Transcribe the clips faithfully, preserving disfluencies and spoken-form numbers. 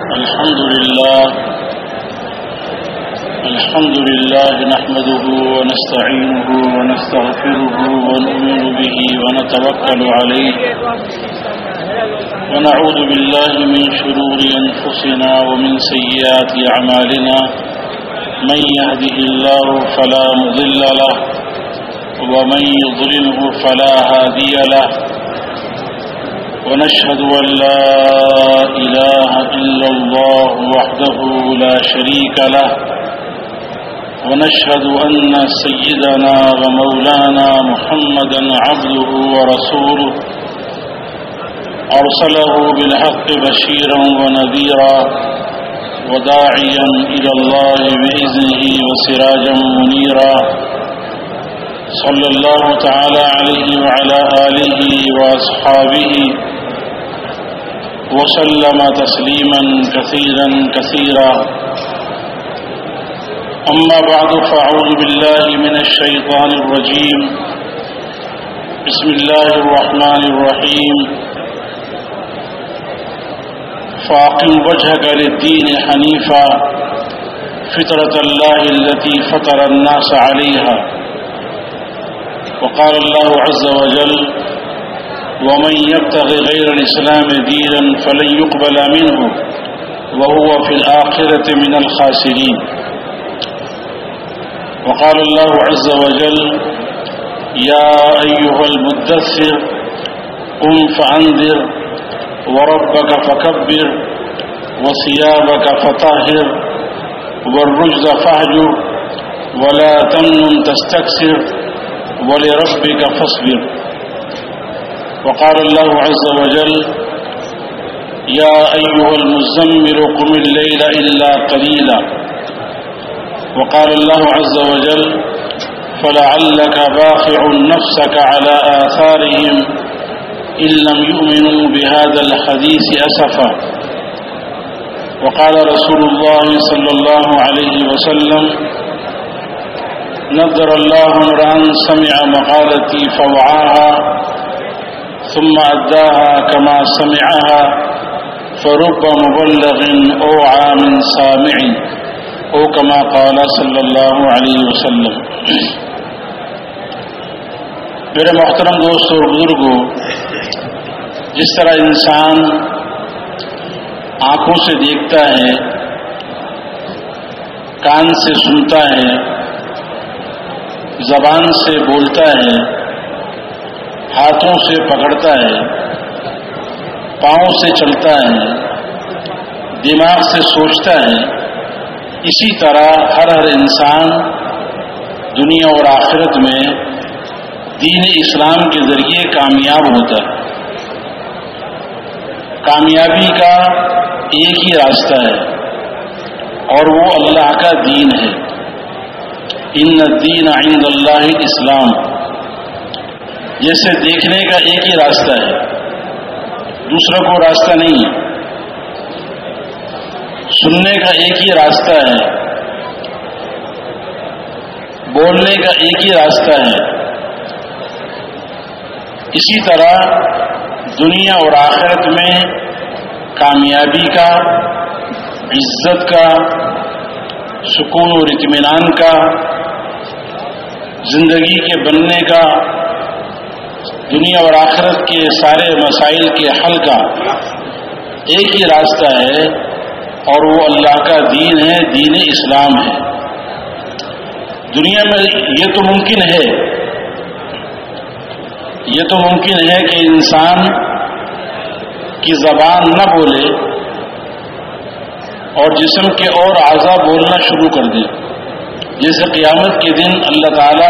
الحمد لله الحمد لله نحمده ونستعينه ونستغفره ونؤمن به ونتوكل عليه ونعوذ بالله من شرور أنفسنا ومن سيئات أعمالنا من يهده الله فلا مضل له ومن يضلله فلا هادي له ونشهد أن لا إله إلا الله وحده لا شريك له ونشهد أن سيدنا ومولانا محمدا عبده ورسوله أرسله بالحق بشيرا ونذيرا وداعيا إلى الله بإذنه وسراجا منيرا صلى الله تعالى عليه وعلى آله وأصحابه وسلم تسليما كثيرا كثيرا أما بعد فأعوذ بالله من الشيطان الرجيم بسم الله الرحمن الرحيم فأقم وجهك للدين حنيفا فطرة الله التي فطر الناس عليها وقال الله عز وجل ومن يبتغي غير الإسلام دينا فلن يقبل منه وهو في الآخرة من الخاسرين وقال الله عز وجل يا أيها المدثر قم فأنذر وربك فكبر وثيابك فطهر والرجز فاهجر ولا تمنن تستكثر ولربك فاصبر وقال الله عز وجل يا أيها المزمل قم الليل إلا قليلا وقال الله عز وجل فلعلك باخع نفسك على آثارهم إن لم يؤمنوا بهذا الحديث أسفا وقال رسول الله صلى الله عليه وسلم نذر الله امرأ سمع مقالتي فوعاها ثم أداها كما سمعها فرب مبلغ أوعى من سامع او كما قال صلی اللہ علیہ وسلم. میرے محترم دوستوں اور بزرگوں، جس طرح انسان آنکھوں سے دیکھتا ہے، کان سے سنتا ہے، زبان سے بولتا ہے، ہاتھوں سے پکڑتا ہے، پاؤں سے چلتا ہے، دماغ سے سوچتا ہے، اسی طرح ہر ہر انسان دنیا اور آخرت میں دین اسلام کے ذریعے کامیاب ہوتا ہے. کامیابی کا ایک ہی راستہ ہے اور وہ اللہ کا دین ہے. ان الدین عند اللہ اسلام. جیسے دیکھنے کا ایک ہی راستہ ہے، دوسرا کوئی راستہ نہیں ہے. سننے کا ایک ہی راستہ ہے، بولنے کا ایک ہی راستہ ہے. اسی طرح دنیا اور آخرت میں کامیابی کا، عزت کا، سکون اور اطمینان کا، زندگی کے بننے کا، دنیا اور آخرت کے سارے مسائل کے حل کا ایک ہی راستہ ہے اور وہ اللہ کا دین ہے، دین اسلام ہے. دنیا میں یہ تو ممکن ہے یہ تو ممکن ہے کہ انسان کی زبان نہ بولے اور جسم کے اور اعضاء بولنا شروع کر دے. جیسے قیامت کے دن اللہ تعالی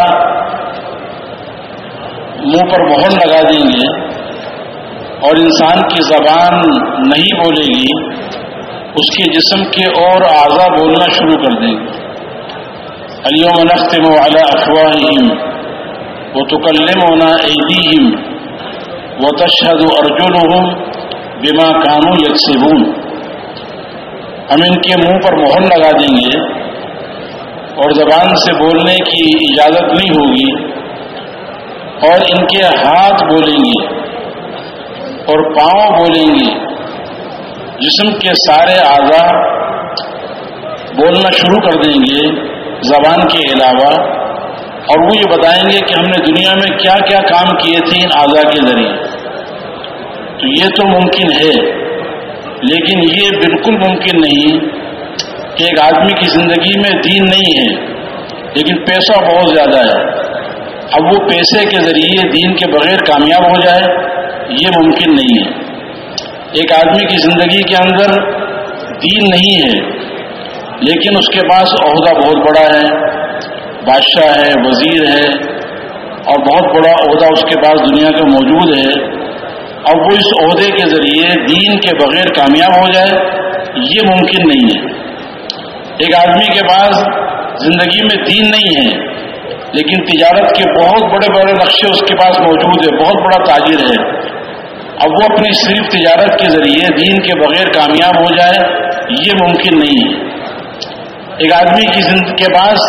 منہ پر مہر لگا دیں گے اور انسان کی زبان نہیں بولے گی، اس کے جسم کے اور اعضاء بولنا شروع کر دیں گے. الیوم نختم علی افواہہم وتکلمنا ایدیہم وتشہد ارجلہم بما کانوا یکسبون. ہم ان کے منہ پر مہر لگا دیں گے اور زبان سے بولنے کی اجازت نہیں ہوگی اور ان کے ہاتھ بولیں گے اور پاؤں بولیں گے جسم کے سارے اعضاء بولنا شروع کر دیں گے زبان کے علاوہ، اور وہ یہ بتائیں گے کہ ہم نے دنیا میں کیا کیا کام کیے تھے ان اعضاء کے ذریعے. تو یہ تو ممکن ہے، لیکن یہ بالکل ممکن نہیں کہ ایک آدمی کی زندگی میں دین نہیں ہے لیکن پیسہ بہت زیادہ ہے، اب وہ پیسے کے ذریعے دین کے بغیر کامیاب ہو جائے، یہ ممکن نہیں ہے. ایک آدمی کی زندگی کے اندر دین نہیں ہے لیکن اس کے پاس عہدہ بہت بڑا ہے، بادشاہ ہے، وزیر ہے، اور بہت بڑا عہدہ اس کے پاس دنیا کا موجود ہے، اب وہ اس عہدے کے ذریعے دین کے بغیر کامیاب ہو جائے، یہ ممکن نہیں ہے. ایک آدمی کے پاس زندگی میں دین نہیں ہے لیکن تجارت کے بہت بڑے بڑے نقشے اس کے پاس موجود ہے، بہت بڑا تاجر ہے، اب وہ اپنی صرف تجارت کے ذریعے دین کے بغیر کامیاب ہو جائے، یہ ممکن نہیں ہے. ایک آدمی کی زندگی کے پاس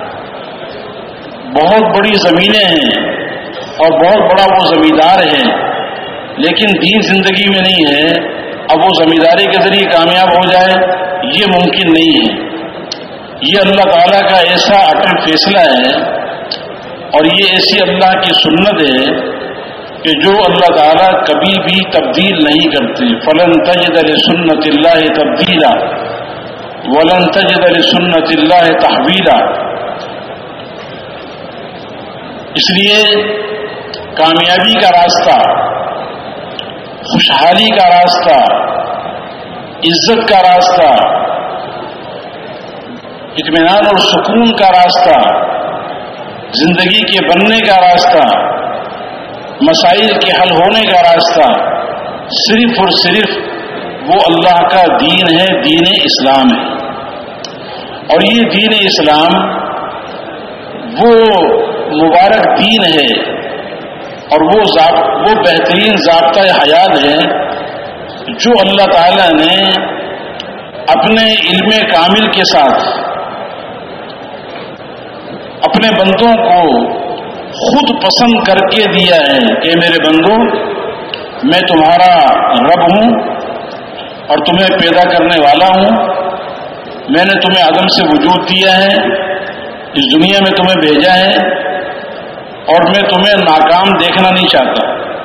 بہت بڑی زمینیں ہیں اور بہت بڑا وہ زمیندار ہے لیکن دین زندگی میں نہیں ہے، اب وہ زمینداری کے ذریعے کامیاب ہو جائے، یہ ممکن نہیں ہے. یہ اللہ تعالیٰ کا ایسا اٹل فیصلہ ہے اور یہ ایسی اللہ کی سنت ہے کہ جو اللہ تعالیٰ کبھی بھی تبدیل نہیں کرتے. فلن تجد لسنت اللہ تبدیلا ولن تجد لسنت اللہ تحویلا. اس لیے کامیابی کا راستہ، خوشحالی کا راستہ، عزت کا راستہ، اطمینان اور سکون کا راستہ، زندگی کے بننے کا راستہ، مسائل کے حل ہونے کا راستہ صرف اور صرف وہ اللہ کا دین ہے، دین اسلام ہے. اور یہ دین اسلام وہ مبارک دین ہے اور وہ وہ بہترین ضابطۂ حیات ہے جو اللہ تعالیٰ نے اپنے علم کامل کے ساتھ اپنے بندوں کو خود پسند کر کے دیا ہے. اے میرے بندو، میں تمہارا رب ہوں اور تمہیں پیدا کرنے والا ہوں، میں نے تمہیں عدم سے وجود دیا ہے، اس دنیا میں تمہیں بھیجا ہے، اور میں تمہیں ناکام دیکھنا نہیں چاہتا،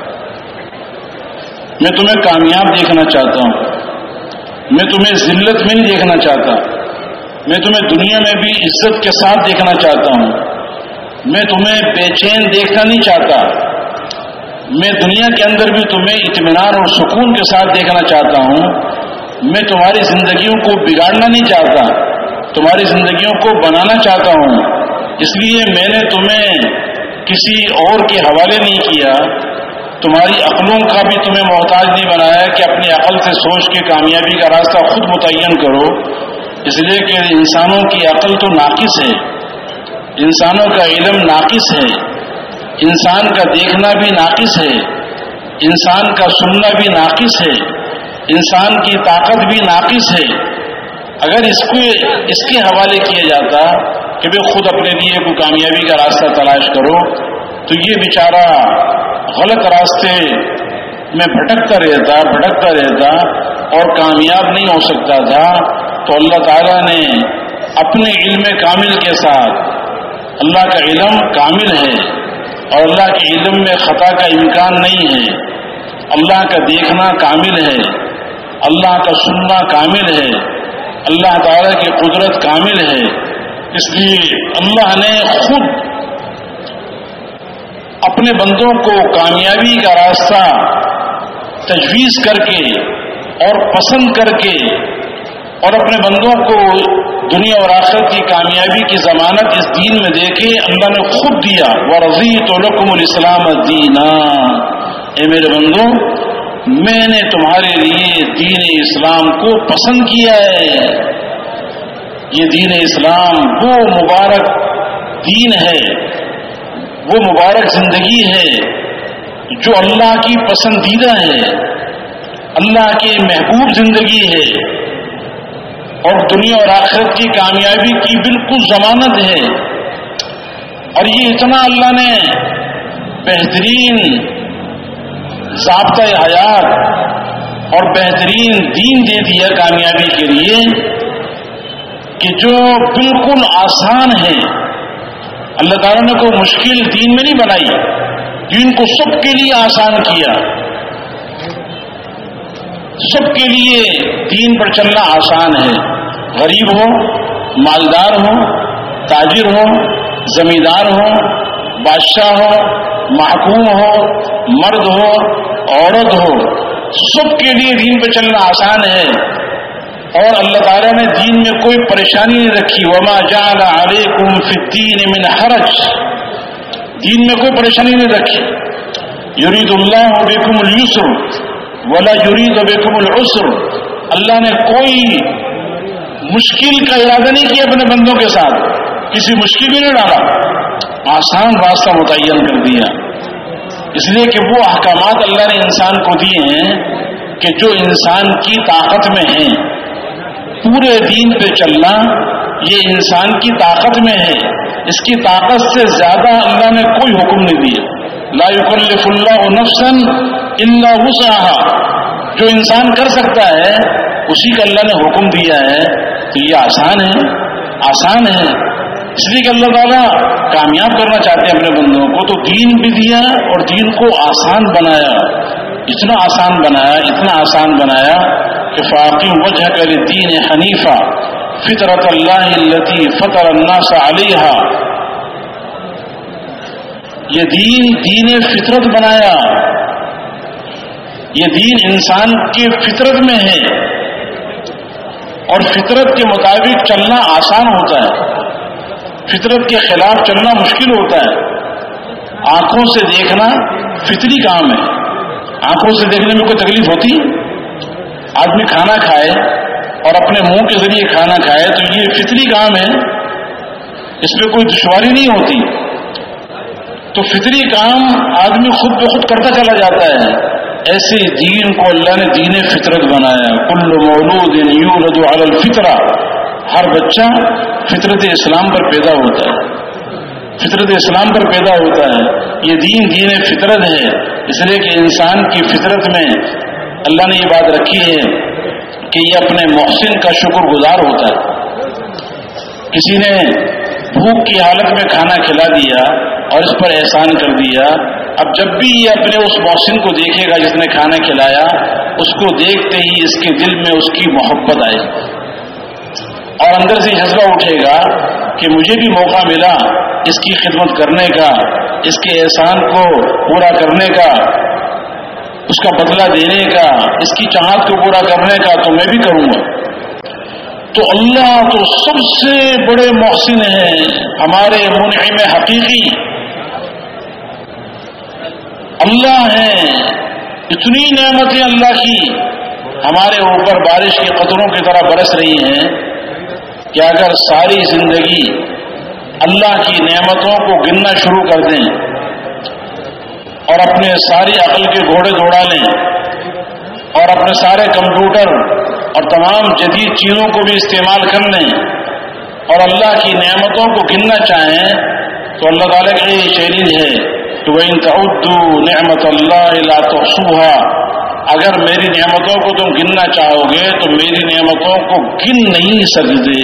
میں تمہیں کامیاب دیکھنا چاہتا ہوں، میں تمہیں ذلت میں نہیں دیکھنا چاہتا، میں تمہیں دنیا میں بھی عزت کے ساتھ دیکھنا چاہتا ہوں، میں تمہیں بے چین دیکھنا نہیں چاہتا، میں دنیا کے اندر بھی تمہیں اطمینان اور سکون کے ساتھ دیکھنا چاہتا ہوں، میں تمہاری زندگیوں کو بگاڑنا نہیں چاہتا، تمہاری زندگیوں کو بنانا چاہتا ہوں. اس لیے میں نے تمہیں کسی اور کے حوالے نہیں کیا، تمہاری عقلوں کا بھی تمہیں محتاج نہیں بنایا کہ اپنی عقل سے سوچ کے کامیابی کا راستہ خود متعین کرو. اس لیے کہ انسانوں کی عقل تو ناقص ہے، انسانوں کا علم ناقص ہے، انسان کا دیکھنا بھی ناقص ہے، انسان کا سننا بھی ناقص ہے، انسان کی طاقت بھی ناقص ہے. اگر اس کو اس کے حوالے کیا جاتا کہ بھئی خود اپنے لیے کوئی کامیابی کا راستہ تلاش کرو، تو یہ بیچارہ غلط راستے میں بھٹکتا رہتا بھٹکتا رہتا اور کامیاب نہیں ہو سکتا تھا. تو اللہ تعالیٰ نے اپنے علم کامل کے ساتھ، اللہ کا علم کامل ہے اور اللہ کے علم میں خطا کا امکان نہیں ہے، اللہ کا دیکھنا کامل ہے، اللہ کا سننا کامل ہے، اللہ تعالیٰ کی قدرت کامل ہے. اس لیے اللہ نے خود اپنے بندوں کو کامیابی کا راستہ تجویز کر کے اور پسند کر کے اور اپنے بندوں کو دنیا اور آخرت کی کامیابی کی ضمانت اس دین میں دے کے اللہ نے خود دیا. وَرَضِيتُ لَكُمُ الْإِسْلَامَ دِينًا. اے میرے بندوں، میں نے تمہارے لیے دین اسلام کو پسند کیا ہے. یہ دین اسلام وہ مبارک دین ہے، وہ مبارک زندگی ہے جو اللہ کی پسندیدہ ہے، اللہ کی محبوب زندگی ہے اور دنیا اور آخرت کی کامیابی کی بالکل ضمانت ہے. اور یہ اتنا اللہ نے بہترین ضابطۂ حیات اور بہترین دین دے دیا کامیابی کے لیے کہ جو بالکل آسان ہے. اللہ تعالیٰ نے کوئی مشکل دین میں نہیں بنائی، دین کو سب کے لیے آسان کیا. سب کے لیے دین پر چلنا آسان ہے، غریب ہو، مالدار ہو، تاجر ہو، زمیندار ہو، بادشاہ ہو، محکوم ہو، مرد ہو، عورت ہو، سب کے لیے دین پہ چلنا آسان ہے. اور اللہ تعالیٰ نے دین میں کوئی پریشانی نہیں رکھی. وما جعل علیکم فی الدین من حرج، دین میں کوئی پریشانی نہیں رکھی. یرید اللہ بکم اليسر ولا یرید بکم العسر، اللہ نے کوئی مشکل کا ارادہ نہیں کیا اپنے بندوں کے ساتھ، کسی مشکل بھی نہیں ڈالا، آسان راستہ متعین کر دیا. اس لیے کہ وہ احکامات اللہ نے انسان کو دیے ہیں کہ جو انسان کی طاقت میں ہیں. پورے دین پہ چلنا یہ انسان کی طاقت میں ہے، اس کی طاقت سے زیادہ اللہ نے کوئی حکم نہیں دیا. لا یکلف اللہ نفسا الا وسعها، جو انسان کر سکتا ہے اسی کا اللہ نے حکم دیا ہے. تو یہ آسان ہے، آسان ہے. اس لیے کہ اللہ تعالیٰ کامیاب کرنا چاہتے ہیں اپنے بندوں کو، تو دین بھی دیا اور دین کو آسان بنایا. اتنا آسان بنایا، اتنا آسان بنایا کہ فاقم وجهک للدین حنیفا فطرت اللہ التی فطر الناس علیہا. یہ دین دین فطرت بنایا، یہ دین انسان کی فطرت میں ہے اور فطرت کے مطابق چلنا آسان ہوتا ہے، فطرت کے خلاف چلنا مشکل ہوتا ہے. آنکھوں سے دیکھنا فطری کام ہے، آنکھوں سے دیکھنے میں کوئی تکلیف ہوتی؟ آدمی کھانا کھائے اور اپنے منہ کے ذریعے کھانا کھائے تو یہ فطری کام ہے، اس میں کوئی دشواری نہیں ہوتی. تو فطری کام آدمی خود بخود کرتا چلا جاتا ہے. ایسے دین کو اللہ نے دین فطرت بنایا. کل مولود یولد علی الفطرہ، ہر بچہ فطرت اسلام پر پیدا ہوتا ہے، فطرت اسلام پر پیدا ہوتا ہے. یہ دین دین فطرت ہے، اس لیے کہ انسان کی فطرت میں اللہ نے یہ بات رکھی ہے کہ یہ اپنے محسن کا شکر گزار ہوتا ہے. کسی نے بھوک کی حالت میں کھانا کھلا دیا اور اس پر احسان کر دیا، اب جب بھی یہ اپنے اس محسن کو دیکھے گا جس نے کھانا کھلایا، اس کو دیکھتے ہی اس کے دل میں اس کی محبت آئے اور اندر سے جذبہ اٹھے گا کہ مجھے بھی موقع ملا اس کی خدمت کرنے کا، اس کے احسان کو پورا کرنے کا، اس کا بدلہ دینے کا، اس کی چاہت کو پورا کرنے کا، تو میں بھی کروں گا. تو اللہ تو سب سے بڑے محسن ہیں، ہمارے منعم حقیقی اللہ ہیں. اتنی نعمتیں اللہ کی ہمارے اوپر بارش کے قطروں کی طرح برس رہی ہیں کہ اگر ساری زندگی اللہ کی نعمتوں کو گننا شروع کر دیں اور اپنے ساری عقل کے گھوڑے دوڑا لیں اور اپنے سارے کمپیوٹر اور تمام جدید چیزوں کو بھی استعمال کر لیں اور اللہ کی نعمتوں کو گننا چاہیں، تو اللہ تعالیٰ کا یہ چیلنج ہے کہ وَإِن تَعُدُّوا نِعْمَةَ اللَّهِ لَا تُحْصُوهَا، اگر میری نعمتوں کو تم گننا چاہو گے تو میری نعمتوں کو گن نہیں سکتے.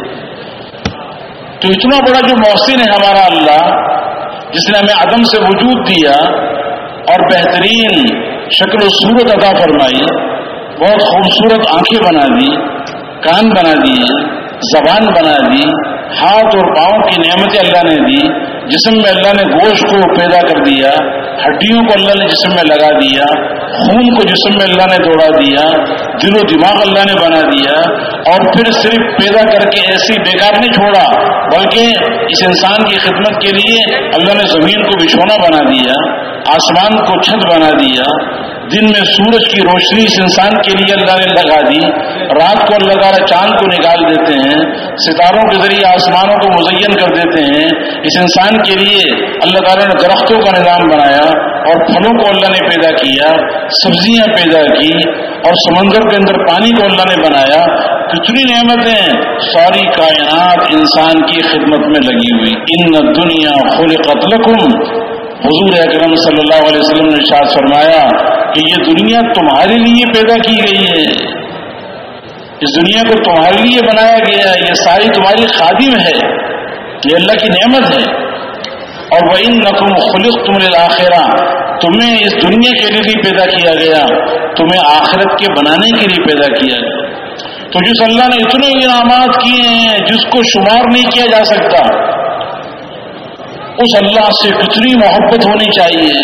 تو اتنا بڑا جو محسن ہے ہمارا اللہ، جس نے ہمیں عدم سے وجود دیا اور بہترین شکل و صورت عطا فرمائی، بہت خوبصورت آنکھیں بنا دی، کان بنا دیے، زبان بنا دی، ہاتھ اور پاؤں کی نعمتیں اللہ نے دی، جسم میں اللہ نے گوشت کو پیدا کر دیا، ہڈیوں کو اللہ نے جسم میں لگا دیا، خون کو جسم میں اللہ نے دوڑا دیا، دل و دماغ اللہ نے بنا دیا، اور پھر صرف پیدا کر کے ایسی بیکار نہیں چھوڑا بلکہ اس انسان کی خدمت کے لیے اللہ نے زمین کو بچھونا بنا دیا، آسمان کو چھت بنا دیا، دن میں سورج کی روشنی اس انسان کے لیے اللہ نے لگا دی، رات کو اللہ تعالیٰ چاند کو نکال دیتے ہیں، ستاروں کے ذریعے آسمانوں کو مزین کر دیتے ہیں. اس انسان کے لیے اللہ تعالیٰ نے درختوں کا نظام بنایا اور پھلوں کو اللہ نے پیدا کیا، سبزیاں پیدا کی اور سمندر کے اندر پانی کو اللہ نے بنایا. کتنی نعمتیں، ساری کائنات انسان کی خدمت میں لگی ہوئی. ان الدنیا خلقت لکم، حضور اکرم صلی اللہ علیہ وسلم نے ارشاد فرمایا کہ یہ دنیا تمہارے لیے پیدا کی گئی ہے، اس دنیا کو تمہارے لیے بنایا گیا ہے، یہ ساری تمہاری خادم ہے، یہ اللہ کی نعمت ہے۔ اور وَإِنَّكُمْ خُلِقْتُمْ لِلْآخِرَةِ، تمہیں اس دنیا کے لیے نہیں پیدا کیا گیا، تمہیں آخرت کے بنانے کے لیے پیدا کیا گیا۔ تو جس اللہ نے اتنے انعامات کیے ہیں جس کو شمار نہیں کیا جا سکتا، اس اللہ سے کتنی محبت ہونی چاہیے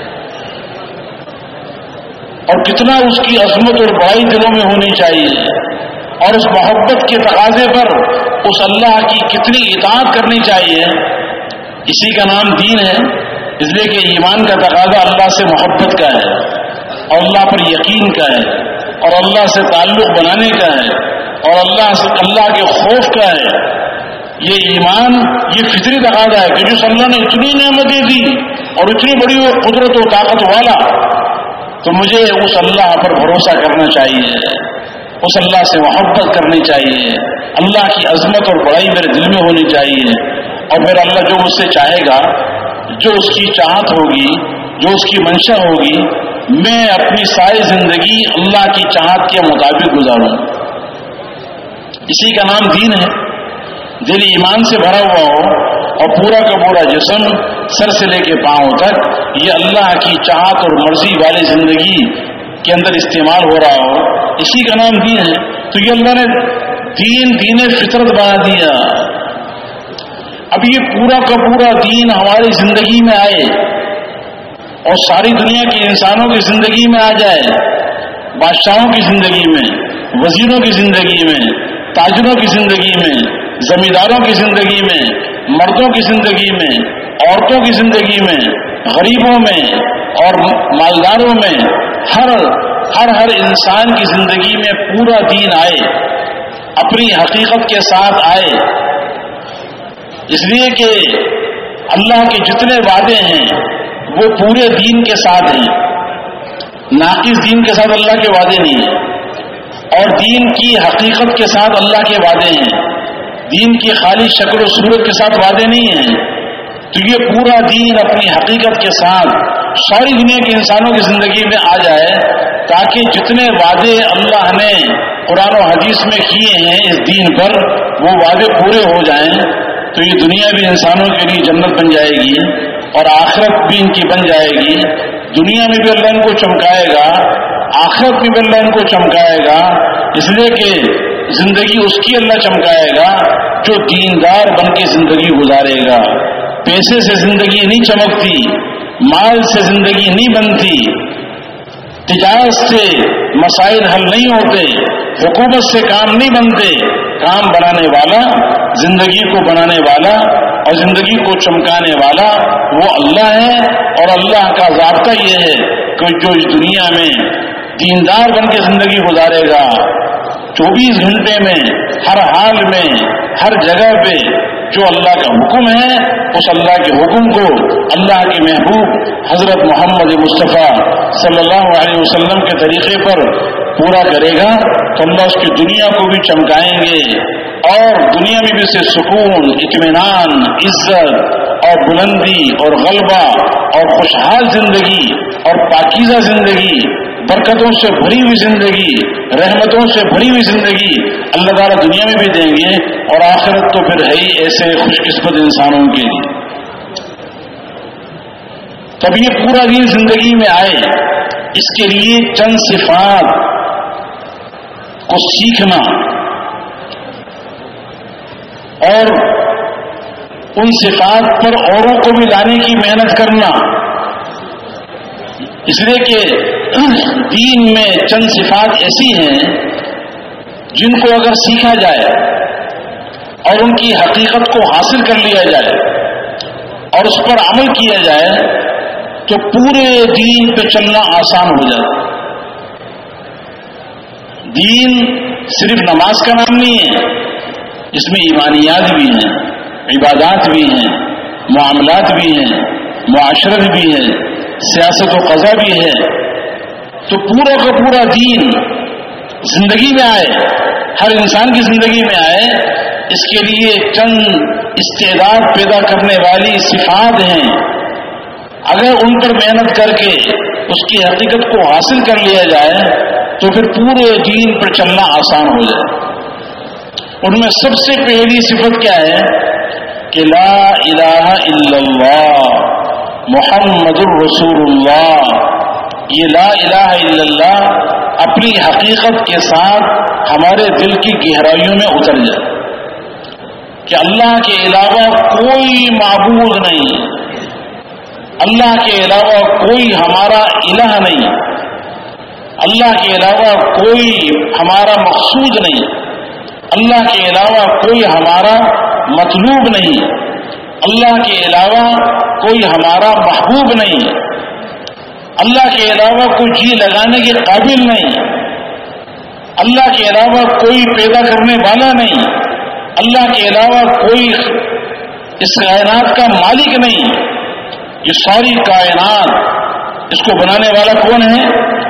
اور کتنا اس کی عظمت اور بڑائی دلوں میں ہونی چاہیے، اور اس محبت کے تقاضے پر اس اللہ کی کتنی اطاعت کرنی چاہیے۔ اسی کا نام دین ہے، اس لیے کہ ایمان کا تقاضا اللہ سے محبت کا ہے اور اللہ پر یقین کا ہے اور اللہ سے تعلق بنانے کا ہے اور اللہ سے اللہ کے خوف کا ہے۔ یہ ایمان یہ فطری تقاضا ہے کہ جس اللہ نے اتنی نعمتیں دی اور اتنی بڑی وہ قدرت و طاقت والا، تو مجھے اس اللہ پر بھروسہ کرنا چاہیے، اس اللہ سے محبت کرنی چاہیے، اللہ کی عظمت اور بڑائی میرے دل میں ہونی چاہیے، اور میرا اللہ جو مجھ سے چاہے گا، جو اس کی چاہت ہوگی، جو اس کی منشا ہوگی، میں اپنی ساری زندگی اللہ کی چاہت کے مطابق گزاروں۔ اسی کا نام دین ہے۔ دل ایمان سے بھرا ہوا ہو اور پورا کا پورا جسم سر سے لے کے پاؤں تک یہ اللہ کی چاہت اور مرضی والی زندگی کے اندر استعمال ہو رہا ہو، اسی کا نام دین ہے۔ تو یہ اللہ نے دین دین فطرت بنا دیا۔ اب یہ پورا کا پورا دین ہماری زندگی میں آئے اور ساری دنیا کے انسانوں کی زندگی میں آ جائے، بادشاہوں کی زندگی میں، وزیروں کی زندگی میں، تاجروں کی زندگی میں، زمینداروں کی زندگی میں، مردوں کی زندگی میں، عورتوں کی زندگی میں، غریبوں میں اور مالداروں میں، ہر ہر ہر انسان کی زندگی میں پورا دین آئے، اپنی حقیقت کے ساتھ آئے۔ اس لیے کہ اللہ کے جتنے وعدے ہیں وہ پورے دین کے ساتھ ہیں، ناقص دین کے ساتھ اللہ کے وعدے نہیں ہیں، اور دین کی حقیقت کے ساتھ اللہ کے وعدے ہیں، دین کی خالی شکل و صورت کے ساتھ وعدے نہیں ہیں۔ تو یہ پورا دین اپنی حقیقت کے ساتھ ساری دنیا کے انسانوں کی زندگی میں آ جائے، تاکہ جتنے وعدے اللہ نے قرآن و حدیث میں کیے ہیں اس دین پر وہ وعدے پورے ہو جائیں، تو یہ دنیا بھی انسانوں کے لیے جنت بن جائے گی اور آخرت بھی ان کی بن جائے گی۔ دنیا میں بھی اللہ ان کو چمکائے گا، آخرت میں بھی اللہ ان کو چمکائے گا، اس لیے کہ زندگی اس کی اللہ چمکائے گا جو دیندار بن کے زندگی گزارے گا۔ پیسے سے زندگی نہیں چمکتی، مال سے زندگی نہیں بنتی، تجارت سے مسائل حل نہیں ہوتے، حکومت سے کام نہیں بنتے۔ کام بنانے والا، زندگی کو بنانے والا اور زندگی کو چمکانے والا وہ اللہ ہے، اور اللہ کا ضابطہ یہ ہے کہ جو اس دنیا میں دیندار بن کے زندگی گزارے گا، چوبیس گھنٹے میں، ہر حال میں، ہر جگہ پہ جو اللہ کا حکم ہے اس اللہ کے حکم کو اللہ کے محبوب حضرت محمد مصطفیٰ صلی اللہ علیہ وسلم کے طریقے پر پورا کرے گا، تو اللہ اس کی دنیا کو بھی چمکائیں گے اور دنیا میں بھی اسے سکون، اطمینان، عزت اور بلندی اور غلبہ اور خوشحال زندگی اور پاکیزہ زندگی، برکتوں سے بھری ہوئی زندگی، رحمتوں سے بھری ہوئی زندگی اللہ تعالیٰ دنیا میں بھی دیں گے، اور آخرت تو پھر ہے ہی ایسے خوش قسمت انسانوں کے لیے۔ تب یہ پورا دین زندگی میں آئے، اس کے لیے چند صفات کو سیکھنا اور ان صفات پر اوروں کو بھی لانے کی محنت کرنا، اس لیے کہ دین میں چند صفات ایسی ہیں جن کو اگر سیکھا جائے اور ان کی حقیقت کو حاصل کر لیا جائے اور اس پر عمل کیا جائے تو پورے دین پہ چلنا آسان ہو جائے۔ دین صرف نماز کا نام نہیں ہے، اس میں ایمانیات بھی ہیں، عبادات بھی ہیں، معاملات بھی ہیں، معاشرت بھی ہے، سیاست و قضا بھی ہے۔ تو پورا کا پورا دین زندگی میں آئے، ہر انسان کی زندگی میں آئے، اس کے لیے چند استعداد پیدا کرنے والی صفات ہیں۔ اگر ان پر محنت کر کے اس کی حقیقت کو حاصل کر لیا جائے تو پھر پورے دین پر چلنا آسان ہو جائے۔ ان میں سب سے پہلی صفت کیا ہے کہ لا الہ الا اللہ محمد الرسول اللہ۔ یہ لا الہ الا اللہ اپنی حقیقت کے ساتھ ہمارے دل کی گہرائیوں میں اتر جائے کہ اللہ کے علاوہ کوئی معبود نہیں، اللہ کے علاوہ کوئی ہمارا الہ نہیں، اللہ کے علاوہ کوئی ہمارا مقصود نہیں، اللہ کے علاوہ کوئی ہمارا مطلوب نہیں، اللہ کے علاوہ کوئی ہمارا محبوب نہیں، اللہ کے علاوہ کوئی جی لگانے کے قابل نہیں، اللہ کے علاوہ کوئی پیدا کرنے والا نہیں، اللہ کے علاوہ کوئی اس کائنات کا مالک نہیں۔ یہ ساری کائنات اس کو بنانے والا کون ہے؟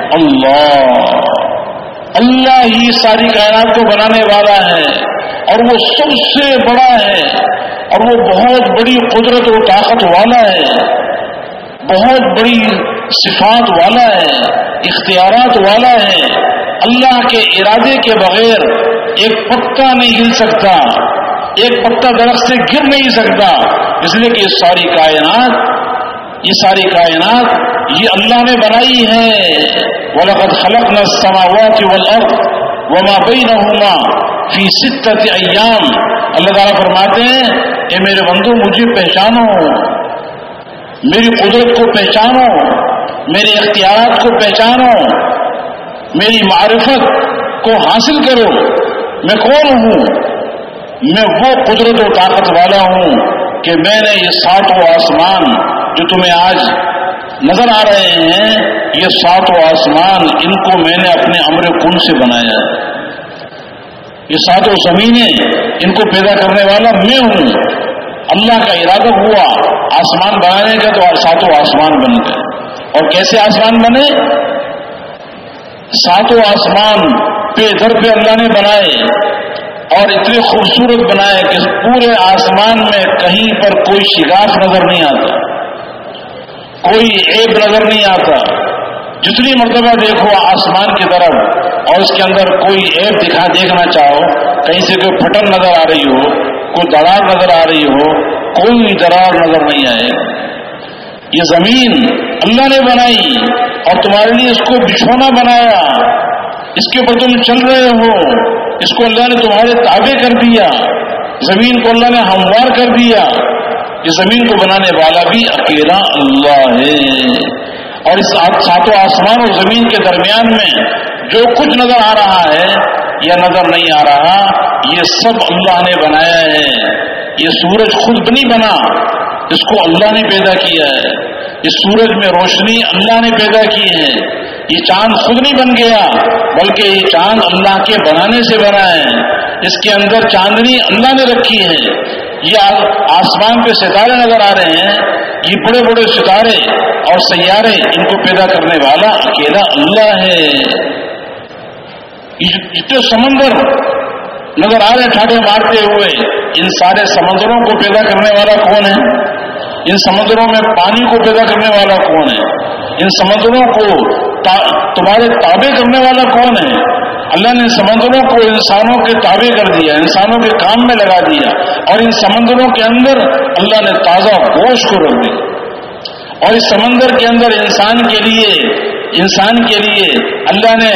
اللہ۔ اللہ ہی ساری کائنات کو بنانے والا ہے اور وہ سب سے بڑا ہے اور وہ بہت بڑی قدرت و طاقت والا ہے، بہت بڑی صفات والا ہے، اختیارات والا ہے۔ اللہ کے ارادے کے بغیر ایک پتا نہیں ہل سکتا، ایک پتا درخت سے گر نہیں سکتا، اس لیے کہ یہ ساری کائنات یہ ساری کائنات یہ اللہ نے بنائی ہے۔ وَلَقَدْ خَلَقْنَا السَّمَاوَاتِ وَالْأَرْضَ وَمَا بَيْنَهُمَا فِي سِتَّةِ أَيَّامٍ۔ اللہ تعالیٰ فرماتے ہیں اے میرے بندو مجھے پہچانو، میری قدرت کو پہچانو، میرے اختیارات کو پہچانو، میری معرفت کو حاصل کرو۔ میں کون ہوں؟ میں وہ قدرت و طاقت والا ہوں کہ میں نے یہ ساتوں آسمان جو تمہیں آج نظر آ رہے ہیں، یہ ساتوں آسمان ان کو میں نے اپنے امر کن سے بنایا ہے۔ یہ ساتوں زمینیں ان کو پیدا کرنے والا میں ہوں۔ اللہ کا ارادہ ہوا آسمان بنانے کا تو ساتوں آسمان بن گئے۔ اور کیسے آسمان بنے؟ ساتوں آسمان پہ در پہ اللہ نے بنائے اور اتنے خوبصورت بنائے کہ پورے آسمان میں کہیں پر کوئی شگاف نظر نہیں آتا، کوئی عیب نظر نہیں آتا۔ جتنی مرتبہ دیکھو آسمان کی طرف اور اس کے اندر کوئی عیب دکھا دیکھنا چاہو، کہیں سے کوئی پھٹن نظر آ رہی ہو، کوئی درار نظر آ رہی ہو، کوئی درار نظر نہیں آئے۔ یہ زمین اللہ نے بنائی اور تمہارے لیے اس کو بچھونا بنایا، اس کے اوپر تم چل رہے ہو، اس کو اللہ نے تمہارے تابع کر دیا، زمین کو اللہ نے ہموار کر دیا۔ یہ زمین کو بنانے والا بھی اکیلا اللہ ہے۔ اور اس ساتوں آسمان اور زمین کے درمیان میں جو کچھ نظر آ رہا ہے یا نظر نہیں آ رہا، یہ سب اللہ نے بنایا ہے۔ یہ سورج خود نہیں بنا، اس کو اللہ نے پیدا کیا ہے۔ اس سورج میں روشنی اللہ نے پیدا کی ہے۔ یہ چاند خود نہیں بن گیا بلکہ یہ چاند اللہ کے بنانے سے بنا ہے۔ اس کے اندر چاندنی اللہ نے رکھی ہے۔ یہ آسمان پہ ستارے نظر آ رہے ہیں، یہ بڑے بڑے ستارے اور سیارے، ان کو پیدا کرنے والا اکیلا اللہ ہے۔ یہ جتنے سمندر نظر آ رہے ٹھاٹے مارتے ہوئے، ان سارے سمندروں کو پیدا کرنے والا کون ہے؟ ان سمندروں میں پانی کو پیدا کرنے والا کون ہے؟ ان سمندروں کو تا... تمہارے تابع کرنے والا کون ہے؟ اللہ نے سمندروں کو انسانوں کے تابع کر دیا، انسانوں کے کام میں لگا دیا، اور ان سمندروں کے اندر اللہ نے تازہ گوشت کو رکھ دیا، اور اس سمندر کے اندر انسان کے لیے انسان کے لیے اللہ نے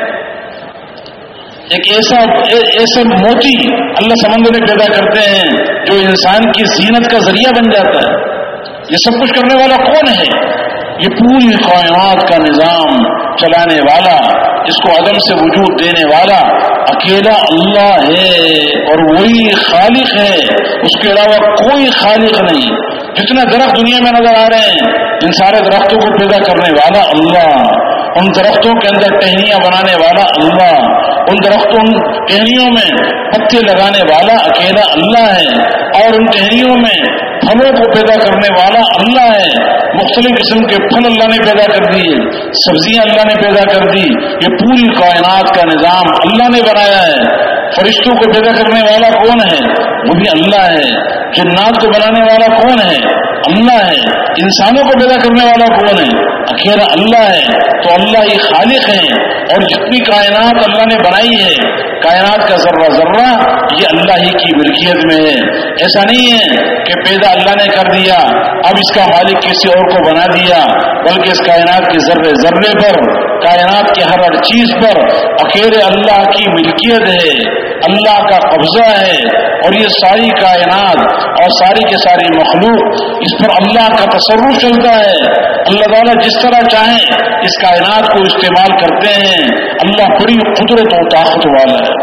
ایک ایسا ایسے موتی اللہ سمندر میں پیدا کرتے ہیں جو انسان کی زینت کا ذریعہ بن جاتا ہے۔ یہ سب کچھ کرنے والا کون ہے؟ یہ پوری کائنات کا نظام چلانے والا، اس کو عدم سے وجود دینے والا اکیلا اللہ ہے، اور وہی خالق ہے، اس کے علاوہ کوئی خالق نہیں۔ جتنے درخت دنیا میں نظر آ رہے ہیں، ان سارے درختوں کو پیدا کرنے والا اللہ، ان درختوں کے اندر ٹہنیاں بنانے والا اللہ، ان درختوں ٹہنیوں میں پتے لگانے والا اکیلا اللہ ہے، اور ان ٹہنیوں میں پھلوں کو پیدا کرنے والا اللہ ہے۔ مختلف قسم کے پھل اللہ نے پیدا کر دیے، سبزیاں اللہ نے پیدا کر دی۔ یہ پوری کائنات کا نظام اللہ نے بنایا ہے۔ فرشتوں کو پیدا کرنے والا کون ہے؟ وہ بھی اللہ ہے۔ جنات کو بنانے والا کون ہے؟ اللہ ہے. انسانوں کو پیدا کرنے والا کون ہے؟ اکیلا اللہ ہے. تو اللہ ہی خالق ہے اور جتنی کائنات اللہ نے بنائی ہے کائنات کا ذرہ ذرہ یہ اللہ ہی کی ملکیت میں ہے. ایسا نہیں ہے کہ پیدا اللہ نے کر دیا اب اس کا مالک کسی اور کو بنا دیا، بلکہ اس کائنات کے ذرے ذرے پر کائنات کے ہر ہر چیز پر اکیلے اللہ کی ملکیت ہے، اللہ کا قبضہ ہے. اور یہ ساری کائنات اور ساری کے ساری مخلوق اس پر اللہ کا تصرف چلتا ہے. اللہ تعالیٰ جس طرح چاہیں اس کائنات کو استعمال کرتے ہیں. اللہ بڑی قدرت و طاقت والا ہے.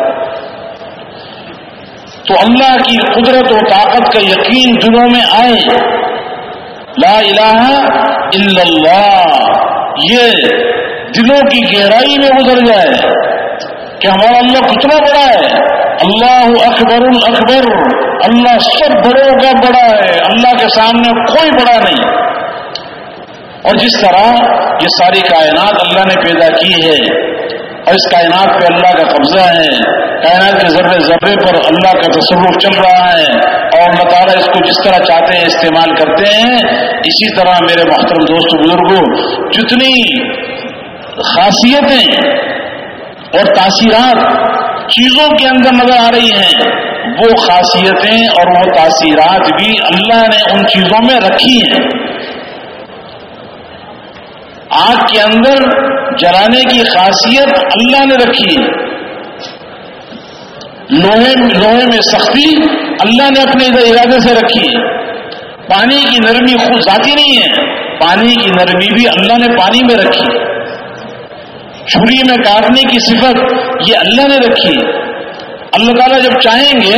تو اللہ کی قدرت و طاقت کا یقین دلوں میں آئے، لا الہ الا اللہ یہ دلوں کی گہرائی میں اتر جائے کہ ہمارا اللہ کتنا بڑا ہے. اللہ اکبر الاکبر، اللہ سب بڑوں کا بڑا ہے، اللہ کے سامنے کوئی بڑا نہیں. اور جس طرح یہ ساری کائنات اللہ نے پیدا کی ہے اور اس کائنات پہ اللہ کا قبضہ ہے، کائنات کے ذرے ذرے پر اللہ کا تصرف چل رہا ہے اور اللہ تعالیٰ اس کو جس طرح چاہتے ہیں استعمال کرتے ہیں. اسی طرح میرے محترم دوست بزرگوں، جتنی خاصیتیں اور تاثیرات چیزوں کے اندر نظر آ رہی ہیں، وہ خاصیتیں اور وہ تاثیرات بھی اللہ نے ان چیزوں میں رکھی ہیں. آگ کے اندر جلانے کی خاصیت اللہ نے رکھی ہے. لوہے لوہے میں سختی اللہ نے اپنے ارادے سے رکھی ہے. پانی کی نرمی خود ذاتی نہیں ہے، پانی کی نرمی بھی اللہ نے پانی میں رکھی ہے. چھری میں کاٹنے کی صفت یہ اللہ نے رکھی ہے. اللہ تعالیٰ جب چاہیں گے،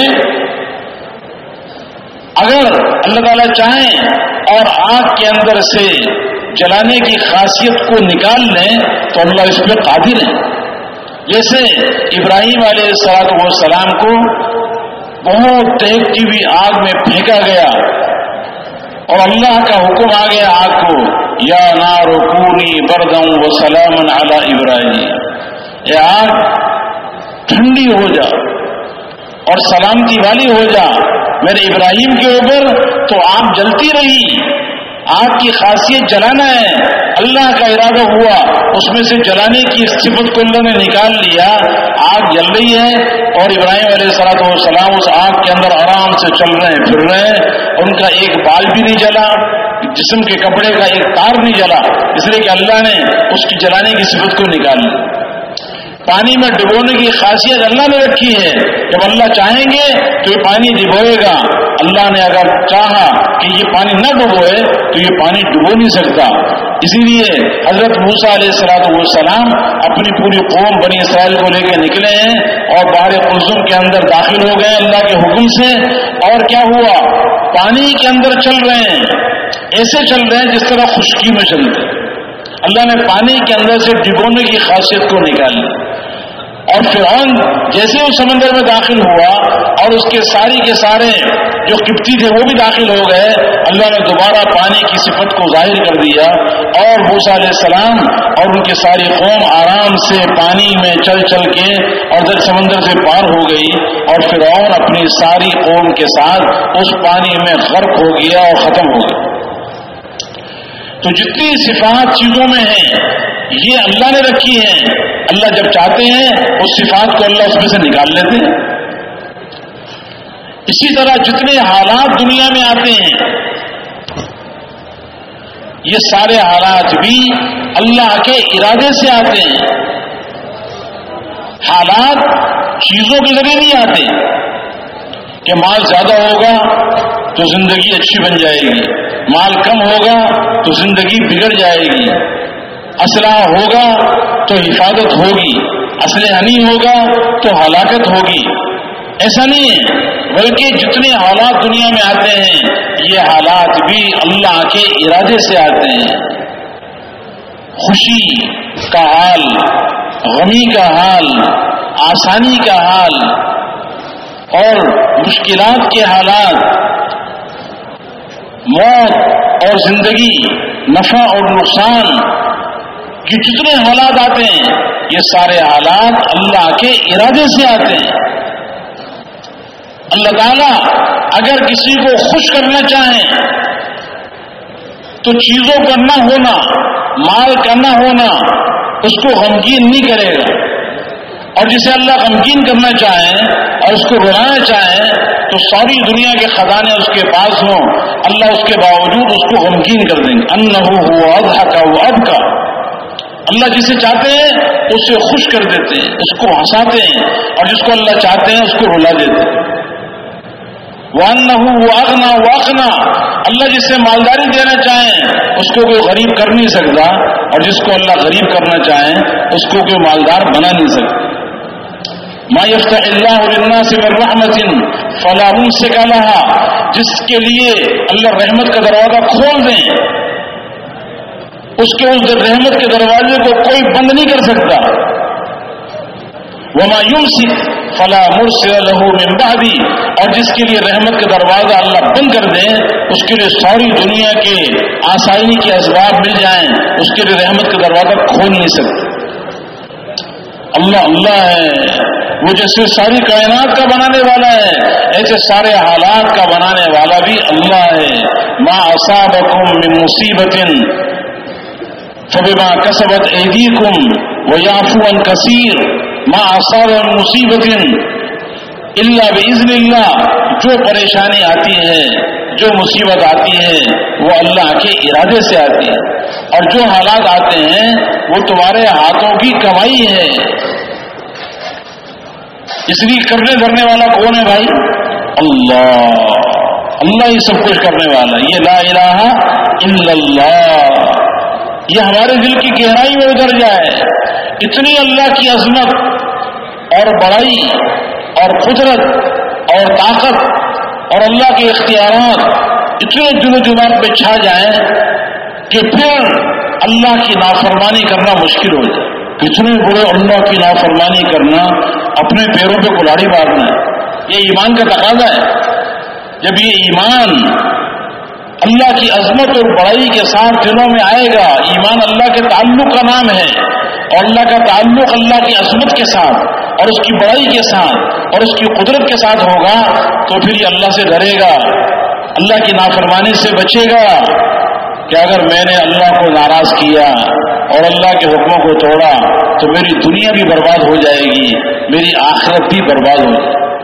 اگر اللہ تعالیٰ چاہیں اور آگ کے اندر سے جلانے کی خاصیت کو نکال لیں تو اللہ اس پہ قادر ہے. جیسے ابراہیم علیہ الصلوۃ والسلام کو بہت دہتی ہوئی آگ میں پھینکا گیا اور اللہ کا حکم آ گیا آگ کو، یا نار کونی بردم و سلام علی ابراہیم، اے آگ ٹھنڈی ہو جا اور سلامتی والی ہو جا میرے ابراہیم کے اوپر. تو آگ جلتی رہی. آگ کی خاصیت جلانا ہے، اللہ کا ارادہ ہوا اس میں سے جلانے کی صفت کو اللہ نے نکال لیا. آگ جل رہی ہے اور ابراہیم علیہ الصلوۃ والسلام اس آگ کے اندر آرام سے چل رہے ہیں، پھر رہے ہیں. ان کا ایک بال بھی نہیں جلا، جسم کے کپڑے کا ایک تار نہیں جلا، اس لیے کہ اللہ نے اس کی جلانے کی صفت کو نکال لی. پانی میں ڈبونے کی خاصیت اللہ نے رکھی ہے. جب اللہ چاہیں گے تو یہ پانی ڈبوئے گا. اللہ نے اگر چاہا کہ یہ پانی نہ ڈبوئے تو یہ پانی ڈبو نہیں سکتا. اسی لیے حضرت موسیٰ علیہ الصلوۃ والسلام اپنی پوری قوم بنی اسرائیل کو لے کے نکلے ہیں اور بحر قلزم کے اندر داخل ہو گئے اللہ کے حکم سے. اور کیا ہوا؟ پانی کے اندر چل رہے ہیں، ایسے چل رہے ہیں جس طرح خشکی میں چلتے. اللہ نے پانی کے اندر سے ڈبونے کی خاصیت کو نکال لی. اور فرعون جیسے وہ سمندر میں داخل ہوا اور اس کے ساری کے سارے جو قبطی تھے وہ بھی داخل ہو گئے، اللہ نے دوبارہ پانی کی صفت کو ظاہر کر دیا اور موسیٰ علیہ السلام اور ان کی ساری قوم آرام سے پانی میں چل چل کے اور جب سمندر سے پار ہو گئی اور فرعون اپنی ساری قوم کے ساتھ اس پانی میں غرق ہو گیا اور ختم ہو گیا. تو جتنی صفات چیزوں میں ہیں یہ اللہ نے رکھی ہیں. اللہ جب چاہتے ہیں اس صفات کو اللہ اس میں سے نکال لیتے ہیں. اسی طرح جتنے حالات دنیا میں آتے ہیں یہ سارے حالات بھی اللہ کے ارادے سے آتے ہیں. حالات چیزوں کے ذریعے نہیں آتے کہ مال زیادہ ہوگا تو زندگی اچھی بن جائے گی، مال کم ہوگا تو زندگی بگڑ جائے گی، اسلحہ ہوگا تو حفاظت ہوگی، اسلحہ نہیں ہوگا تو ہلاکت ہوگی. ایسا نہیں ہے، بلکہ جتنے حالات دنیا میں آتے ہیں یہ حالات بھی اللہ کے ارادے سے آتے ہیں. خوشی کا حال، غمی کا حال، آسانی کا حال اور مشکلات کے حالات، موت اور زندگی، نفع اور نقصان، یہ جتنے حالات آتے ہیں یہ سارے حالات اللہ کے ارادے سے آتے ہیں. اللہ تعالیٰ اگر کسی کو خوش کرنا چاہیں تو چیزوں کا نہ ہونا، مال کا نہ ہونا اس کو غمگین نہیں کرے گا، اور جسے اللہ غمگین کرنا چاہے اور اس کو رلانا چاہے تو ساری دنیا کے خزانے اس کے پاس ہوں، اللہ اس کے باوجود اس کو غمگین کر دیں گے۔ انہ هو اضحک وابکا، اللہ جسے چاہتے ہیں اسے خوش کر دیتے ہیں، اس کو ہنساتے ہیں، اور جس کو اللہ چاہتے ہیں اس کو رلا دیتے ہیں۔ وَأَنَّهُ هُوَ أَغْنَى وَأَقْنَى، اللہ جس سے مالداری دینا چاہیں اس کو کوئی غریب کر نہیں سکتا، اور جس کو اللہ غریب کرنا چاہیں اس کو کوئی مالدار بنا نہیں سکتا۔ مَا يَفْتَحِ اللَّهُ لِلنَّاسِ مِن رَحْمَةٍ فَلَا مُمْسِكَ لَهَا، جس کے لیے اللہ رحمت کا دروازہ کھول دیں اس کے اس رحمت کے دروازے کو کوئی بند نہیں کر سکتا۔ وَمَا يُمْسِكْ فَلَا مُرْسِلَ لَهُ مِن بَعْدِهِ، اور جس کے لیے رحمت کا دروازہ اللہ بند کر دیں اس کے لیے ساری دنیا کے آسانی کے اسباب مل جائیں اس کے لیے رحمت کا دروازہ کھول نہیں سکتے۔ اللہ اللہ ہے، وہ جیسے ساری کائنات کا بنانے والا ہے ایسے سارے حالات کا بنانے والا بھی اللہ ہے۔ ما اصابکم من مصیبت فبما کسبت ایدیکم ویعفو عن کثیر، ما اصاب من مصیبت الا باذن اللہ، جو پریشانی آتی ہے جو مصیبت آتی ہے وہ اللہ کے ارادے سے آتی ہے، اور جو حالات آتے ہیں وہ تمہارے ہاتھوں کی کمائی ہے۔ اس لیے کرنے دھرنے والا کون ہے بھائی؟ اللہ، اللہ ہی سب کچھ کرنے والا۔ یہ لا الہ الا اللہ یہ ہمارے دل کی گہرائی میں اتر جائے، اتنی اللہ کی عظمت اور بڑائی اور قدرت اور طاقت اور اللہ کے اختیارات اتنے دل و دماغ پہ چھا جائیں کہ پھر اللہ کی نافرمانی کرنا مشکل ہو جائے۔ کتنے بڑے اللہ کی نافرمانی کرنا اپنے پیروں پہ کلاڑی مارنا ہے، یہ ایمان کا تقاضا ہے۔ جب یہ ایمان اللہ کی عظمت اور بڑائی کے ساتھ دلوں میں آئے گا، ایمان اللہ کے تعلق کا نام ہے، اور اللہ کا تعلق اللہ کی عظمت کے ساتھ اور اس کی بڑائی کے ساتھ اور اس کی قدرت کے ساتھ ہوگا تو پھر یہ اللہ سے ڈرے گا، اللہ کی نافرمانی سے بچے گا کہ اگر میں نے اللہ کو ناراض کیا اور اللہ کے حکموں کو توڑا تو میری دنیا بھی برباد ہو جائے گی، میری آخرت بھی برباد ہو جائے گی۔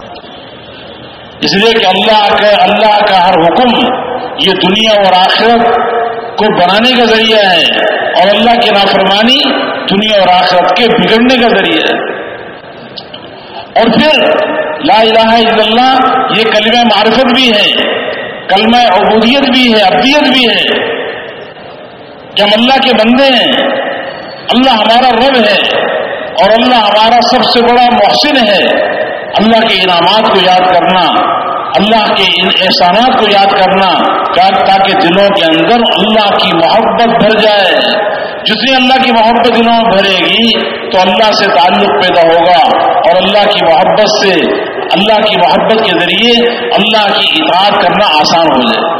اس لیے کہ اللہ کا اللہ کا ہر حکم یہ دنیا اور آخرت کو بنانے کا ذریعہ ہے، اور اللہ کی نافرمانی دنیا اور آخرت کے بگڑنے کا ذریعہ ہے۔ اور پھر لا الہ الا اللہ یہ کلمہ معرفت بھی ہے، کلمہ عبودیت بھی ہے، عبدیت بھی ہے کہ ہم اللہ کے بندے ہیں، اللہ ہمارا رب ہے اور اللہ ہمارا سب سے بڑا محسن ہے۔ اللہ کے انعامات کو یاد کرنا، اللہ کے ان احسانات کو یاد کرنا تاکہ دلوں کے اندر اللہ کی محبت بھر جائے۔ جتنی اللہ کی محبت دلوں میں بھرے گی تو اللہ سے تعلق پیدا ہوگا، اور اللہ کی محبت سے اللہ کی محبت کے ذریعے اللہ کی اطاعت کرنا آسان ہو جائے،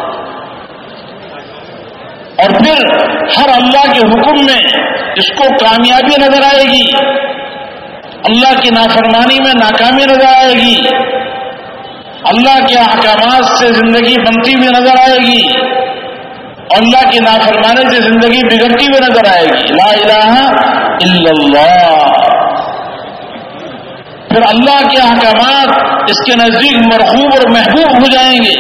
اور پھر ہر اللہ کے حکم میں اس کو کامیابی نظر آئے گی، اللہ کی نافرمانی میں ناکامی نظر آئے گی، اللہ کے احکامات سے زندگی بنتی ہوئی نظر آئے گی، اور اللہ کی نافرمانی سے زندگی بگڑتی ہوئی نظر آئے گی۔ لا الہ الا اللہ، پھر اللہ کے احکامات اس کے نزدیک مرغوب اور محبوب ہو جائیں گے۔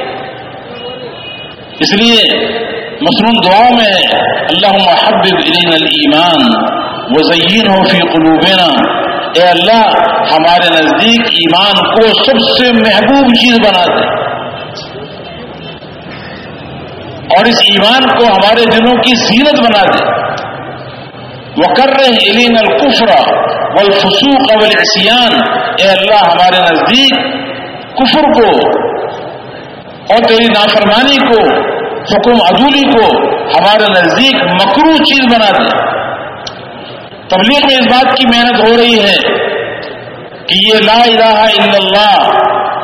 اس لیے مصنون دعاؤں میں اللہم حبب الینا الایمان وزینہ فی قلوبنا، اے اللہ ہمارے نزدیک ایمان کو سب سے محبوب چیز بنا دے، اور اس ایمان کو ہمارے دلوں کی زینت بنا دے۔ وَكَرِّهْ إِلَيْنَا الْكُفْرَ وَالْفُسُوقَ وَالْعِصْيَانَ، اے اللہ ہمارے نزدیک کفر کو اور تیری نافرمانی کو، حکم عدولی کو ہمارے نزدیک مکروہ چیز بنا دے۔ تبلیغ میں اس بات کی محنت ہو رہی ہے کہ یہ لا الہ الا اللہ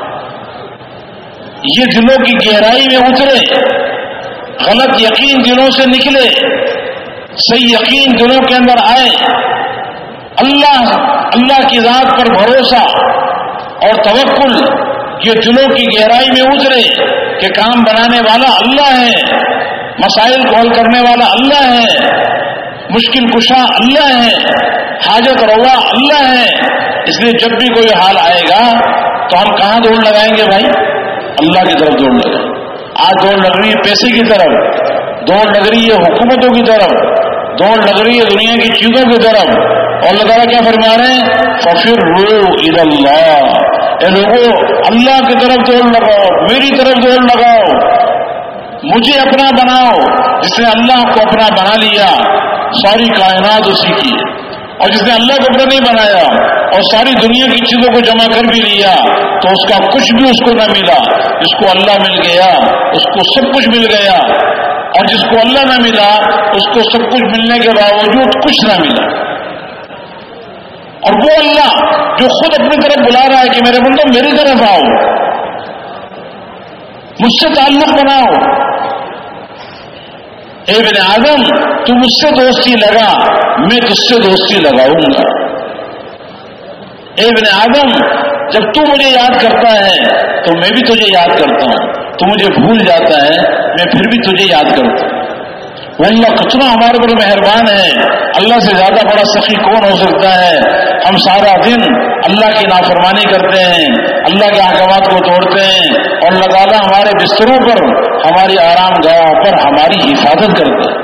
یہ دلوں کی گہرائی میں اترے، غلط یقین دلوں سے نکلے، صحیح یقین دلوں کے اندر آئے، اللہ اللہ کی ذات پر بھروسہ اور توکل یہ دلوں کی گہرائی میں اترے کہ کام بنانے والا اللہ ہے، مسائل کو حل کرنے والا اللہ ہے، مشکل کشا اللہ ہے، حاجت روا اللہ ہے۔ اس لیے جب بھی کوئی حال آئے گا تو ہم کہاں دوڑ لگائیں گے بھائی؟ اللہ کی طرف دوڑ لگائیں۔ آج دوڑ لگ رہی ہے پیسے کی طرف، دوڑ لگ رہی ہے حکومتوں کی طرف، دوڑ لگ رہی ہے دنیا کی چیزوں کی طرف، اور اللہ تعالیٰ کیا فرما رہے ہیں؟ فَفِرُّوا إِلَى اللَّهِ، اے لوگو اللہ کی طرف دوڑ لگاؤ، میری طرف دوڑ لگاؤ، مجھے اپنا بناؤ۔ جس نے اللہ کو اپنا بنا لیا ساری کائنات اسی کی، اور جس نے اللہ کو اپنا نہیں بنایا اور ساری دنیا کی چیزوں کو جمع کر بھی لیا تو اس کا کچھ بھی اس کو نہ ملا۔ جس کو اللہ مل گیا اس کو سب کچھ مل گیا، اور جس کو اللہ نہ ملا اس کو سب کچھ ملنے کے باوجود کچھ نہ ملا۔ اور وہ اللہ جو خود اپنی طرف بلا رہا ہے کہ میرے بندو میری طرف آؤ، مجھ سے تعلق بناؤ، اے ابن آدم تو مجھ سے دوستی لگا میں تجھ سے دوستی لگاؤں گا۔ اے ابن آدم جب تو مجھے یاد کرتا ہے تو میں بھی تجھے یاد کرتا ہوں، تو مجھے بھول جاتا ہے میں پھر بھی تجھے یاد کرتا ہوں۔ واللہ کتنا ہمارے پر مہربان ہے، اللہ سے زیادہ بڑا سخی کون ہو سکتا ہے؟ ہم سارا دن اللہ کی نافرمانی کرتے ہیں، اللہ کے احکامات کو توڑتے ہیں، اور اللہ تعالیٰ ہمارے بستروں پر، ہماری آرام گاہوں پر ہماری حفاظت کرتا ہے۔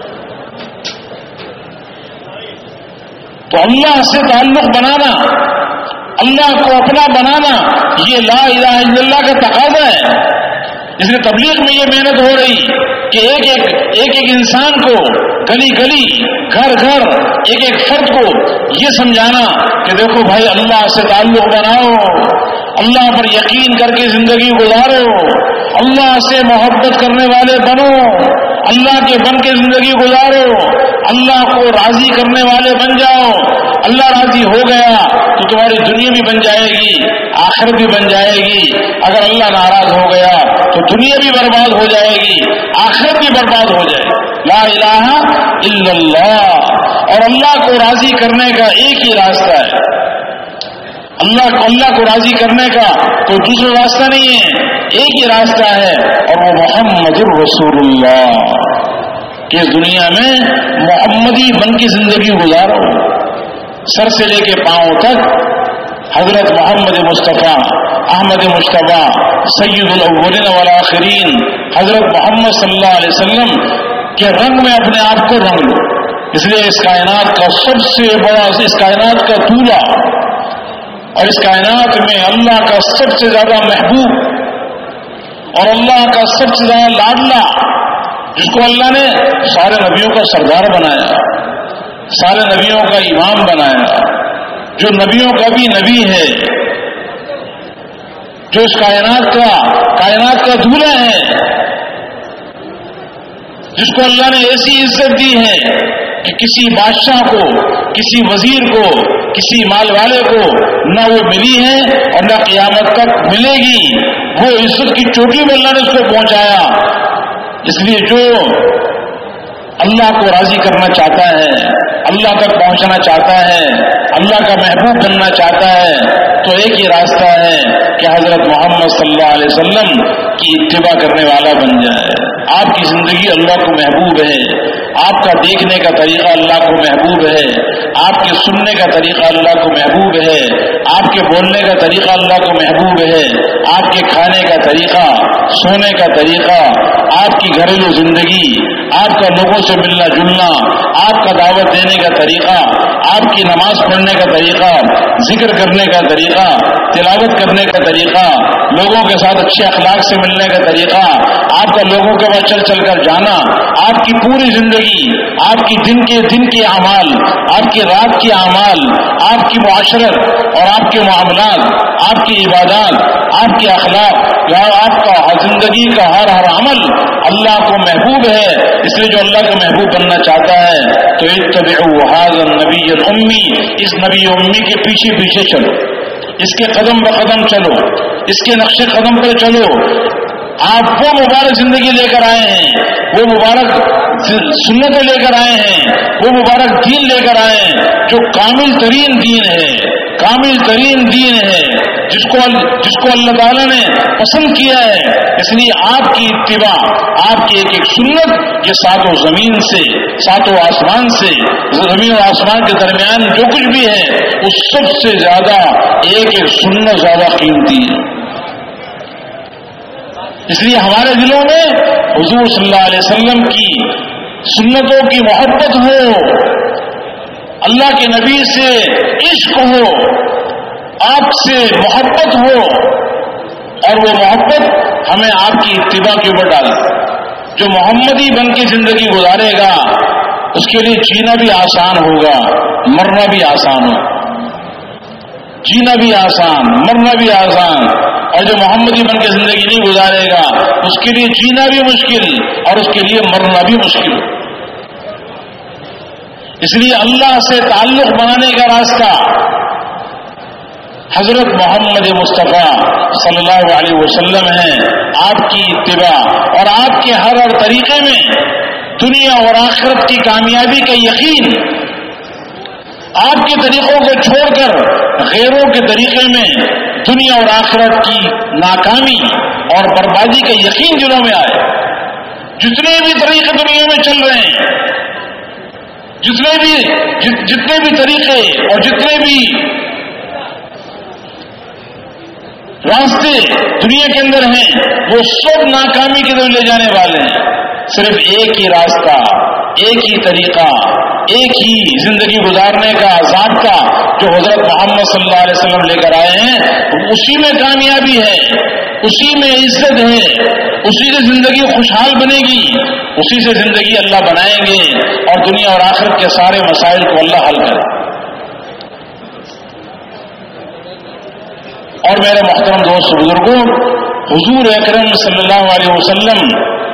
تو اللہ سے تعلق بنانا، اللہ کو اپنا بنانا، یہ لا الہ الا اللہ کا تقاضا ہے۔ اس لیے تبلیغ میں یہ محنت ہو رہی کہ ایک ایک ایک ایک انسان کو گلی گلی گھر گھر ایک ایک فرد کو یہ سمجھانا کہ دیکھو بھائی اللہ سے تعلق بناؤ، اللہ پر یقین کر کے زندگی گزارو، اللہ سے محبت کرنے والے بنو، اللہ کے بن کے زندگی گزارو، اللہ کو راضی کرنے والے بن جاؤ۔ اللہ راضی ہو گیا تو تمہاری دنیا بھی بن جائے گی، آخرت بھی بن جائے گی۔ اگر اللہ ناراض ہو گیا تو دنیا بھی برباد ہو جائے گی، آخرت بھی برباد ہو جائے گی۔ لا الہ الا اللہ، اور اللہ کو راضی کرنے کا ایک ہی راستہ ہے، اللہ کو اللہ کو راضی کرنے کا کوئی دوسرا راستہ نہیں ہے، ایک ہی راستہ ہے، اور وہ محمد الرسول اللہ، کہ اس دنیا میں محمدی بن کی زندگی گزارو، سر سے لے کے پاؤں تک حضرت محمد مصطفیٰ احمد مشتبہ سید الاولین والآخرین حضرت محمد صلی اللہ علیہ وسلم کے رنگ میں اپنے آپ کو رنگ لو۔ اس لیے اس کائنات کا سب سے بڑا، اس کائنات کا دولہا اور اس کائنات میں اللہ کا سب سے زیادہ محبوب اور اللہ کا سب سے زیادہ لاڈلا، جس کو اللہ نے سارے نبیوں کا سردار بنایا، سارے نبیوں کا امام بنایا، جو نبیوں کا بھی نبی ہے، جو اس کائنات کا کائنات کا دولہا ہے، جس کو اللہ نے ایسی عزت دی ہے کہ کسی بادشاہ کو، کسی وزیر کو، کسی مال والے کو نہ وہ ملی ہے اور نہ قیامت تک ملے گی۔ وہ عزت کی چوٹی میں اللہ نے اس کو پہنچایا۔ اس لیے جو اللہ کو راضی کرنا چاہتا ہے، اللہ تک پہنچنا چاہتا ہے، اللہ کا محبوب بننا چاہتا ہے، تو ایک ہی راستہ ہے کہ حضرت محمد صلی اللہ علیہ وسلم کی اتباع کرنے والا بن جائے۔ آپ کی زندگی اللہ کو محبوب ہے، آپ کا دیکھنے کا طریقہ اللہ کو محبوب ہے، آپ کے سننے کا طریقہ اللہ کو محبوب ہے، آپ کے بولنے کا طریقہ اللہ کو محبوب ہے، آپ کے کھانے کا طریقہ، سونے کا طریقہ، آپ کی گھریلو زندگی، آپ کا لوگوں سے ملنا جلنا، آپ کا دعوت دینے کا طریقہ، آپ کی نماز پڑھنے کا طریقہ، ذکر کرنے کا طریقہ، تلاوت کرنے کا طریقہ، لوگوں کے ساتھ اچھے اخلاق سے ملنے کا طریقہ، آپ کا لوگوں کے بعد چل چل کر جانا، آپ کی پوری زندگی، آپ کی دن کے دن کے اعمال، آپ کی رات کے اعمال، آپ کی معاشرت اور آپ کے معاملات، آپ کی عبادات، آپ کے اخلاق، یا آپ کا زندگی کا ہر ہر عمل اللہ کو محبوب ہے۔ اس لیے جو اللہ کا محبوب بننا چاہتا ہے تو اتبعوا ھذا النبی الامی، اس نبی امی کے پیچھے پیچھے چلو، اس کے قدم بقدم چلو، اس کے نقش قدم پر چلو۔ آپ وہ مبارک زندگی لے کر آئے ہیں، وہ مبارک سنتیں لے کر آئے ہیں، وہ مبارک دین لے کر آئے ہیں جو کامل ترین دین ہے، کامل ترین دین ہے جس کو جس کو اللہ تعالیٰ نے پسند کیا ہے. اس لیے آپ کی اتباع، آپ کی ایک ایک سنت یہ ساتوں زمین سے، ساتوں آسمان سے، زمین اور آسمان کے درمیان جو کچھ بھی ہے اس سب سے زیادہ ایک ایک سنت زیادہ قیمتی ہے. اس لیے ہمارے دلوں میں حضور صلی اللہ علیہ وسلم کی سنتوں کی محبت ہو، اللہ کے نبی سے عشق ہو، آپ سے محبت ہو، اور وہ محبت ہمیں آپ کی اتباع کے اوپر ڈالے. جو محمدی بن کے زندگی گزارے گا اس کے لیے جینا بھی آسان ہوگا، مرنا بھی آسان ہوگا. جینا بھی آسان، مرنا بھی آسان. اور جو محمدی بن کے زندگی نہیں گزارے گا اس کے لیے جینا بھی مشکل اور اس کے لیے مرنا بھی مشکل. اس لیے اللہ سے تعلق بنانے کا راستہ حضرت محمد مصطفیٰ صلی اللہ علیہ وسلم ہے. آپ کی اتباع اور آپ کے ہر ہر طریقے میں دنیا اور آخرت کی کامیابی کا یقین. آپ کے طریقوں کو چھوڑ کر غیروں کے طریقے میں دنیا اور آخرت کی ناکامی اور بربادی کا یقین دلوں میں آئے. جتنے بھی طریقے دنیا میں چل رہے ہیں، جتنے بھی جتنے بھی طریقے اور جتنے بھی راستے دنیا کے اندر ہیں وہ سب ناکامی کی طرف لے جانے والے ہیں. صرف ایک ہی راستہ، ایک ہی طریقہ، ایک ہی زندگی گزارنے کا ضابطہ جو حضرت محمد صلی اللہ علیہ وسلم لے کر آئے ہیں، اسی میں کامیابی ہے، اسی میں عزت ہے، اسی سے زندگی خوشحال بنے گی، اسی سے زندگی اللہ بنائیں گے اور دنیا اور آخرت کے سارے مسائل کو اللہ حل کرے. اور میرے محترم دوست بزرگوں، حضور اکرم صلی اللہ علیہ وسلم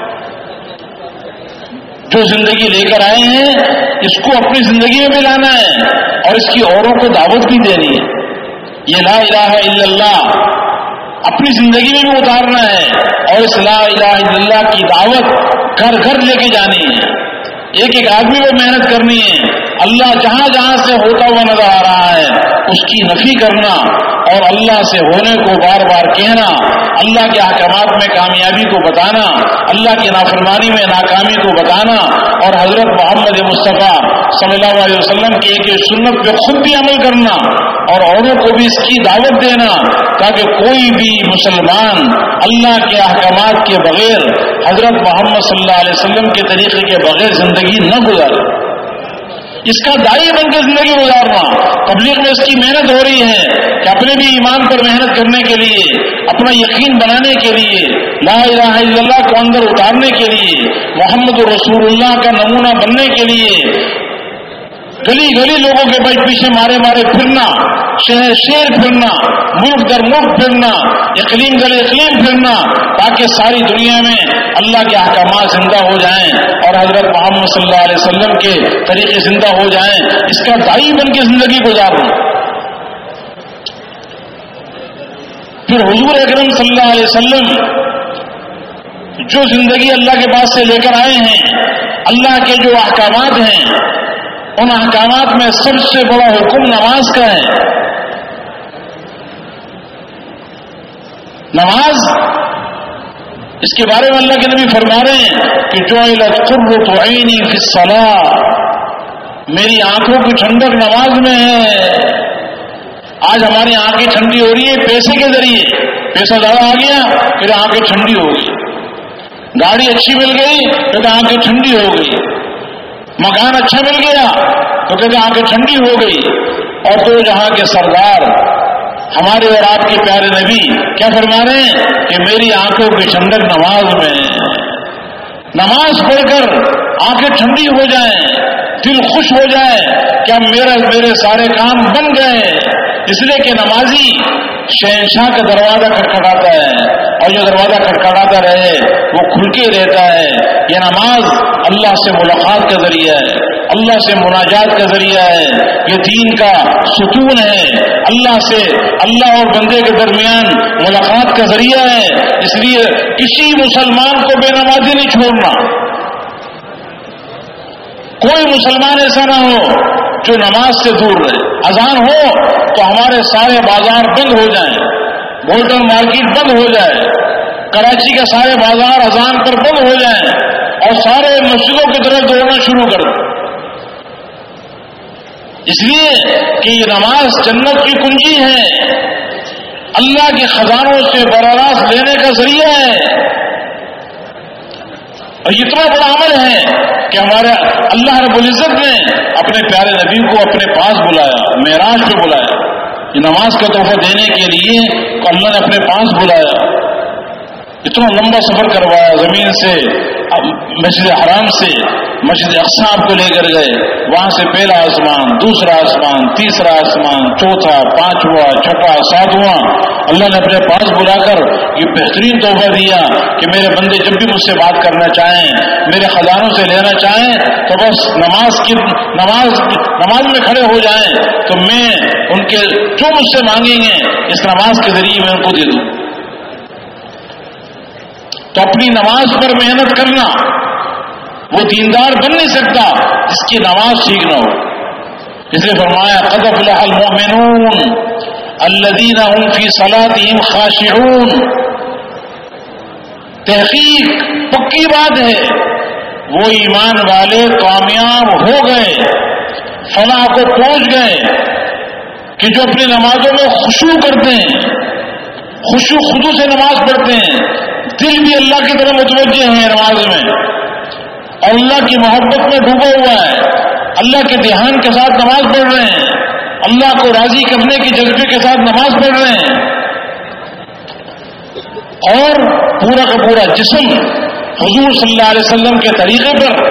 جو زندگی لے کر آئے ہیں اس کو اپنی زندگی میں بھی لانا ہے اور اس کی اوروں کو دعوت بھی دینی ہے. یہ لا الہ الا اللہ اپنی زندگی میں بھی اتارنا ہے اور اس لا الہ الا اللہ کی دعوت گھر گھر لے کے جانی ہے. ایک ایک آدمی کو محنت کرنی ہے. اللہ جہاں جہاں سے ہوتا ہوا نظر آ رہا ہے اس کی نفی کرنا اور اللہ سے ہونے کو بار بار کہنا، اللہ کے احکامات میں کامیابی کو بتانا، اللہ کی نافرمانی میں ناکامی کو بتانا اور حضرت محمد مصطفیٰ صلی اللہ علیہ وسلم کی ایک ایک سنت پہ خود بھی عمل کرنا اور اوروں کو بھی اس کی دعوت دینا تاکہ کوئی بھی مسلمان اللہ کے احکامات کے بغیر، حضرت محمد صلی اللہ علیہ وسلم کے طریقے کے بغیر زندگی نہ گزارے. اس کا داعی بن کے زندگی گزارنا. تبلیغ میں اس کی محنت ہو رہی ہے کہ اپنے بھی ایمان پر محنت کرنے کے لیے، اپنا یقین بنانے کے لیے، لا الہ الا اللہ کو اندر اتارنے کے لیے، محمد رسول اللہ کا نمونہ بننے کے لیے گلی گلی لوگوں کے بیچ پیچھے مارے مارے پھرنا، شہر شہر پھرنا، ملک در ملک پھرنا، اقلیم در اقلیم پھرنا تاکہ ساری دنیا میں اللہ کے احکامات زندہ ہو جائیں اور حضرت محمد صلی اللہ علیہ وسلم کے طریقے زندہ ہو جائیں. اس کا داعی بن کے زندگی گزارنا. پھر حضور اکرم صلی اللہ علیہ وسلم جو زندگی اللہ کے پاس سے لے کر آئے ہیں، اللہ کے جو احکامات ہیں ان احکامات میں سب سے بڑا حکم نماز کا ہے. نماز، اس کے بارے میں اللہ کے نبی فرما رہے ہیں کہ جعلت قرۃ عینی فی الصلاۃ، میری آنکھوں کی ٹھنڈک نماز میں ہے. آج ہماری آنکھیں ٹھنڈی ہو رہی ہے پیسے کے ذریعے، پیسہ زیادہ آ گیا پھر آنکھیں ٹھنڈی ہو گئی، گاڑی اچھی مل گئی پھر آنکھیں ٹھنڈی ہو گئی، مکان اچھا مل گیا تو کہتے آنکھیں ٹھنڈی ہو گئی. اور تو جہاں کے سردار ہمارے اور آپ کے پیارے نبی کیا فرما رہے ہیں کہ میری آنکھوں کی ٹھنڈک نماز میں ہے. نماز پڑھ کر آنکھیں ٹھنڈی ہو جائیں، دل خوش ہو جائے کہ اب میرا میرے سارے کام بن گئے. اس لیے کہ نمازی شہنشاہ کا دروازہ کھٹکھٹاتا ہے اور جو دروازہ کھٹکھٹاتا رہے وہ کھل کے رہتا ہے. یہ نماز اللہ سے ملاقات کا ذریعہ ہے، اللہ سے مناجات کا ذریعہ ہے، یہ دین کا ستون ہے، اللہ سے اللہ اور بندے کے درمیان ملاقات کا ذریعہ ہے. اس لیے کسی مسلمان کو بے نمازی نہیں چھوڑنا. کوئی مسلمان ایسا نہ ہو جو نماز سے دور رہے. اذان ہو تو ہمارے سارے بازار بند ہو جائیں، بولٹن مارکیٹ بند ہو جائے، کراچی کے سارے بازار اذان پر بند ہو جائیں اور سارے مسجدوں کی طرف دوڑنا شروع کر دیں. اس لیے کہ یہ نماز جنت کی کنجی ہے، اللہ کے خزانوں سے براہ راست لینے کا ذریعہ ہے. اور یہ اتنا بڑا عمل ہے کہ ہمارے اللہ رب العزت نے اپنے پیارے نبی کو اپنے پاس بلایا، معراج پہ بلایا. یہ نماز کا تحفہ دینے کے لیے اللہ نے اپنے پاس بلایا، اتنا لمبا سفر کروایا، زمین سے مسجد حرام سے مسجد اقصی آپ کو لے کر گئے، وہاں سے پہلا آسمان، دوسرا آسمان، تیسرا آسمان، چوتھا، پانچواں، چھٹا، ساتواں. اللہ نے اپنے پاس بلا کر یہ بہترین تحفہ دیا کہ میرے بندے جب بھی مجھ سے بات کرنا چاہیں، میرے خزانوں سے لینا چاہیں تو بس نماز کی نماز نماز میں کھڑے ہو جائیں تو میں ان کے جو مجھ سے مانگیں گے اس نماز کے ذریعے میں ان کو دے دوں. تو اپنی نماز پر محنت کرنا، وہ دیندار بن نہیں سکتا جس کی نماز ٹھیک نہ ہو. اس لیے فرمایا قد افلح المؤمنون الذین هم فی صلاتهم خاشعون. تحقیق پکی بات ہے وہ ایمان والے کامیاب ہو گئے، فلاح کو پہنچ گئے کہ جو اپنی نمازوں میں خشوع کرتے ہیں، خشوع خضوع سے نماز پڑھتے ہیں، دل بھی اللہ کی طرف متوجہ ہے نماز میں اور اللہ کی محبت میں ڈوبا ہوا ہے، اللہ کے دھیان کے ساتھ نماز پڑھ رہے ہیں، اللہ کو راضی کرنے کے جذبے کے ساتھ نماز پڑھ رہے ہیں، اور پورا کا پورا جسم حضور صلی اللہ علیہ وسلم کے طریقے پر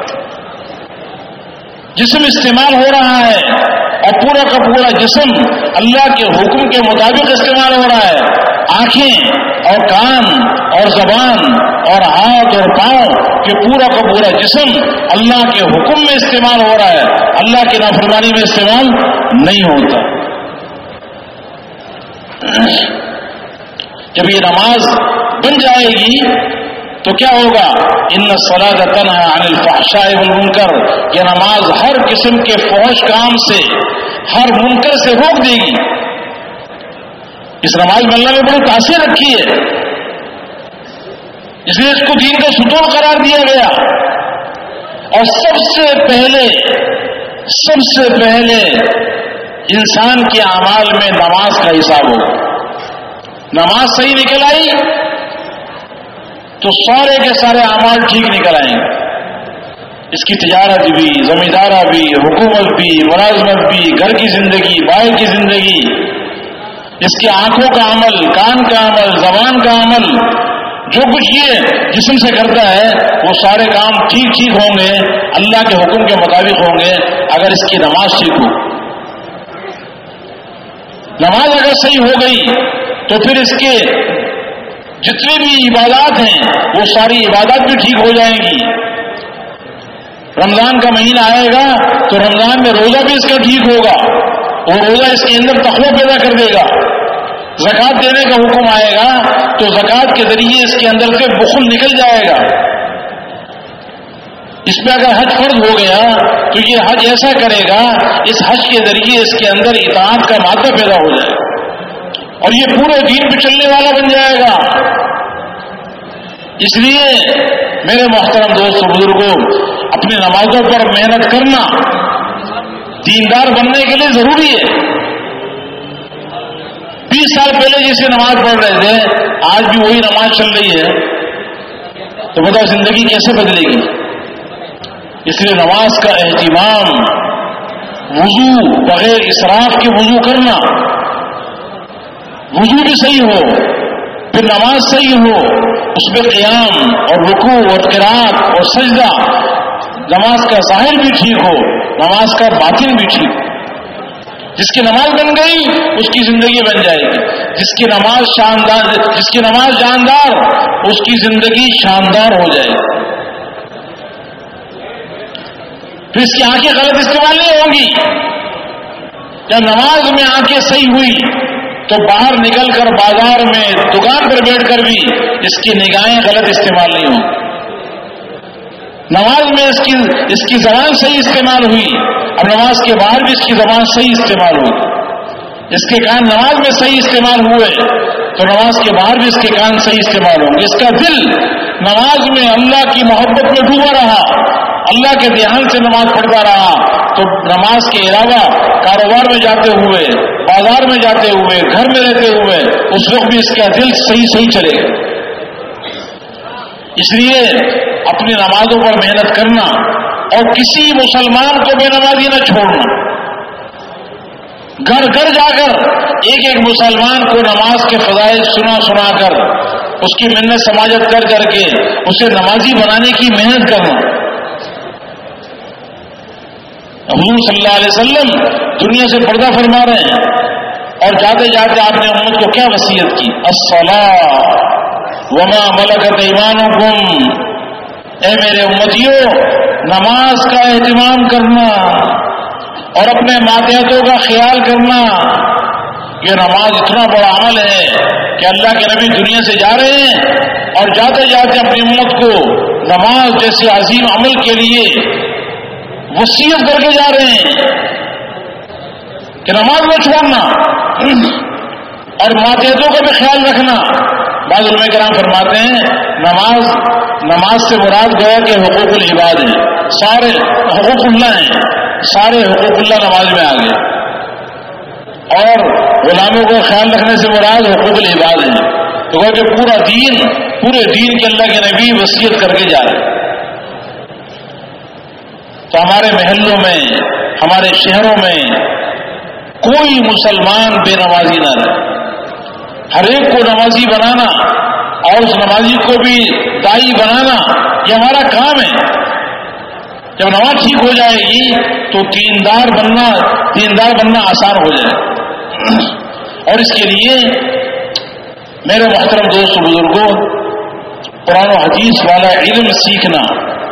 جسم استعمال ہو رہا ہے اور پورا کا پورا جسم اللہ کے حکم کے مطابق استعمال ہو رہا ہے. آنکھیں اور کان اور زبان اور ہاتھ اور پاؤں کہ پورا کا پورا جسم اللہ کے حکم میں استعمال ہو رہا ہے، اللہ کی نافرمانی میں استعمال نہیں ہوتا. جب یہ نماز بن جائے گی تو کیا ہوگا؟ ان الصلاۃ تنہی عن الفحشاء والمنکر. یہ نماز ہر قسم کے فحش کام سے، ہر منکر سے روک دے گی. اس نماز میں اللہ نے بڑی تاثیر رکھی ہے، اس لیے اس کو دین کا ستون قرار دیا گیا. اور سب سے پہلے سب سے پہلے انسان کے اعمال میں نماز کا حساب ہوگا. نماز صحیح نکل آئی تو سارے کے سارے اعمال ٹھیک نکل آئیں گے. اس کی تجارت بھی، زمیندارہ بھی، حکومت بھی، ملازمت بھی، گھر کی زندگی، باہر کی زندگی، اس کی آنکھوں کا عمل، کان کا عمل، زبان کا عمل، جو کچھ یہ جسم سے کرتا ہے وہ سارے کام ٹھیک ٹھیک ہوں گے، اللہ کے حکم کے مطابق ہوں گے اگر اس کی نماز ٹھیک ہو. نماز اگر صحیح ہو گئی تو پھر اس کے جتنے بھی عبادات ہیں وہ ساری عبادات بھی ٹھیک ہو جائیں گی. رمضان کا مہینہ آئے گا تو رمضان میں روزہ بھی اس کا ٹھیک ہوگا، وہ روزہ اس کے اندر تقویٰ پیدا کر دے گا. زکوٰۃ دینے کا حکم آئے گا تو زکوٰۃ کے ذریعے اس کے اندر سے بخل نکل جائے گا. اس پہ اگر حج فرض ہو گیا تو یہ حج ایسا کرے گا، اس حج کے ذریعے اس کے اندر اطاعت کا مادہ پیدا ہو جائے گا اور یہ پورے دین پہ چلنے والا بن جائے گا. اس لیے میرے محترم دوستوں بزرگوں، اپنی نمازوں پر محنت کرنا دیندار بننے کے لیے ضروری ہے. بیس سال پہلے جیسے نماز پڑھ رہے تھے آج بھی وہی نماز چل رہی ہے تو بتاؤ زندگی کیسے بدلے گی؟ اس لیے نماز کا اہتمام، وضو بغیر اسراف کے وضو کرنا، وضو بھی صحیح ہو پھر نماز صحیح ہو، اس میں قیام اور رکوع اور قرات اور سجدہ، نماز کا ظاہر بھی ٹھیک ہو، نماز کا باطن بھی ٹھیک ہو. جس کی نماز بن گئی اس کی زندگی بن جائے گی. جس کی نماز شاندار جس کی نماز جاندار اس کی زندگی شاندار ہو جائے گی. پھر اس کی آنکھیں غلط استعمال نہیں ہوں گی. جب نماز میں آنکھیں صحیح ہوئی تو باہر نکل کر بازار میں دکان پر بیٹھ کر بھی اس کی نگاہیں غلط استعمال نہیں ہوں. نماز میں اس کی اس کی زبان صحیح استعمال ہوئی، اب نماز کے باہر بھی اس کی زبان صحیح استعمال ہوگی. اس کے کان نماز میں صحیح استعمال ہوئے تو نماز کے باہر بھی اس کے کان صحیح استعمال ہوں گے. اس کا دل نماز میں اللہ کی محبت میں ڈوبا رہا، اللہ کے دھیان سے نماز پڑھتا رہا، تو نماز کے علاوہ کاروبار میں جاتے ہوئے، بازار میں جاتے ہوئے، گھر میں رہتے ہوئے اس وقت بھی اس کا دل صحیح صحیح چلے گا. اس لیے اپنی نمازوں پر محنت کرنا اور کسی مسلمان کو بے نمازی نہ چھوڑنا. گھر گھر جا کر ایک ایک مسلمان کو نماز کے فضائل سنا سنا کر اس کی منت سماجت کر کر کے اسے نمازی بنانے کی محنت کرنا. حضور صلی اللہ علیہ وسلم دنیا سے پردہ فرما رہے ہیں اور جاتے جاتے آپ نے امت کو کیا وصیت کی؟ الصلاۃ وما ملکت ایمانکم، اے میرے امتیوں نماز کا اہتمام کرنا اور اپنے ماتحتوں کا خیال کرنا. یہ نماز اتنا بڑا عمل ہے کہ اللہ کے نبی دنیا سے جا رہے ہیں اور جاتے جاتے اپنی امت کو نماز جیسے عظیم عمل کے لیے وصیت کر کے جا رہے ہیں کہ نماز میں چھوڑنا اور ماتحتوں کا بھی خیال رکھنا. بعض علماء کرام فرماتے ہیں نماز نماز سے مراد گیا کہ حقوق العباد ہیں، سارے حقوق اللہ ہیں، سارے حقوق اللہ نماز میں آ گئے. اور غلاموں کو خیال رکھنے سے مراد حقوق العباد ہیں. تو کہ پورا دین پورے دین کے اللہ کے نبی وصیت کر کے جا رہے ہیں. تو ہمارے محلوں میں، ہمارے شہروں میں کوئی مسلمان بے نمازی نہ رہے. ہر ایک کو نمازی بنانا اور اس نمازی کو بھی دائی بنانا یہ ہمارا کام ہے. جب نماز ٹھیک ہو جائے گی تو دیندار بننا دیندار بننا آسان ہو جائے. اور اس کے لیے میرے محترم دوست و بزرگوں، قرآن و حدیث والا علم سیکھنا،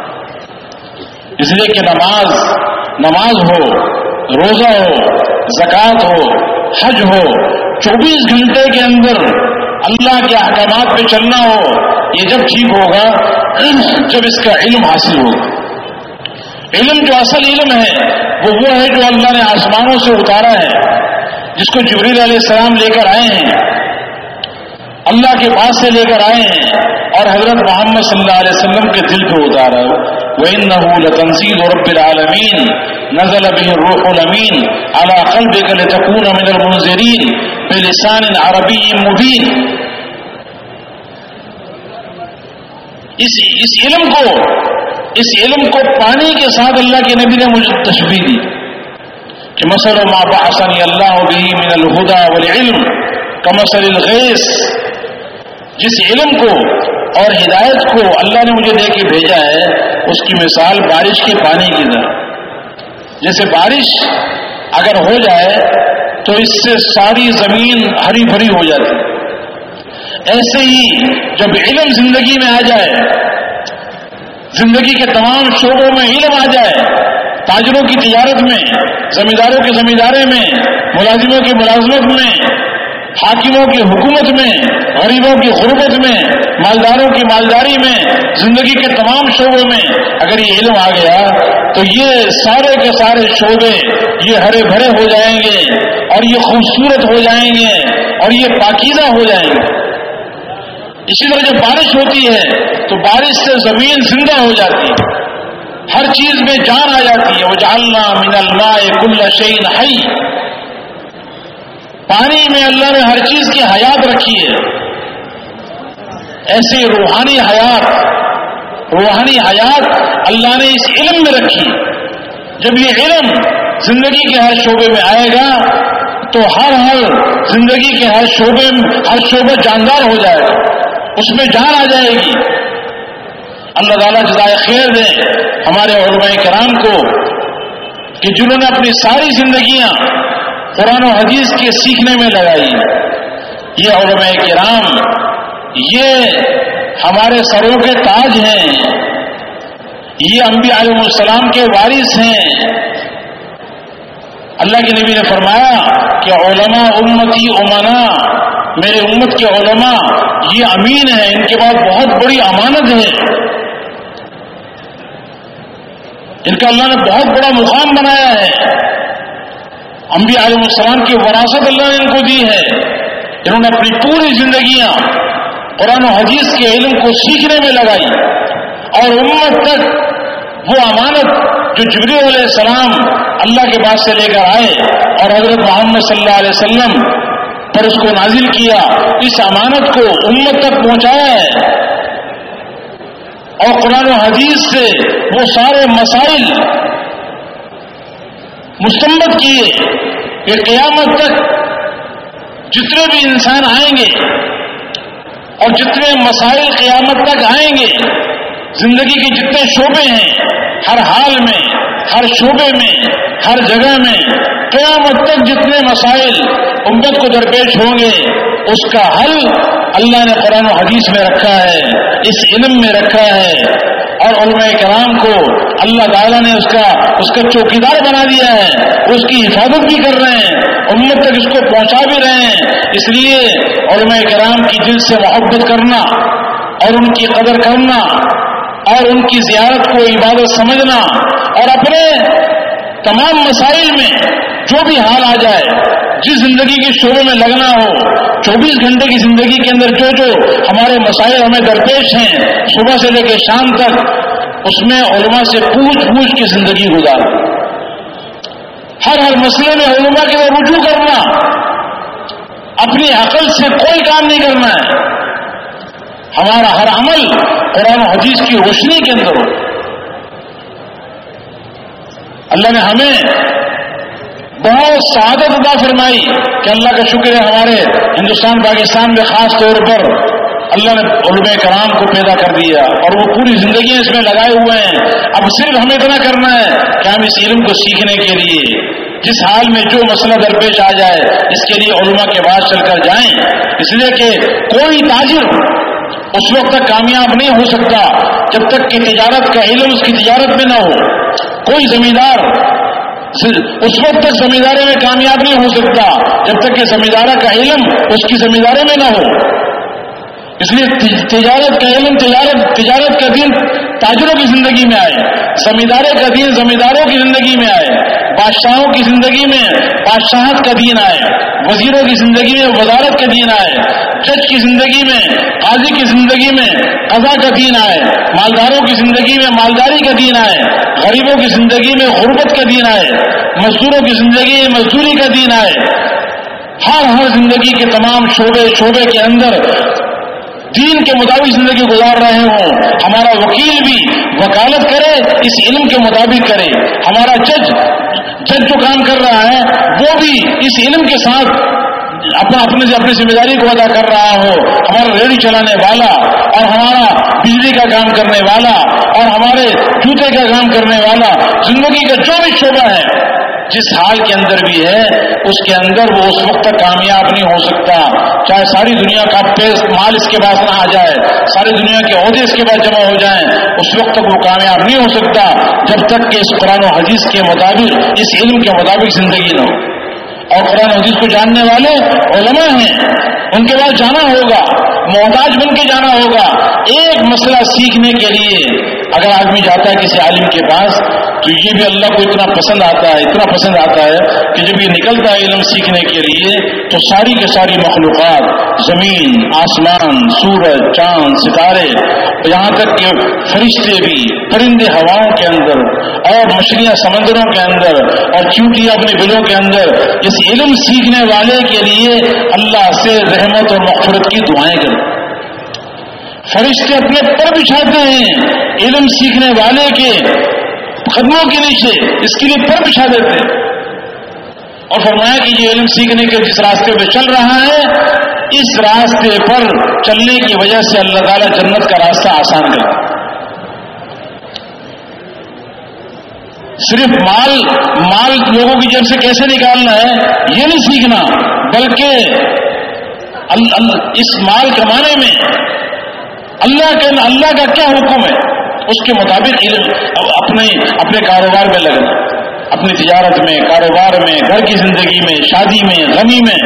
اس لیے کہ نماز نماز ہو، روزہ ہو، زکوٰۃ ہو، حج ہو، چوبیس گھنٹے کے اندر اللہ کے احکامات پہ چلنا ہو، یہ جب ٹھیک ہوگا جب اس کا علم حاصل ہوگا. علم جو اصل علم ہے وہ وہ ہے جو اللہ نے آسمانوں سے اتارا ہے، جس کو جبریل علیہ السلام لے کر آئے ہیں، اللہ کے پاس سے لے کر آئے ہیں اور حضرت محمد صلی اللہ علیہ وسلم کے دل پہ اتارا. وَإِنَّهُ لَتَنزِيلُ رَبِّ الْعَالَمِينَ نَزَلَ بِهِ الرُّوحُ الْأَمِينُ عَلَى قَلْبِكَ لِتَكُونَ مِنَ الْمُنذِرِينَ بِلِسَانٍ عَرَبِيٍّ مُبِينٍ. اس اس علم کو اس علم کو پانی کے ساتھ اللہ کے نبی نے مجھے تشبیہ دی کہ مثل ما بعثني الله به من الهدى والعلم كمثل الغيث. جس علم کو اور ہدایت کو اللہ نے مجھے دے کے بھیجا ہے اس کی مثال بارش کے پانی کی طرح. جیسے بارش اگر ہو جائے تو اس سے ساری زمین ہری بھری ہو جاتی، ایسے ہی جب علم زندگی میں آ جائے، زندگی کے تمام شعبوں میں علم آ جائے، تاجروں کی تجارت میں، زمینداروں کے زمیندارے میں، ملازموں کی ملازمت میں، حاکموں کی حکومت میں، غریبوں کی غربت میں، مالداروں کی مالداری میں، زندگی کے تمام شعبوں میں اگر یہ علم آ گیا تو یہ سارے کے سارے شعبے یہ ہرے بھرے ہو جائیں گے اور یہ خوبصورت ہو جائیں گے اور یہ پاکیزہ ہو جائیں گے. اسی طرح جب بارش ہوتی ہے تو بارش سے زمین زندہ ہو جاتی ہے، ہر چیز میں جان آ جاتی ہے. وَجَعَلْنَا مِنَ الْمَاءِ كُلَّ شَيْءٍ حَيٍّ. پانی میں اللہ نے ہر چیز کی حیات رکھی ہے. ایسے روحانی حیات روحانی حیات اللہ نے اس علم میں رکھی. جب یہ علم زندگی کے ہر شعبے میں آئے گا تو ہر ہر زندگی کے ہر شعبے ہر شعبہ جاندار ہو جائے گا، اس میں جان آ جائے گی. اللہ تعالیٰ جزائے خیر دے ہمارے علماء کرام کو کہ جنہوں نے اپنی ساری زندگیاں قرآن و حدیث کے سیکھنے میں لگائی. یہ علماء کرام یہ ہمارے سروں کے تاج ہیں، یہ انبیاء علیہ السلام کے وارث ہیں. اللہ کے نبی نے فرمایا کہ علماء امتی امنا، میرے امت کے علماء یہ امین ہیں، ان کے بعد بہت بڑی امانت ہے. ان کا اللہ نے بہت بڑا مقام بنایا ہے. انبیاء علیہ السلام کی وراثت اللہ نے ان کو دی ہے. انہوں نے اپنی پوری زندگیاں قرآن و حدیث کے علم کو سیکھنے میں لگائی اور امت تک وہ امانت جو جبریل علیہ السلام اللہ کے پاس سے لے کر آئے اور حضرت محمد صلی اللہ علیہ وسلم پر اس کو نازل کیا، اس امانت کو امت تک پہنچایا ہے. اور قرآن و حدیث سے وہ سارے مسائل مستنبط کیے کہ قیامت تک جتنے بھی انسان آئیں گے اور جتنے مسائل قیامت تک آئیں گے، زندگی کے جتنے شعبے ہیں، ہر حال میں، ہر شعبے میں، ہر جگہ میں قیامت تک جتنے مسائل امت کو درپیش ہوں گے، اس کا حل اللہ نے قرآن و حدیث میں رکھا ہے، اس علم میں رکھا ہے. اور علماء کرام کو اللہ تعالیٰ نے اس کا اس کا چوکیدار بنا دیا ہے، اس کی حفاظت بھی کر رہے ہیں، امت تک اس کو پہنچا بھی رہے ہیں. اس لیے علماء کرام کی دل سے محبت کرنا اور ان کی قدر کرنا اور ان کی زیارت کو عبادت سمجھنا اور اپنے تمام مسائل میں جو بھی حال آ جائے، جس زندگی کے شعبے میں لگنا ہو، چوبیس گھنٹے کی زندگی کے اندر جو جو ہمارے مسائل ہمیں درپیش ہیں صبح سے لے کے شام تک، اس میں علماء سے پوچھ پوچھ کے زندگی گزار، ہر ہر مسئلے میں علماء کے لیے رجوع کرنا، اپنی عقل سے کوئی کام نہیں کرنا ہے. ہمارا ہر عمل قرآن و حدیث کی روشنی کے اندر ہو. اللہ نے ہمیں بہت سعادت عطا فرمائی کہ اللہ کا شکر ہے ہمارے ہندوستان پاکستان میں خاص طور پر اللہ نے علماء کرام کو پیدا کر دیا اور وہ پوری زندگی اس میں لگائے ہوئے ہیں. اب صرف ہمیں اتنا کرنا ہے کہ ہم اس علم کو سیکھنے کے لیے جس حال میں جو مسئلہ درپیش آ جائے اس کے لیے علماء کے پاس چل کر جائیں. اس لیے کہ کوئی تاجر اس وقت تک کامیاب نہیں ہو سکتا جب تک کہ تجارت کا علم اس کی تجارت میں نہ ہو. کوئی زمیندار اس وقت تک زمینداری میں کامیاب نہیں ہو سکتا جب تک کہ زمیندارہ کا علم اس کی زمینداری میں نہ ہو. اس لیے تجارت کا علم تجارت تجارت کا دین تاجروں کی زندگی میں آئے، زمیندارے کا دین زمینداروں کی زندگی میں آئے، بادشاہوں کی زندگی میں بادشاہت کا دین آئے، وزیروں کی زندگی میں وزارت کا دین آئے، جج کی زندگی میں قاضی کی زندگی میں قضا کا دین آئے، مالداروں کی زندگی میں مالداری کا دین آئے، غریبوں کی زندگی میں غربت کا دین آئے، مزدوروں کی زندگی میں مزدوری کا دین آئے. ہر ہر زندگی کے تمام شعبے شعبے کے اندر دین کے مطابق زندگی گزار رہے ہوں. ہمارا وکیل بھی وکالت کرے اس علم کے مطابق کرے، ہمارا جج جج جو کام کر رہا ہے وہ بھی اس علم کے ساتھ اپنا اپنے اپنی ذمہ داری کو ادا کر رہا ہو. ہمارا ریڑھی چلانے والا اور ہمارا بجلی کا کام کرنے والا اور ہمارے جوتے کا کام کرنے والا، زندگی کا جو بھی شعبہ ہے جس حال کے اندر بھی ہے اس کے اندر وہ اس وقت تک کامیاب نہیں ہو سکتا چاہے ساری دنیا کا پیس مال اس کے پاس نہ آ جائے، ساری دنیا کے عہدے اس کے پاس جمع ہو جائیں، اس وقت تک وہ کامیاب نہیں ہو سکتا جب تک کہ اس قرآن و حدیث کے مطابق اس علم کے مطابق زندگی نہ ہو. اور قرآن و حدیث کو جاننے والے علماء ہیں، ان کے پاس جانا ہوگا، محتاج بن کے جانا ہوگا. ایک مسئلہ سیکھنے کے لیے اگر آدمی جاتا ہے کسی عالم کے پاس تو یہ بھی اللہ کو اتنا پسند آتا ہے اتنا پسند آتا ہے کہ جب یہ نکلتا ہے علم سیکھنے کے لیے تو ساری کے ساری مخلوقات، زمین، آسمان، سورج، چاند، ستارے، یہاں تک کہ فرشتے بھی، پرندے ہواؤں کے اندر اور مچھلیاں سمندروں کے اندر اور چیونٹیاں اپنے بلوں کے اندر، اس علم سیکھنے والے کے لیے اللہ سے رحمت اور مغفرت کی دعائیں کریں. فرشتے اپنے پر بچھاتے ہیں علم سیکھنے والے کے قدموں کے نیچے، اس کے لیے پر بچھا دیتے ہیں اور فرمایا کہ یہ علم سیکھنے کے جس راستے پہ چل رہا ہے اس راستے پر چلنے کی وجہ سے اللہ تعالیٰ جنت کا راستہ آسان کرتا ہے. صرف مال مال لوگوں کی جیب سے کیسے نکالنا ہے یہ نہیں سیکھنا، بلکہ اس مال کمانے میں اللہ کے اللہ کا کیا حکم ہے اس کے مطابق علم اپنے اپنے کاروبار میں لگنا، اپنی تجارت میں، کاروبار میں، گھر کی زندگی میں، شادی میں، غمی میں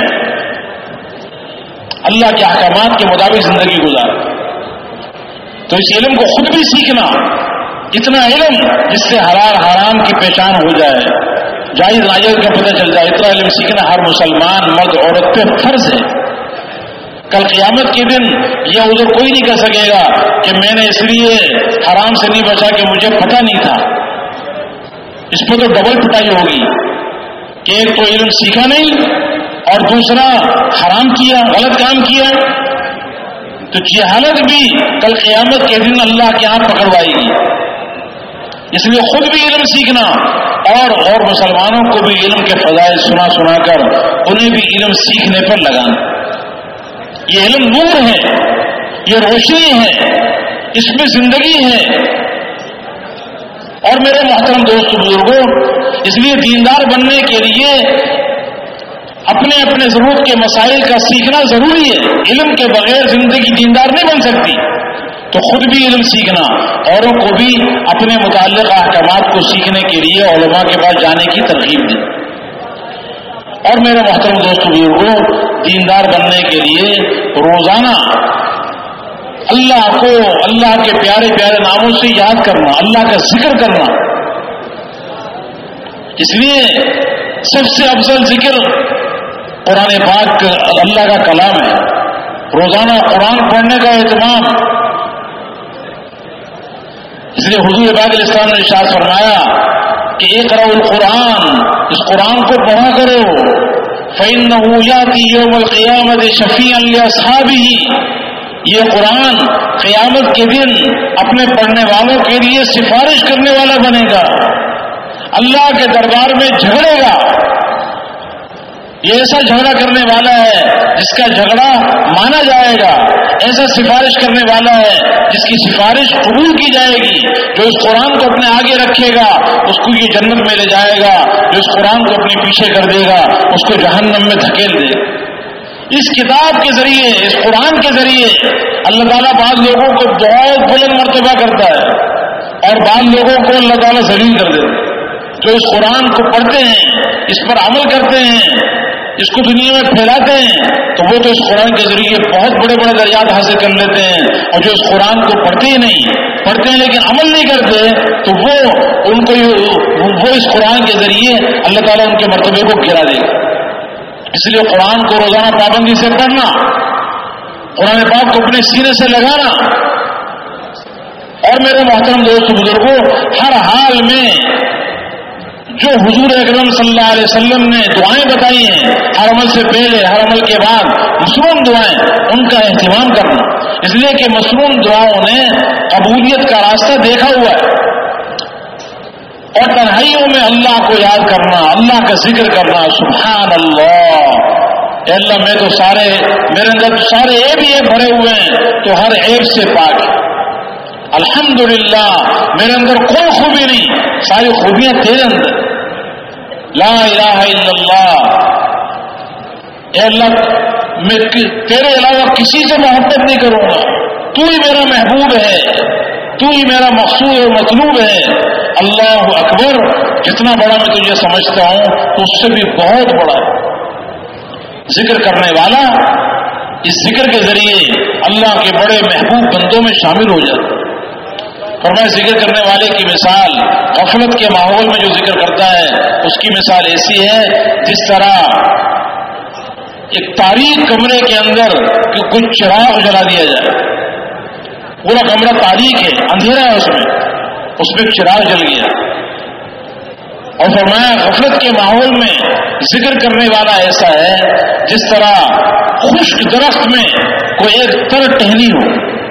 اللہ کے احکامات کے مطابق زندگی گزارنا. تو اس علم کو خود بھی سیکھنا اتنا علم جس سے حلال حرام کی پہچان ہو جائے، جائز ناجائز کا پتہ چل جائے، اتنا علم سیکھنا ہر مسلمان مرد عورت پہ فرض ہے۔ کل قیامت کے دن یہ عذر کوئی نہیں کر سکے گا کہ میں نے اس لیے حرام سے نہیں بچا کہ مجھے پتہ نہیں تھا۔ اس پہ تو ڈبل پٹائی ہوگی کہ ایک تو علم سیکھا نہیں اور دوسرا حرام کیا، غلط کام کیا، تو جہالت بھی کل قیامت کے دن اللہ کے ہاں پکڑوائے گی۔ اس لیے خود بھی علم سیکھنا اور اور مسلمانوں کو بھی علم کے فضائل سنا سنا کر انہیں بھی علم سیکھنے پر لگانا۔ یہ علم نور ہے، یہ روشنی ہے، اس میں زندگی ہے۔ اور میرے محترم دوست بزرگوں، اس لیے دیندار بننے کے لیے اپنے اپنے ضرورت کے مسائل کا سیکھنا ضروری ہے۔ علم کے بغیر زندگی دیندار نہیں بن سکتی، تو خود بھی علم سیکھنا، اوروں کو بھی اپنے متعلق احکامات کو سیکھنے کے لیے علماء کے پاس جانے کی ترغیب دی۔ اور میرے محترم دوست بزرگوں، دیندار بننے کے لیے روزانہ اللہ کو اللہ کے پیارے پیارے ناموں سے یاد کرنا، اللہ کا ذکر کرنا۔ اس لیے سب سے افضل ذکر قرآن پاک اللہ کا کلام ہے۔ روزانہ قرآن پڑھنے کا اہتمام، اس لیے حضور پاک علیہ السلام نے ارشاد فرمایا کہ اقرأوا القرآن، اس قرآن کو پڑھا کرو، فإنه يأتي يوم القيامة شفيعا لأصحابه، یہ قرآن قیامت کے دن اپنے پڑھنے والوں کے لیے سفارش کرنے والا بنے گا، اللہ کے دربار میں جھگڑے گا۔ یہ ایسا جھگڑا کرنے والا ہے جس کا جھگڑا مانا جائے گا، ایسا سفارش کرنے والا ہے جس کی سفارش قبول کی جائے گی۔ جو اس قرآن کو اپنے آگے رکھے گا اس کو یہ جنت میں لے جائے گا، جو اس قرآن کو اپنے پیچھے کر دے گا اس کو جہنم میں دھکیل دے گا۔ اس کتاب کے ذریعے، اس قرآن کے ذریعے اللہ تعالیٰ بعض لوگوں کو بہت بلند مرتبہ کرتا ہے اور بعض لوگوں کو اللہ تعالیٰ ذلیل کر دیتا ہے۔ جو اس قرآن کو پڑھتے ہیں، اس پر عمل کرتے ہیں، اس کو دنیا میں پھیلاتے ہیں، تو وہ تو اس قرآن کے ذریعے بہت بڑے بڑے درجات حاصل کر لیتے ہیں۔ اور جو اس قرآن کو پڑھتے ہی نہیں، پڑھتے ہیں لیکن عمل نہیں کرتے، تو وہ ان کو وہ اس قرآن کے ذریعے اللہ تعالیٰ ان کے مرتبے کو گرا دے گا۔ اس لیے قرآن کو روزانہ پابندی سے پڑھنا، قرآن پاک کو اپنے سینے سے لگانا، اور میرے محترم دوست بزرگوں، ہر حال میں جو حضور اکرم صلی اللہ علیہ وسلم نے دعائیں بتائی ہیں، ہر عمل سے پہلے، ہر عمل کے بعد مصنون دعائیں، ان کا اہتمام کرنا، اس لیے کہ مصنون دعاؤں نے قبولیت کا راستہ دیکھا ہوا ہے۔ اور تنہائیوں میں اللہ کو یاد کرنا، اللہ کا ذکر کرنا، سبحان اللہ، اے اللہ میں تو سارے میرے اندر تو سارے عیب ہی بھرے ہوئے ہیں، تو ہر عیب سے پاک ہے۔ الحمدللہ میرے اندر کوئی خوبی نہیں، ساری خوبیاں تیرے اندر۔ لا الہ الا اللہ، اے اللہ میں تیرے علاوہ کسی سے محبت نہیں کروں گا، تو ہی میرا محبوب ہے، تو ہی میرا مقصود اور مطلوب ہے۔ اللہ اکبر، جتنا بڑا میں تجھے سمجھتا ہوں اس سے بھی بہت بڑا ہے۔ ذکر کرنے والا اس ذکر کے ذریعے اللہ کے بڑے محبوب بندوں میں شامل ہو جاتا ہے۔ فرمایا ذکر کرنے والے کی مثال غفلت کے ماحول میں جو ذکر کرتا ہے اس کی مثال ایسی ہے جس طرح ایک تاریک کمرے کے اندر کہ کچھ چراغ جلا دیا جائے، پورا کمرہ تاریک ہے، اندھیرا ہے، اس میں اس میں چراغ جل گیا۔ اور فرمایا غفلت کے ماحول میں ذکر کرنے والا ایسا ہے جس طرح خشک درخت میں کوئی ایک تر ٹہنی ہو۔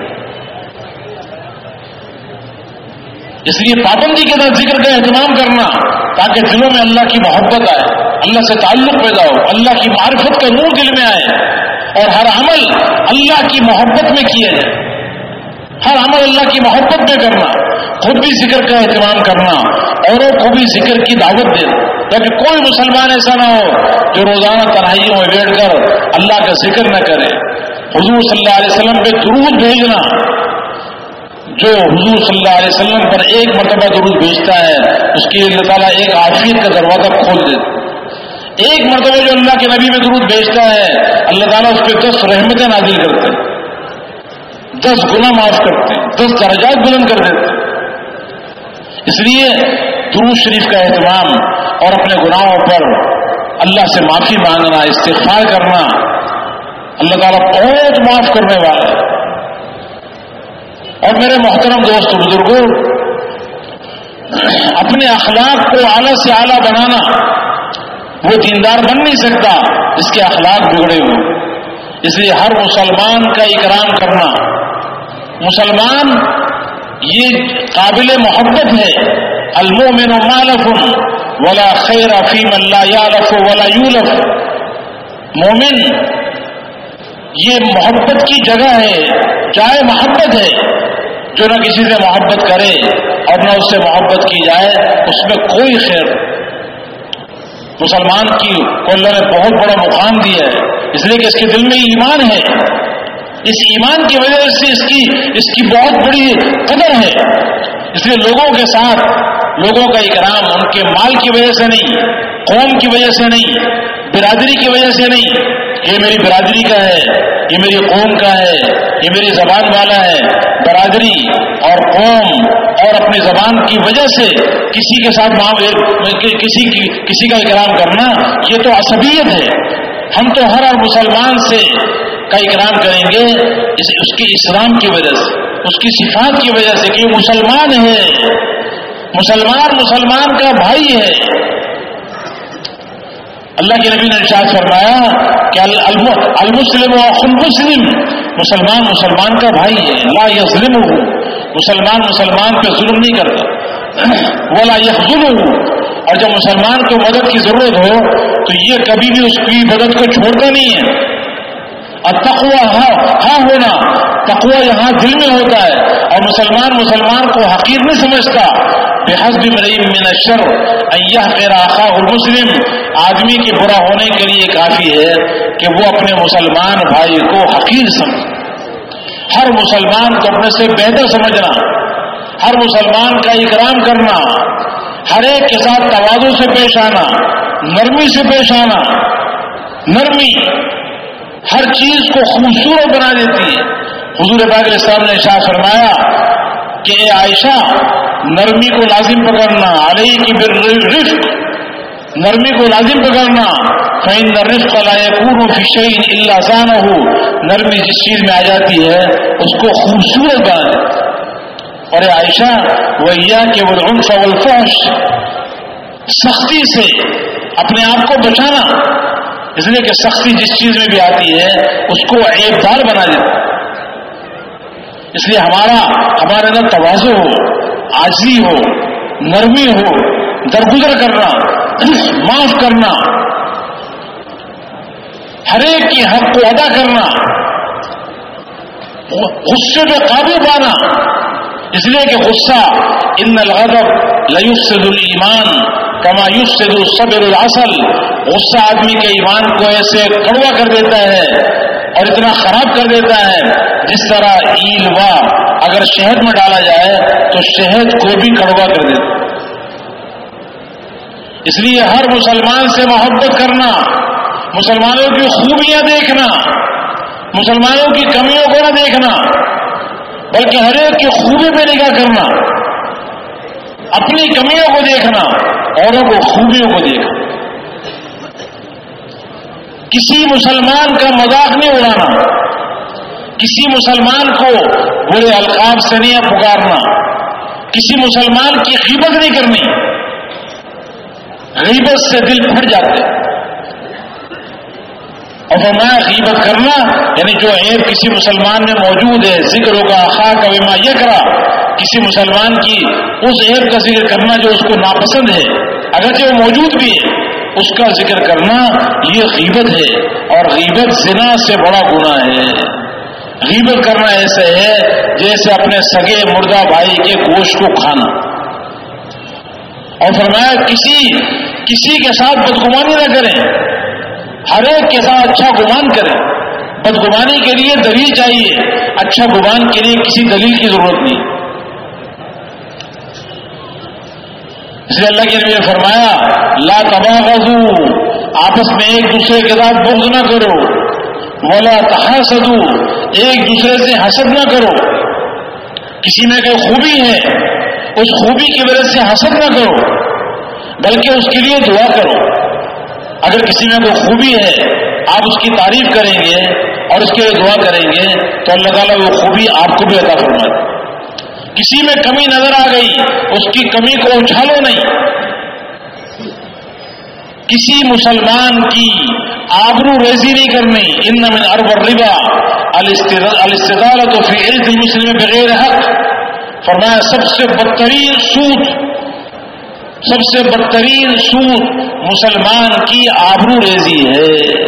اس لیے پابندی کے ساتھ ذکر کا اہتمام کرنا تاکہ دلوں میں اللہ کی محبت آئے، اللہ سے تعلق پیدا ہو، اللہ کی معرفت کا نور دل میں آئے، اور ہر عمل اللہ کی محبت میں کیا جائے، ہر عمل اللہ کی محبت میں کرنا، خود بھی ذکر کا اہتمام کرنا، اوروں کو بھی ذکر کی دعوت دینا، تاکہ کوئی مسلمان ایسا نہ ہو جو روزانہ تنہائیوں میں بیٹھ کر اللہ کا ذکر نہ کرے۔ حضور صلی اللہ علیہ وسلم پہ درود بھیجنا، جو حضور صلی اللہ علیہ وسلم پر ایک مرتبہ درود بھیجتا ہے اس کے لیے اللہ تعالیٰ ایک عافیت کا دروازہ کھول دیتا۔ ایک مرتبہ جو اللہ کے نبی میں درود بھیجتا ہے اللہ تعالیٰ اس پہ دس رحمتیں نازل کرتے ہیں، دس گناہ معاف کرتے ہیں، دس درجات بلند کر دیتے ہیں۔ اس لیے درود شریف کا اہتمام اور اپنے گناہوں پر اللہ سے معافی مانگنا، استغفار کرنا، اللہ تعالیٰ بہت معاف کرنے والا ہے۔ اور میرے محترم دوست بزرگوں، اپنے اخلاق کو اعلیٰ سے اعلیٰ بنانا، وہ دیندار بن نہیں سکتا جس کے اخلاق بگڑے ہوئے۔ اس لیے ہر مسلمان کا اکرام کرنا، مسلمان یہ قابل محبت ہے۔ المؤمن مالف ولا خیر فی من لا یالف ولا یولف، مومن یہ محبت کی جگہ ہے، چاہے محبت ہے، جو نہ کسی سے محبت کرے اور نہ اس سے محبت کی جائے، اس میں کوئی خیر۔ مسلمان کی کو اللہ نے بہت بڑا مقام دیا ہے، اس لیے کہ اس کے دل میں ایمان ہے، اس ایمان کی وجہ سے اس کی اس کی بہت بڑی قدر ہے۔ اس لیے لوگوں کے ساتھ لوگوں کا اکرام ان کے مال کی وجہ سے نہیں، قوم کی وجہ سے نہیں، برادری کی وجہ سے نہیں، یہ میری برادری کا ہے، یہ میری قوم کا ہے، یہ میری زبان والا ہے۔ برادری اور قوم اور اپنی زبان کی وجہ سے کسی کے ساتھ کسی کی کسی کا اکرام کرنا، یہ تو عصبیت ہے۔ ہم تو ہر ہر مسلمان سے کا اکرام کریں گے اس, اس کے اسلام کی وجہ سے، اس کی صفات کی وجہ سے کہ وہ مسلمان ہے، مسلمان مسلمان کا بھائی ہے۔ اللہ کے نبی نے ارشاد فرمایا کہ المسلم اخو المسلم، مسلمان مسلمان کا بھائی ہے، لا یظلمہ، مسلمان مسلمان پہ ظلم نہیں کرتا، ولا یخذلہ، اور جب مسلمان کو مدد کی ضرورت ہو تو یہ کبھی بھی اس کی مدد کو چھوڑتا نہیں ہے۔ التقوی ہاں ہونا، تقوی یہاں دل میں ہوتا ہے، اور مسلمان مسلمان کو حقیر نہیں سمجھتا۔ بحسب امرئ من الشر ان يحقر اخاه المسلم، آدمی کے برا ہونے کے لیے کافی ہے کہ وہ اپنے مسلمان بھائی کو حقیر سمجھے۔ ہر مسلمان کو اپنے سے بہتر سمجھنا، ہر مسلمان کا اکرام کرنا، ہر ایک کے ساتھ تواضع سے پیش آنا، نرمی سے پیش آنا۔ نرمی ہر چیز کو خوبصورت بنا دیتی ہے۔ حضور پاک علیہ السلام نے ارشاد فرمایا کہ اے عائشہ، نرمی کو لازم پکڑنا، علیک بالرفق، نرمی کو لازم پکڑنا، فإن الرفق لا يكون في شيء إلا زانه، نرمی جس چیز میں آ جاتی ہے اس کو خوبصورت بنا دیتی ہے۔ اور اے عائشہ، وإياك والعنف والفحش، سختی سے اپنے آپ کو بچانا، اس لیے کہ سختی جس چیز میں بھی آتی ہے اس کو عیب دار بنا دیتی ہے۔ اس لیے ہمارا ہمارے اندر تواضع ہو، عاجزی ہو، نرمی ہو، درگزر کرنا، معاف کرنا، ہر ایک کی حق کو ادا کرنا، غصے پہ قابو پانا، اس لیے کہ غصہ ان الغضب لیفسد الایمان کما یفسد الصبر العسل، غصہ آدمی کے ایمان کو ایسے کڑوا کر دیتا ہے اور اتنا خراب کر دیتا ہے جس طرح ایلوا اگر شہد میں ڈالا جائے تو شہد کو بھی کڑوا کر دیتا ہے۔ اس لیے ہر مسلمان سے محبت کرنا، مسلمانوں کی خوبیاں دیکھنا، مسلمانوں کی کمیوں کو نہ دیکھنا، بلکہ ہر ایک کی خوبی پہ نگاہ کرنا، اپنی کمیوں کو دیکھنا، اوروں کو خوبیوں کو دیکھنا۔ کسی مسلمان کا مذاق نہیں اڑانا، کسی مسلمان کو برے القاب سے نہیں پکارنا، کسی مسلمان کی غیبت نہیں کرنی، غیبت سے دل پھٹ جاتے۔ اور فرمایا غیبت کرنا یعنی جو عیب کسی مسلمان میں موجود ہے، ذکر ہوگا اخاک بما یکرہ، کسی مسلمان کی اس عیب کا ذکر کرنا جو اس کو ناپسند ہے، اگرچہ وہ موجود بھی ہے، اس کا ذکر کرنا یہ غیبت ہے، اور غیبت زنا سے بڑا گناہ ہے۔ غیبت کرنا ایسے ہے جیسے اپنے سگے مردہ بھائی کے گوشت کو کھانا۔ اور فرمایا کسی کسی کے ساتھ بدگمانی نہ کریں، ہر ایک کے ساتھ اچھا گمان کریں۔ بدگمانی کے لیے دلیل چاہیے، اچھا گمان کے لیے کسی دلیل کی ضرورت نہیں۔ اس لیے اللہ کے نبی نے فرمایا لا تباغضوا، آپس میں ایک دوسرے کے ساتھ بغض نہ کرو، ولا تحاسدوا، ایک دوسرے سے حسد نہ کرو۔ کسی میں کوئی خوبی ہے اس خوبی کی وجہ سے حسد نہ کرو، بلکہ اس کے لیے دعا کرو۔ اگر کسی میں کوئی خوبی ہے آپ اس کی تعریف کریں گے اور اس کے لیے دعا کریں گے تو اللہ تعالیٰ وہ خوبی آپ کو بھی عطا فرمائے۔ کسی میں کمی نظر آ گئی اس کی کمی کو اچھالو نہیں۔ کسی مسلمان کی آبرو ریزی نہیں کرنی۔ ان من ارب الربا الاستدالۃ فی عرض المسلم بغیر حق، فرمایا سب سے بدترین سود سب سے بدترین سود مسلمان کی آبرو ریزی ہے۔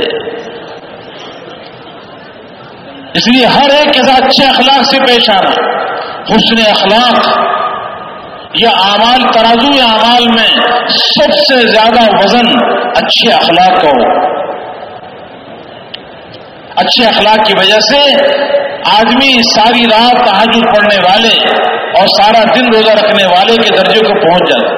اس لیے ہر ایک کے ساتھ اچھے اخلاق سے پیش آنا۔ حسن اخلاق یا اعمال، ترازو یا اعمال میں سب سے زیادہ وزن اچھے اخلاق کا ہو۔ اچھے اخلاق کی وجہ سے آدمی ساری رات تہجد پڑھنے والے اور سارا دن روزہ رکھنے والے کے درجے کو پہنچ جاتا۔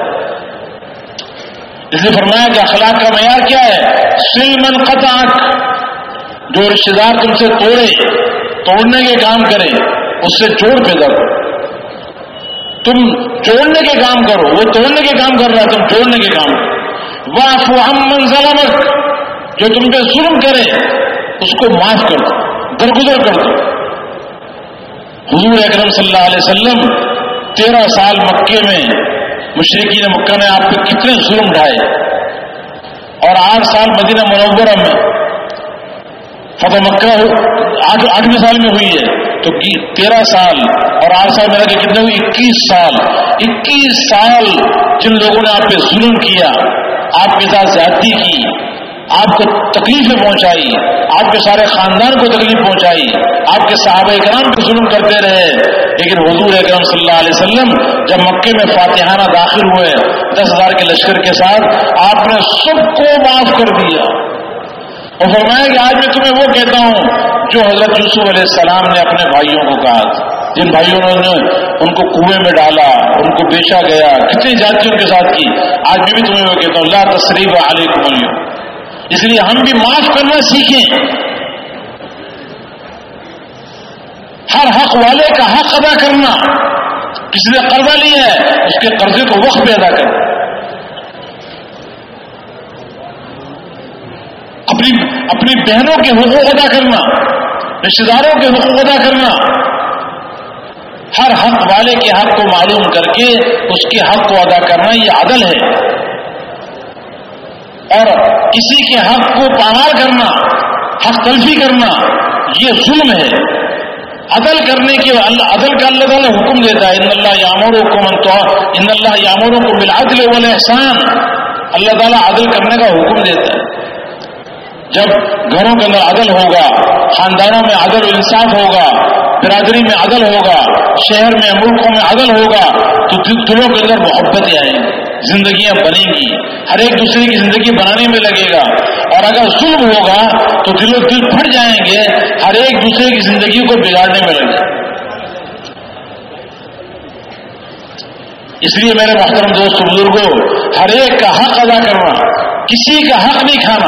اس لیے فرمایا کہ اخلاق کا معیار کیا ہے؟ صل من قطعک، جو رشتے دار تم سے توڑے، توڑنے کے کام کرے اس سے جوڑ پیدا کرو۔ تم جوڑنے کے کام کرو، وہ توڑنے کے کام کر رہا ہے، تم جوڑنے کے کام کرو۔ واعف عمن ظلمک، جو تم پہ ظلم کرے اس کو معاف کر دو، درگزر کر دو۔ حضور اکرم صلی اللہ علیہ وسلم تیرہ سال مکے میں مشرکین مکہ نے آپ پہ کتنے ظلم ڈھائے، اور آٹھ سال مدینہ منورہ میں فتح مکہ آٹھ آٹھویں سال میں ہوئی ہے، تو تیرہ سال اور آٹھ سال میں لگے کتنے ہوئی؟ اکیس سال اکیس سال جن لوگوں نے آپ پہ ظلم کیا، آپ کے ساتھ زیادتی کی، آپ کو تکلیفیں پہنچائی، آپ کے سارے خاندان کو تکلیف پہنچائی، آپ کے صحابہ کرام پہ ظلم کرتے رہے، لیکن حضور اکرم صلی اللہ علیہ وسلم جب مکے میں فاتحانہ داخل ہوئے دس ہزار کے لشکر کے ساتھ، آپ نے سب کو معاف کر دیا، اور فرمایا کہ آج میں تمہیں وہ کہتا ہوں جو حضرت یوسف علیہ السلام نے اپنے بھائیوں کو کہا تھا، جن بھائیوں نے ان کو کنویں میں ڈالا، ان کو بیچا گیا، کتنی زیادتی ان کے ساتھ کی، آج میں بھی تمہیں وہ کہتا ہوں لا تثریب علیکم اليوم۔ اس لیے ہم بھی معاف کرنا سیکھیں، ہر حق والے کا حق ادا کرنا۔ کسی نے قرضہ لیا ہے اس کے قرضے کو وقت پہ ادا کرنا، اپنی اپنی بہنوں کے حقوق ادا کرنا، رشتے داروں کے حقوق ادا کرنا، ہر حق والے کے حق کو معلوم کر کے اس کے حق کو ادا کرنا، یہ عدل ہے۔ اور کسی کے حق کو پامال کرنا، حق تلفی کرنا، یہ ظلم ہے۔ عدل کرنے کے عدل کا اللہ تعالیٰ حکم دیتا ہے، ان اللہ یامرکم ان اللہ یامرکم بالعدل والاحسان، اللہ تعالیٰ عدل کرنے کا حکم دیتا ہے۔ جب گھروں کے اندر عدل ہوگا، خاندانوں میں عدل و انصاف ہوگا، برادری میں عدل ہوگا، شہر میں ملکوں میں عدل ہوگا، تو دلوں کے اندر محبتیں آئیں گی، زندگیاں بنیں گی، ہر ایک دوسرے کی زندگی بنانے میں لگے گا۔ اور اگر ظلم ہوگا تو دلوں دل پھٹ جائیں گے، ہر ایک دوسرے کی زندگی کو بگاڑنے میں لگے گا۔ اس لیے میرے محترم دوست بزرگوں، ہر ایک کا حق ادا کرنا، کسی کا حق نہیں کھانا،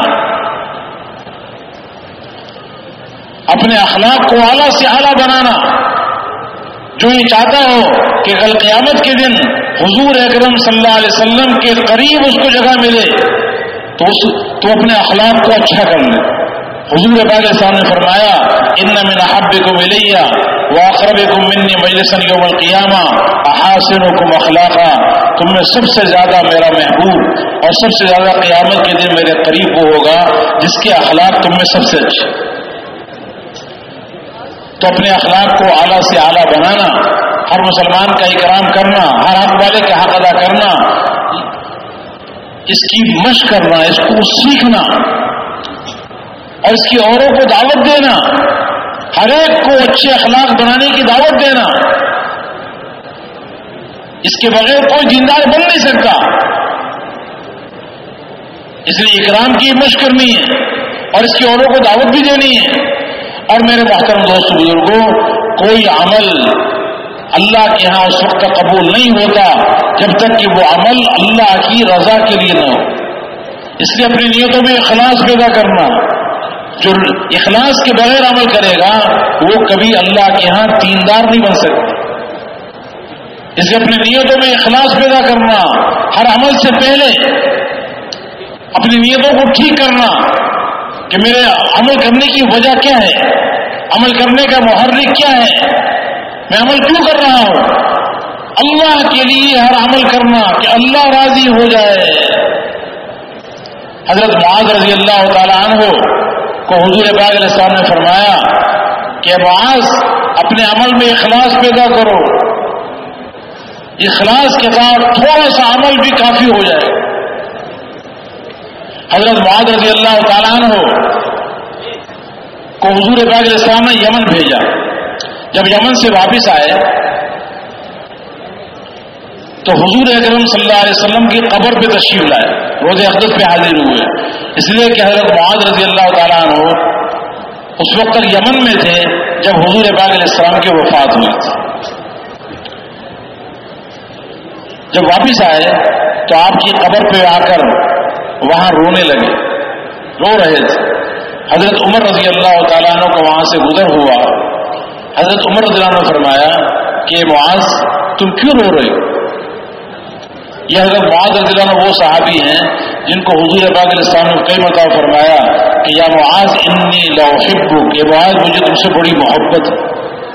اپنے اخلاق کو اعلیٰ سے اعلیٰ بنانا۔ جو یہ چاہتا ہو کہ کل قیامت کے دن حضور اکرم صلی اللہ علیہ وسلم کے قریب اس کو جگہ ملے تو اس تو اپنے اخلاق کو اچھا کر لے۔ حضور پاک علیہ السلام نے فرمایا ان من احبکم الی واقربکم منی مجلسا یوم القیامہ احاسنکم اخلاقا، تم میں سب سے زیادہ میرا محبوب اور سب سے زیادہ قیامت کے دن میرے قریب وہ ہوگا جس کے اخلاق تم میں سب سے اچھے۔ تو اپنے اخلاق کو اعلیٰ سے اعلیٰ بنانا، ہر مسلمان کا اکرام کرنا، ہر حق والے کا حق ادا کرنا، اس کی مشق کرنا، اس کو سیکھنا اور اس کی اوروں کو دعوت دینا، ہر ایک کو اچھے اخلاق بنانے کی دعوت دینا۔ اس کے بغیر کوئی دیندار بن نہیں سکتا، اس لیے اکرام کی مشق کرنی ہے اور اس کی اوروں کو دعوت بھی دینی ہے۔ اور میرے محترم دوست بزرگوں، کوئی عمل اللہ کے ہاں اس وقت تک قبول نہیں ہوتا جب تک کہ وہ عمل اللہ کی رضا کے لیے نہ ہو۔ اس لیے اپنی نیتوں میں اخلاص پیدا کرنا، جو اخلاص کے بغیر عمل کرے گا وہ کبھی اللہ کے ہاں دیندار نہیں بن سکتا۔ اس لیے اپنی نیتوں میں اخلاص پیدا کرنا، ہر عمل سے پہلے اپنی نیتوں کو ٹھیک کرنا کہ میرے عمل کرنے کی وجہ کیا ہے، عمل کرنے کا محرک کیا ہے، میں عمل کیوں کر رہا ہوں؟ اللہ کے لیے ہر عمل کرنا کہ اللہ راضی ہو جائے۔ حضرت معاذ رضی اللہ تعالیٰ عنہ کو حضور پاک علیہ السلام نے فرمایا کہ معاذ اپنے عمل میں اخلاص پیدا کرو، اخلاص کے ساتھ تھوڑا سا عمل بھی کافی ہو جائے۔ حضرت معاذ رضی اللہ تعالیٰ عنہ کو حضور پاک علیہ السلام نے یمن بھیجا۔ جب یمن سے واپس آئے تو حضور اکرم صلی اللہ علیہ وسلم کی قبر پہ تشریف لائے، روضہ اقدس پہ حاضر ہوئے، اس لیے کہ حضرت معاذ رضی اللہ تعالیٰ عنہ اس وقت تک یمن میں تھے جب حضور پاک علیہ السلام کی وفات ہوئی تھی۔ جب واپس آئے تو آپ کی قبر پہ آ کر وہاں رونے لگے، رو رہے تھے۔ حضرت عمر رضی اللہ تعالیٰ عنہ کو وہاں سے گزر ہوا، حضرت عمر رضی اللہ عنہ نے فرمایا کہ معاذ تم کیوں رو رہے ہو؟ یہ حضرت معاذ رضی اللہ عنہ وہ صحابی ہیں جن کو حضور پاک علیہ السلام نے کئی مرتبہ فرمایا کہ یا معاذ انی لاحبک، کہ معاذ مجھے تم سے بڑی محبت ہے۔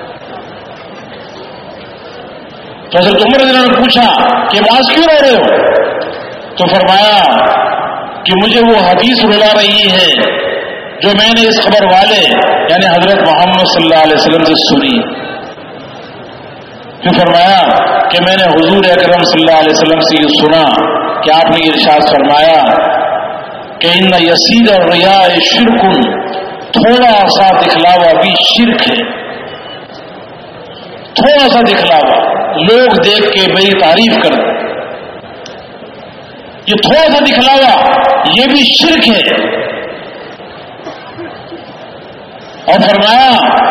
تو حضرت عمر رضی اللہ عنہ نے پوچھا کہ معاذ کیوں رو رہے ہو؟ تو فرمایا کہ مجھے وہ حدیث رلا رہی ہے جو میں نے اس خبر والے یعنی حضرت محمد صلی اللہ علیہ وسلم سے سنی۔ پھر فرمایا کہ میں نے حضور اکرم صلی اللہ علیہ وسلم سے یہ سنا کہ آپ نے یہ ارشاد فرمایا کہ ان یسیر الریاء شرک، تھوڑا سا دکھلاوا بھی شرک ہے۔ تھوڑا سا دکھلاوا، لوگ دیکھ کے میری تعریف کر دیں، یہ تھوڑا سا دکھلاوا یہ بھی شرک ہے۔ اور فرمایا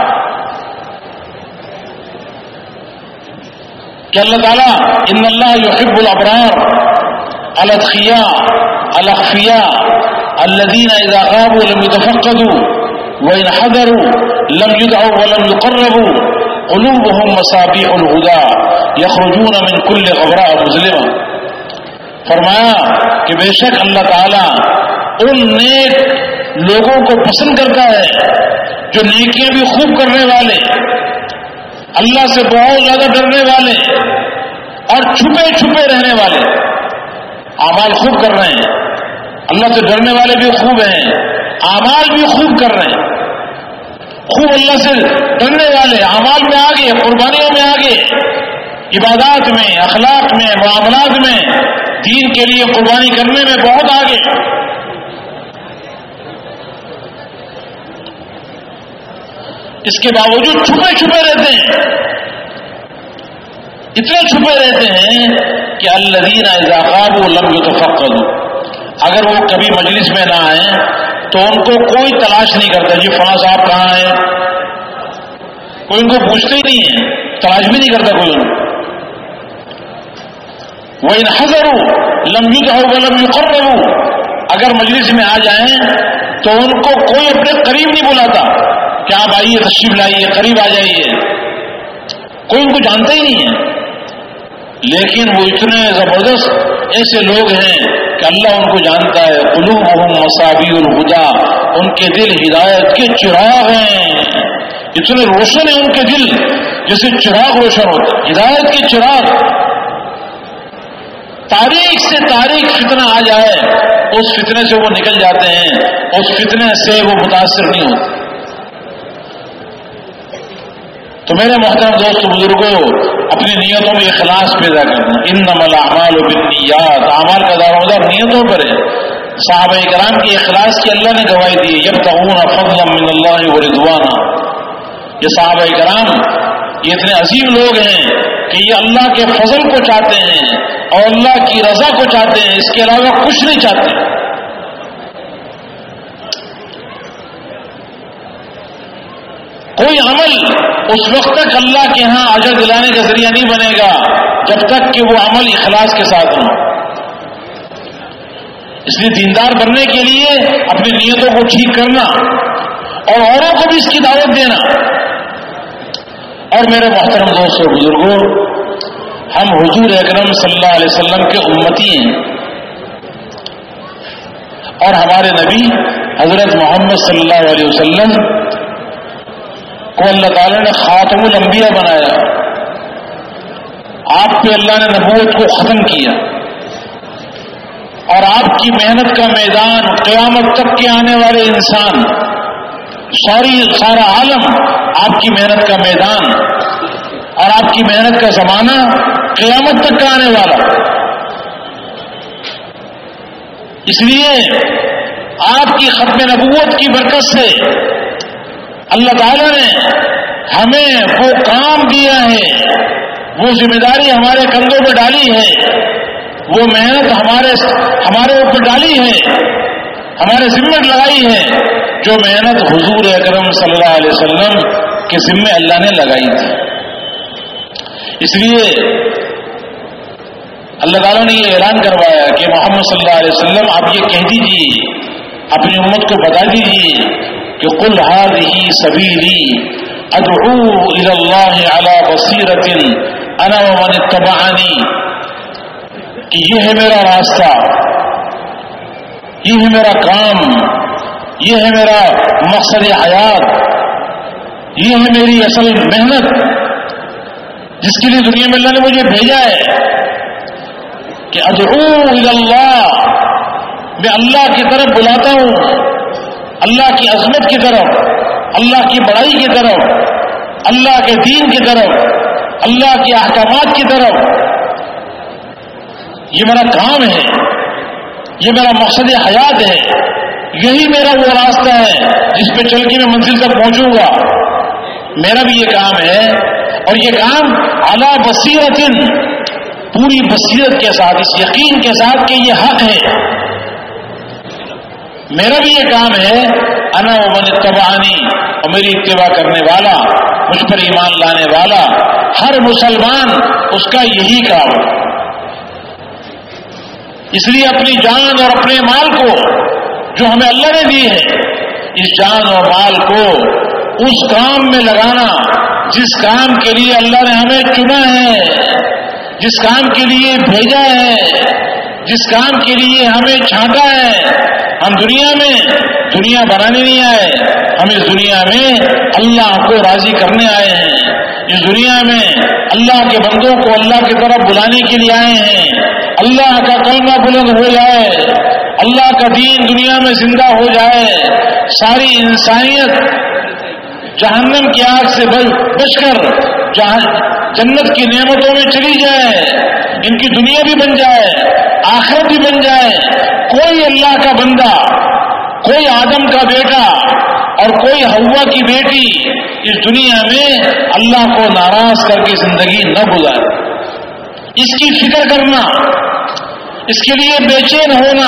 کہ اللہ تعالیٰ ان اللہ یحب الابرار الاتقیاء الاخفیاء الذین اذا غابوا لم يتفقدوا وان حضروا لم يدعوا ولم يقربوا قلوبهم مصابیح الهدى یخرجون من كل غبراء مظلمہ۔ فرمایا کہ بے شک اللہ تعالیٰ ان نیک لوگوں کو پسند کرتا ہے جو نیکیاں بھی خوب کرنے والے، اللہ سے بہت زیادہ ڈرنے والے اور چھپے چھپے رہنے والے، اعمال خوب کر رہے ہیں، اللہ سے ڈرنے والے بھی خوب ہیں، اعمال بھی خوب کر رہے ہیں، خوب اللہ سے ڈرنے والے، اعمال میں آگے، قربانیوں میں آگے، عبادات میں، اخلاق میں، معاملات میں، دین کے لیے قربانی کرنے میں بہت آگے۔ اس کے باوجود چھپے چھپے رہتے ہیں، اتنے چھپے رہتے ہیں کہ الذین اذا غابوا لم یتفقدوا، اگر وہ کبھی مجلس میں نہ آئیں تو ان کو کوئی تلاش نہیں کرتا، جی فلاں صاحب کہاں ہیں، کوئی ان کو پوچھتے ہی نہیں ہے، تلاش بھی نہیں کرتا کوئی ان کو۔ وَإِنْ حَضَرُوا لَمْ يُدْعَوْا وَلَمْ يُقَرَّبُوا، اگر مجلس میں آ جائیں تو ان کو کوئی اپنے قریب نہیں بلاتا کہ آپ آئیے، تشریف لائیے، قریب آ جائیے، کوئی ان کو جانتا ہی نہیں ہے۔ لیکن وہ اتنے زبردست ایسے لوگ ہیں کہ اللہ ان کو جانتا ہے، قلوبہم مصابیح الہدی، ان کے دل ہدایت کے چراغ ہیں، اتنے روشن ہیں ان کے دل جیسے چراغ روشن ہوتا ہے، ہدایت کے چراغ۔ تاریخ سے تاریخ فتنہ آ جائے اس فتنے سے وہ نکل جاتے ہیں، اس فتنے سے وہ متاثر نہیں ہوتے۔ تو میرے محترم دوست بزرگوں، اپنی نیتوں میں اخلاص پیدا کرنا، انما الاعمال بالنیات، اعمال کا دار و مدار نیتوں پر ہے۔ صحابہ کرام کی اخلاص کی اللہ نے گواہی دی، یبتغون فضلا من اللہ ورضوانا، یہ صحابہ کرام یہ اتنے عظیم لوگ ہیں کہ یہ اللہ کے فضل کو چاہتے ہیں اور اللہ کی رضا کو چاہتے ہیں، اس کے علاوہ کچھ نہیں چاہتے۔ کوئی عمل اس وقت تک اللہ کے ہاں اجر دلانے کا ذریعہ نہیں بنے گا جب تک کہ وہ عمل اخلاص کے ساتھ ہو۔ اس لیے دیندار بننے کے لیے اپنی نیتوں کو ٹھیک کرنا اور اوروں کو بھی اس کی دعوت دینا۔ اور میرے محترم دوستوں بزرگوں، ہم حضور اکرم صلی اللہ علیہ وسلم کے امتی ہیں، اور ہمارے نبی حضرت محمد صلی اللہ علیہ وسلم کو اللہ تعالیٰ نے خاتم الانبیاء بنایا، آپ پہ اللہ نے نبوت کو ختم کیا، اور آپ کی محنت کا میدان قیامت تک کے آنے والے انسان، ساری سارا عالم آپ کی محنت کا میدان اور آپ کی محنت کا زمانہ قیامت تک کا آنے والا۔ اس لیے آپ کی ختم نبوت کی برکت سے اللہ تعالیٰ نے ہمیں وہ کام دیا ہے، وہ ذمہ داری ہمارے کندھوں پہ ڈالی ہے، وہ محنت ہمارے ہمارے اوپر ڈالی ہے، ہمارے ذمہ لگائی ہے، جو محنت حضور اکرم صلی اللہ علیہ وسلم کے ذمہ اللہ نے لگائی تھی۔ اس لیے اللہ تعالیٰ نے یہ اعلان کروایا کہ محمد صلی اللہ علیہ وسلم آپ یہ کہہ دیجیے، اپنی امت کو بتا دیجیے کہ قل هذه سبیلی ادعو الی اللہ علی بصیرۃ انا ومن اتبعنی، کہ یہ ہے میرا راستہ، یہ ہے میرا کام، یہ ہے میرا مقصد حیات، یہ ہے میری اصل محنت جس کے لیے دنیا میں اللہ نے مجھے بھیجا ہے، کہ ادعو الی اللہ، میں اللہ کی طرف بلاتا ہوں، اللہ کی عظمت کی طرف، اللہ کی بڑائی کی طرف، اللہ کے دین کی طرف، اللہ کے احکامات کی طرف۔ یہ میرا کام ہے، یہ میرا مقصد حیات ہے، یہی میرا وہ راستہ ہے جس پہ چل کے میں منزل تک پہنچوں گا۔ میرا بھی یہ کام ہے، اور یہ کام علی بصیرۃ، پوری بصیرت کے ساتھ، اس یقین کے ساتھ کہ یہ حق ہے۔ میرا بھی یہ کام ہے، انا ومن اتبعنی، اور میری اتباع کرنے والا، مجھ پر ایمان لانے والا ہر مسلمان، اس کا یہی کام ہے۔ اس لیے اپنی جان اور اپنے مال کو جو ہمیں اللہ نے دی ہے، اس جان اور مال کو اس کام میں لگانا جس کام کے لیے اللہ نے ہمیں چنا ہے، جس کام کے لیے بھیجا ہے، جس کام کے لیے ہمیں چھانٹا ہے۔ ہم دنیا میں دنیا بنانے نہیں آئے، ہم اس دنیا میں اللہ کو راضی کرنے آئے ہیں، اس دنیا میں اللہ کے بندوں کو اللہ کی طرف بلانے کے لیے آئے ہیں، اللہ کا کلمہ بلند ہو جائے، اللہ کا دین دنیا میں زندہ ہو جائے، ساری انسانیت جہنم کی آگ سے بچ کر جنت کی نعمتوں میں چلی جائے، ان کی دنیا بھی بن جائے، آخرت بھی بن جائے۔ کوئی اللہ کا بندہ، کوئی آدم کا بیٹا اور کوئی حوا کی بیٹی اس دنیا میں اللہ کو ناراض کر کے زندگی نہ گزارے۔ اس کی فکر کرنا، اس کے لیے بے چین ہونا،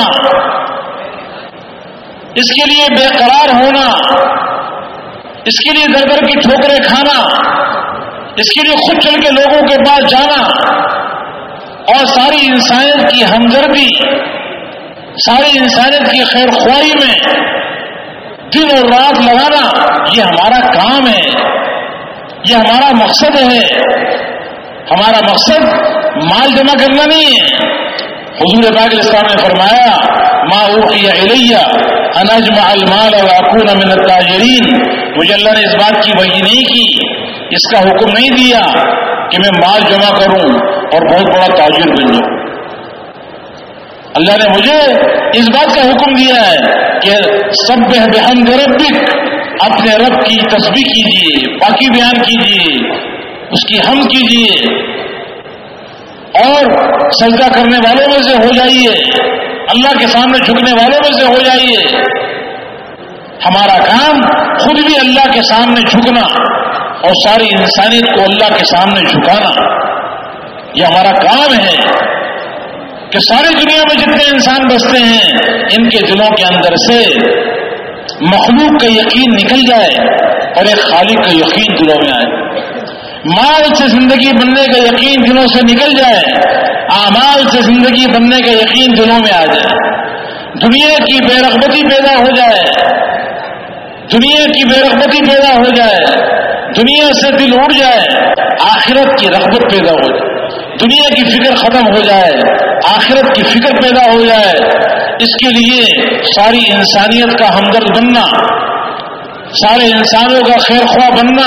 اس کے لیے بے قرار ہونا، اس کے لیے در در کی ٹھوکریں کھانا، اس کے لیے خود چل کے لوگوں کے پاس جانا اور ساری انسانیت کی ہمدردی، ساری انسانیت کی خیر خواہی میں دن اور رات لگانا، یہ ہمارا کام ہے، یہ ہمارا مقصد ہے۔ ہمارا مقصد مال جمع کرنا نہیں ہے۔ حضور پاک اسلام نے فرمایا، ما اوحی الی ان اجمع المال واکون من التاجرین، مجھے اللہ نے اس بات کی وحی نہیں کی، اس کا حکم نہیں دیا کہ میں مال جمع کروں اور بہت بڑا تاجر بن جاؤں۔ اللہ نے مجھے اس بات کا حکم دیا ہے کہ سبح بحمد ربک، اپنے رب کی تسبیح کیجیے، پاکی بیان کیجیے، اس کی حمد کیجیے اور سجدہ کرنے والوں میں سے ہو جائیے، اللہ کے سامنے جھکنے والوں میں سے ہو جائیے۔ ہمارا کام خود بھی اللہ کے سامنے جھکنا اور ساری انسانیت کو اللہ کے سامنے جھکانا، یہ ہمارا کام ہے کہ ساری دنیا میں جتنے انسان بستے ہیں ان کے دلوں کے اندر سے مخلوق کا یقین نکل جائے اور ایک خالق کا یقین دلوں میں آئے، مال سے زندگی بننے کا یقین دلوں سے نکل جائے، اعمال سے زندگی بننے کا یقین دلوں میں آ جائے، دنیا کی بے رغبتی پیدا ہو جائے، دنیا کی بے رغبتی پیدا ہو جائے، دنیا سے دل اڑ جائے، آخرت کی رغبت پیدا ہو جائے۔ دنیا کی فکر ختم ہو جائے، آخرت کی فکر پیدا ہو جائے، اس کے لیے ساری انسانیت کا ہمدرد بننا، سارے انسانوں کا خیر خواہ بننا،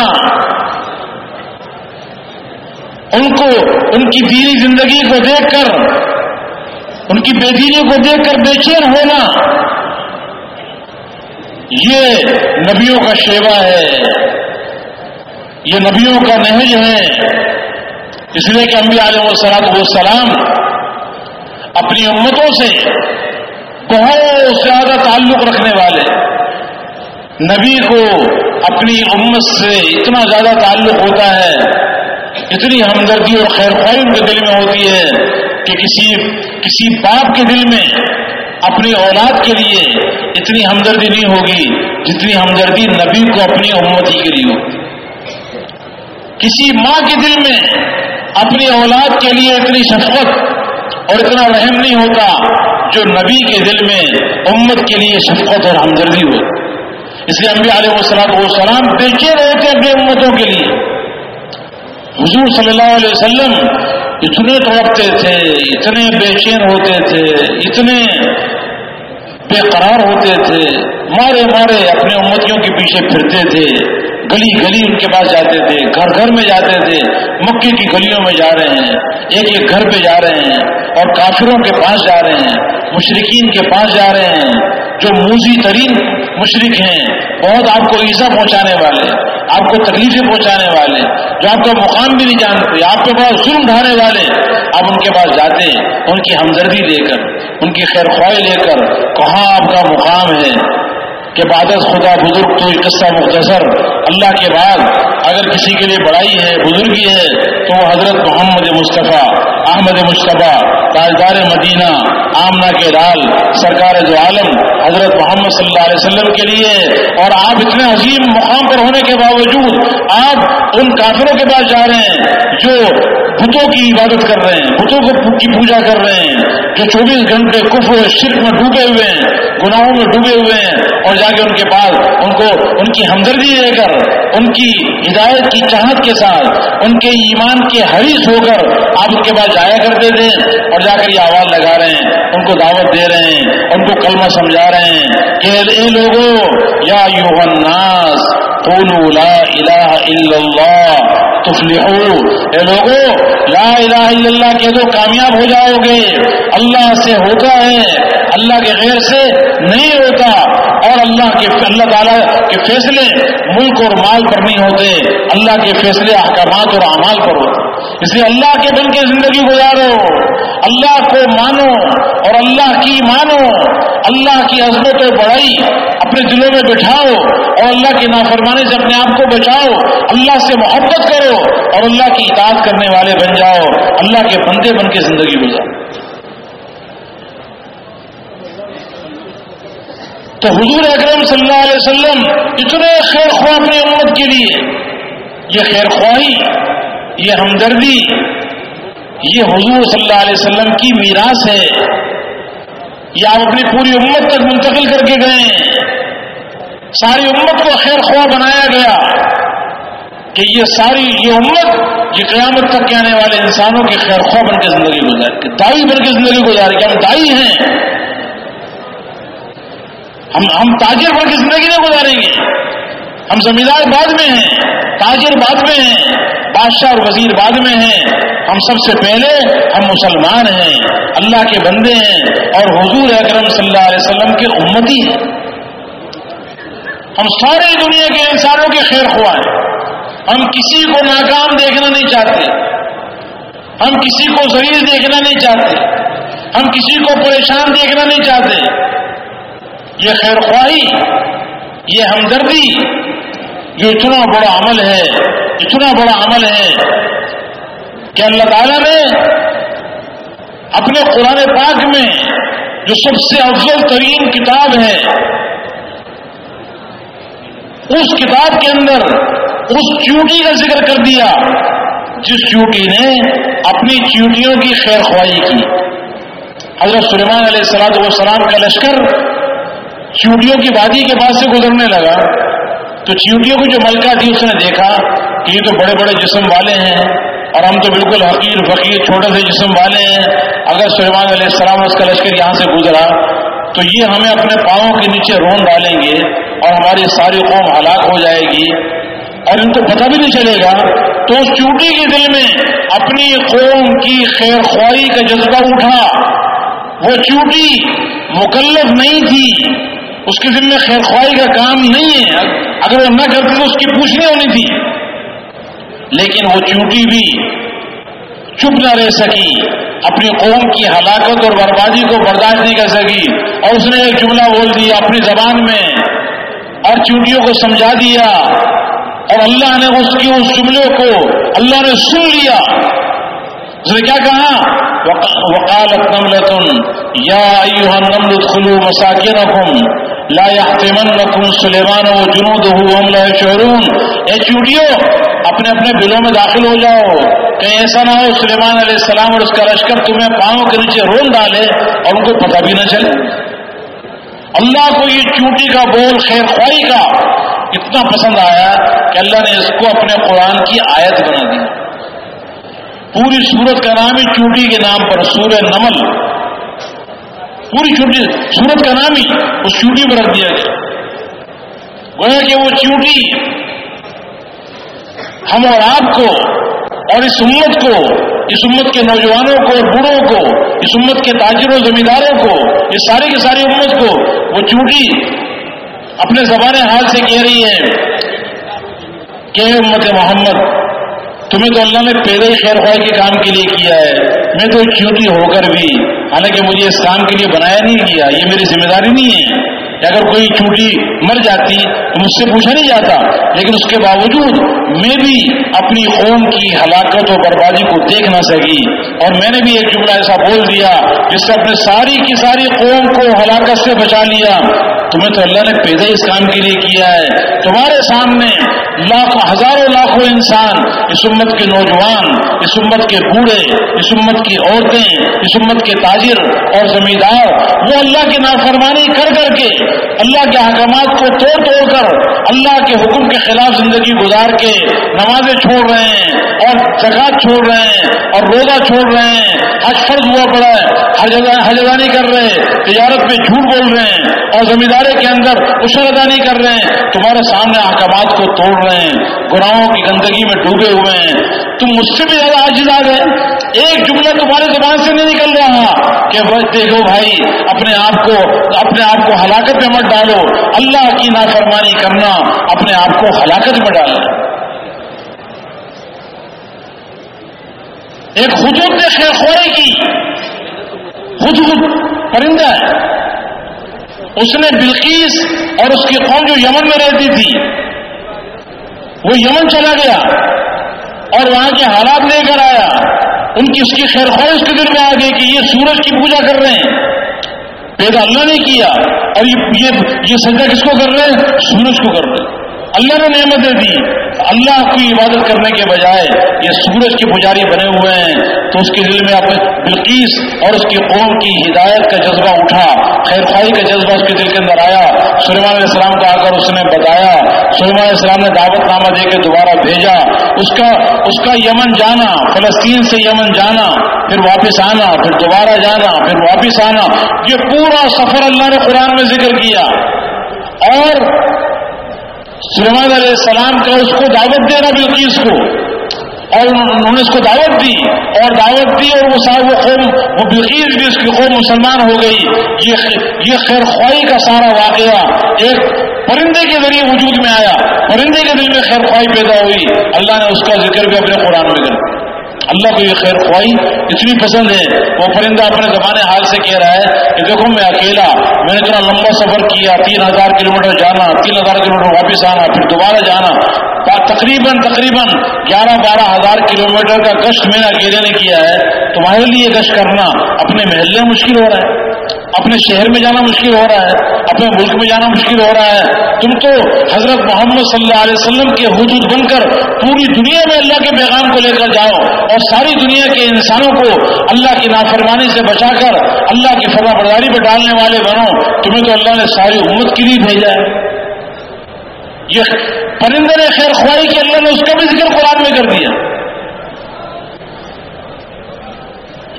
ان کو ان کی دینی زندگی کو دیکھ کر، ان کی بے دینی کو دیکھ کر بے چین ہونا، یہ نبیوں کا شیوا ہے، یہ نبیوں کا نہج ہے۔ اس لیے کہ انبیاء علیہ الصلوۃ والسلام اپنی امتوں سے بہت زیادہ تعلق رکھنے والے، نبی کو اپنی امت سے اتنا زیادہ تعلق ہوتا ہے، اتنی ہمدردی اور خیر خواہی ان کے دل میں ہوتی ہے کہ کسی کسی باپ کے دل میں اپنی اولاد کے لیے اتنی ہمدردی نہیں ہوگی جتنی ہمدردی نبی کو اپنی امتی کے لیے ہوگی۔ کسی ماں کے دل میں اپنی اولاد کے لیے اتنی شفقت اور اتنا رحم نہیں ہوتا جو نبی کے دل میں امت کے لیے شفقت اور ہمدردی ہو۔ اس لیے انبیاء علیہ الصلوۃ والسلام بے چین ہوتے اپنی امتوں کے لیے۔ حضور صلی اللہ علیہ وسلم اتنے تڑپتے تھے، اتنے بے چین ہوتے تھے، اتنے بے قرار ہوتے تھے، مارے مارے اپنے امتیوں کے پیچھے پھرتے تھے، گلی گلی ان کے پاس جاتے تھے، گھر گھر میں جاتے تھے، مکے کی گلیوں میں جا رہے ہیں، ایک ایک گھر پہ جا رہے ہیں اور کافروں کے پاس جا رہے ہیں، مشرکین کے پاس جا رہے ہیں جو موذی ترین مشرک ہیں، بہت آپ کو ایذا پہنچانے والے، آپ کو تکلیفیں پہنچانے والے، جو آپ کا مقام بھی نہیں جانتے، آپ کے پاس ظلم ڈھانے والے، آپ ان کے پاس جاتے ہیں ان کی ہمدردی لے کر، ان کی خیر خواہی لے کر، کہاں آپ کا مقام ہے کہ بعد از خدا بزرگ تو ایک قصہ مختصر، اللہ کے بعد اگر کسی کے لیے بڑائی ہے، بزرگی ہے تو وہ حضرت محمد مصطفیٰ احمد مصطفیٰ تاجدار مدینہ آمنہ کے لال سرکار دو عالم حضرت محمد صلی اللہ علیہ وسلم کے لیے۔ اور آپ اتنے عظیم مقام پر ہونے کے باوجود آپ ان کافروں کے پاس جا رہے ہیں جو بتوں کی عبادت کر رہے ہیں، بتوں کی پوجا کر رہے ہیں، جو چوبیس گھنٹے کفر و شرک میں ڈوبے ہوئے ہیں، گناہوں میں ڈوبے ہوئے ہیں، اور جا کے ان کے پاس ان کو ان کی ہمدردی دے کر، ان کی ہدایت کی چاہت کے ساتھ، ان کے ایمان کے حریص ہو کر آپ ان کے پاس جایا کرتے تھے اور جا کر یہ آواز لگا رہے ہیں، ان کو دعوت دے رہے ہیں، ان کو کلمہ سمجھا رہے ہیں کہ اے لوگو یا ایھا الناس قولوا لا الہ الا اللہ تفلحوا، اے لوگو لا الہ الا اللہ کہہ دو کامیاب ہو جاؤ گے۔ اللہ سے ہوتا ہے، اللہ کے غیر سے نہیں ہوتا، اور اللہ کے اللہ تعالیٰ کے فیصلے ملک اور مال پر نہیں ہوتے، اللہ کے فیصلے احکامات اور اعمال پر ہوتے۔ اس لیے اللہ کے بن کے زندگی گزارو، اللہ کو مانو اور اللہ کی مانو، اللہ کی عظمت و بڑائی اپنے دلوں میں بٹھاؤ اور اللہ کی نافرمانی سے اپنے آپ کو بچاؤ، اللہ سے محبت کرو اور اللہ کی اطاعت کرنے والے بن جاؤ، اللہ کے بندے بن کے زندگی گزارو۔ تو حضور اکرم صلی اللہ علیہ وسلم اتنے خیر خواہ اپنی امت کے لیے، یہ خیر خواہی، یہ ہمدردی، یہ حضور صلی اللہ علیہ وسلم کی میراث ہے، یہ آپ اپنی پوری امت تک منتقل کر کے گئے، ساری امت کو خیر خواہ بنایا گیا کہ یہ ساری یہ امت یہ قیامت تک کے آنے والے انسانوں کی خیر خواہ بن کے زندگی گزارے، کہ دائی بن کے زندگی گزارے، کہ ہم دائی ہیں، ہم ہم تاجر بن کے زندگی نہیں گزاریں گے، ہم زمیندار بعد میں ہیں، تاجر بعد میں ہیں، بادشاہ اور وزیر بعد میں ہیں، ہم سب سے پہلے ہم مسلمان ہیں، اللہ کے بندے ہیں اور حضور اکرم صلی اللہ علیہ وسلم کے امتی ہیں۔ ہم ساری دنیا کے انسانوں کے خیر خواہ ہیں، ہم کسی کو ناکام دیکھنا نہیں چاہتے، ہم کسی کو ذلیل دیکھنا نہیں چاہتے، ہم کسی کو پریشان دیکھنا نہیں چاہتے۔ یہ خیر خواہی، یہ ہمدردی، یہ اتنا بڑا عمل ہے، اتنا بڑا عمل ہے کہ اللہ تعالیٰ نے اپنے قرآن پاک میں جو سب سے افضل ترین کتاب ہے، اس کتاب کے اندر اس چیونٹی کا ذکر کر دیا جس چیونٹی نے اپنی چیونٹیوں کی خیر خواہی کی۔ حضرت سلیمان علیہ الصلوۃ والسلام کا لشکر چیونٹیوں کی وادی کے پاس سے گزرنے لگا تو چیونٹیوں کی جو ملکہ تھی اس نے دیکھا کہ یہ تو بڑے بڑے جسم والے ہیں اور ہم تو بالکل حقیر فقیر چھوٹے سے جسم والے ہیں. اگر سلیمان علیہ السلام اور اس کا لشکر یہاں سے گزرا تو یہ ہمیں اپنے پاؤں کے نیچے رون ڈالیں گے اور ہماری ساری قوم ہلاک ہو جائے گی اور ان کو پتہ بھی نہیں چلے گا. تو اس چونٹی کے دل میں اپنی قوم کی خیر خواہی کا جذبہ اٹھا. وہ چونٹی مکلف نہیں تھی، اس کے دل میں خیر خواہی کا کام نہیں ہے، اگر وہ نہ کرتی تو اس کی پوچھنی ہونی تھی. لیکن وہ چونٹی بھی چپ نہ رہ سکی، اپنی قوم کی ہلاکت اور بربادی کو برداشت نہیں کر سکی اور اس نے ایک جملہ بول دیا اپنی زبان میں اور چونٹیوں کو سمجھا دیا اور اللہ نے اس کی اس جملے کو اللہ نے سن لیا. اس نے کیا کہا؟ وقالت نملة یا ایھا النمل ادخلوا مساکنکم لا یحطمنکم سلیمان وجنودہ وهم لا یشعرون. اے چونٹیوں اپنے اپنے بلوں میں داخل ہو جاؤ، کہیں ایسا نہ ہو سلیمان علیہ السلام اور اس کا لشکر تمہیں پاؤں کے نیچے رول ڈالے اور ان کو پتہ بھی نہ چلے. اللہ کو یہ چونٹی کا بول خیر خواہی کا اتنا پسند آیا کہ اللہ نے اس کو اپنے قرآن کی آیت بنا دی. پوری سورت کا نام ہی چونٹی کے نام پر، سورہ نمل. پوری چونٹی سورت کا نام ہی اس چونٹی پر رکھ دیا گیا. گویا کہ وہ چونٹی ہم اور آپ کو اور اس امت کو، اس امت کے نوجوانوں کو اور بوڑھوں کو، اس امت کے تاجروں زمینداروں کو، اس ساری کی ساری امت کو وہ چونٹی اپنے زبان حال سے کہہ رہی ہے کہ امت محمد تمہیں تو اللہ نے پہلے ہی خیر خواہی کے کام کے لیے کیا ہے. میں تو چونٹی ہو کر بھی، حالانکہ مجھے اس کام کے لیے بنایا نہیں گیا، یہ میری ذمہ داری نہیں ہے کہ اگر کوئی چونٹی مر جاتی تو مجھ سے پوچھا نہیں جاتا، لیکن اس کے باوجود میں بھی اپنی قوم کی ہلاکت و بربادی کو دیکھ نہ سکی اور میں نے بھی ایک جملہ ایسا بول دیا جس سے اپنے ساری کی ساری قوم کو ہلاکت سے بچا لیا. تمہیں تو اللہ نے پیدا اس کام کے لیے کیا ہے. تمہارے سامنے لاکھوں ہزاروں لاکھوں انسان، اس امت کے نوجوان، اس امت کے بوڑھے، اس امت کی عورتیں، اس امت کے تاجر اور زمیندار، وہ اللہ کی نافرمانی کر کر کے، اللہ کے احکامات کو توڑ توڑ کر، اللہ کے حکم کے خلاف زندگی گزار کے نمازیں چھوڑ رہے ہیں اور زکوٰۃ چھوڑ رہے ہیں اور روزہ چھوڑ رہے ہیں، حج فرض ہوا پڑا ہے، حج ادا نہیں کر رہے، تجارت میں جھوٹ بول رہے ہیں اور زمینداری کے اندر عشر ادا نہیں کر رہے ہیں. تمہارے سامنے احکامات کو توڑ رہے ہیں، گناہوں کی گندگی میں ڈوبے ہوئے ہیں. تم مجھ سے بھی زیادہ عاجز آ گئے. ایک جملہ تمہاری زبان سے نہیں نکل رہا کہ دیکھو بھائی اپنے آپ کو اپنے آپ کو ہلاکت میں مت ڈالو. اللہ کی نافرمانی کرنا اپنے آپ کو ہلاکت میں ڈالنا. ایک خدود نے خیر خواہی کی، خدود پرندہ ہے، اس نے بلقیس اور اس کی قوم جو یمن میں رہتی تھی وہ یمن چلا گیا اور وہاں کے حالات لے کر آیا. ان کی اس کی خیر خواہی اس کے دل میں آ گئی کہ یہ سورج کی پوجا کر رہے ہیں، پیدا اللہ نے کیا، اور یہ یہ, یہ سجدہ کس کو کر رہے ہیں؟ سورج کو کر رہے ہیں. اللہ نے نعمتیں دی، اللہ کی عبادت کرنے کے بجائے یہ سورج کے پجاری بنے ہوئے ہیں. تو اس کے دل میں اپنے بلقیس اور اس کی قوم کی ہدایت کا جذبہ اٹھا، خیر خواہی کا جذبہ اس کے دل کے اندر آیا. سلیمان علیہ السلام کو آ کر اس نے بتایا، سلیمان علیہ السلام نے دعوت نامہ دے کے دوبارہ بھیجا. اس کا اس کا یمن جانا، فلسطین سے یمن جانا، پھر واپس آنا، پھر دوبارہ جانا، پھر واپس آنا، یہ پورا سفر اللہ نے قرآن میں ذکر کیا. اور سلیمان علیہ السلام کا اس کو دعوت دینا بلقیس کو، اور انہوں نے اس کو دعوت دی اور دعوت دی اور وہ صاحب وہ قوم وہ بلقیس بھی اس کی قوم مسلمان ہو گئی. یہ یہ خیر خواہی کا سارا واقعہ ایک پرندے کے ذریعے وجود میں آیا، پرندے کے دل میں خیر خواہی پیدا ہوئی. اللہ نے اس کا ذکر بھی اپنے قرآن میں کر. اللہ کو یہ خیر خواہی اتنی پسند ہے، وہ پرندہ اپنے زبان حال سے کہہ رہا ہے کہ دیکھو میں اکیلا، میں نے اتنا لمبا سفر کیا، تین ہزار کلو میٹر جانا، تین ہزار کلو میٹر واپس آنا، پھر دوبارہ جانا، تقریباً تقریباً گیارہ بارہ ہزار کلو میٹر کا گشت میں نے اکیلے نے کیا ہے. تمہارے لیے گشت کرنا اپنے محلے میں مشکل ہو رہا ہے، اپنے شہر میں جانا مشکل ہو رہا ہے، اپنے ملک میں جانا مشکل ہو رہا ہے. تم تو حضرت محمد صلی اللہ علیہ وسلم کے حدود بن کر پوری دنیا میں اللہ کے پیغام کو لے کر جاؤ اور ساری دنیا کے انسانوں کو اللہ کی نافرمانی سے بچا کر اللہ کی فرما برداری پہ ڈالنے والے بنو. تمہیں تو اللہ نے ساری امت کے لیے بھیجا ہے. یہ پرندے نے خیر خواہی کی، اللہ نے اس کا بھی ذکر قرآن میں کر دیا.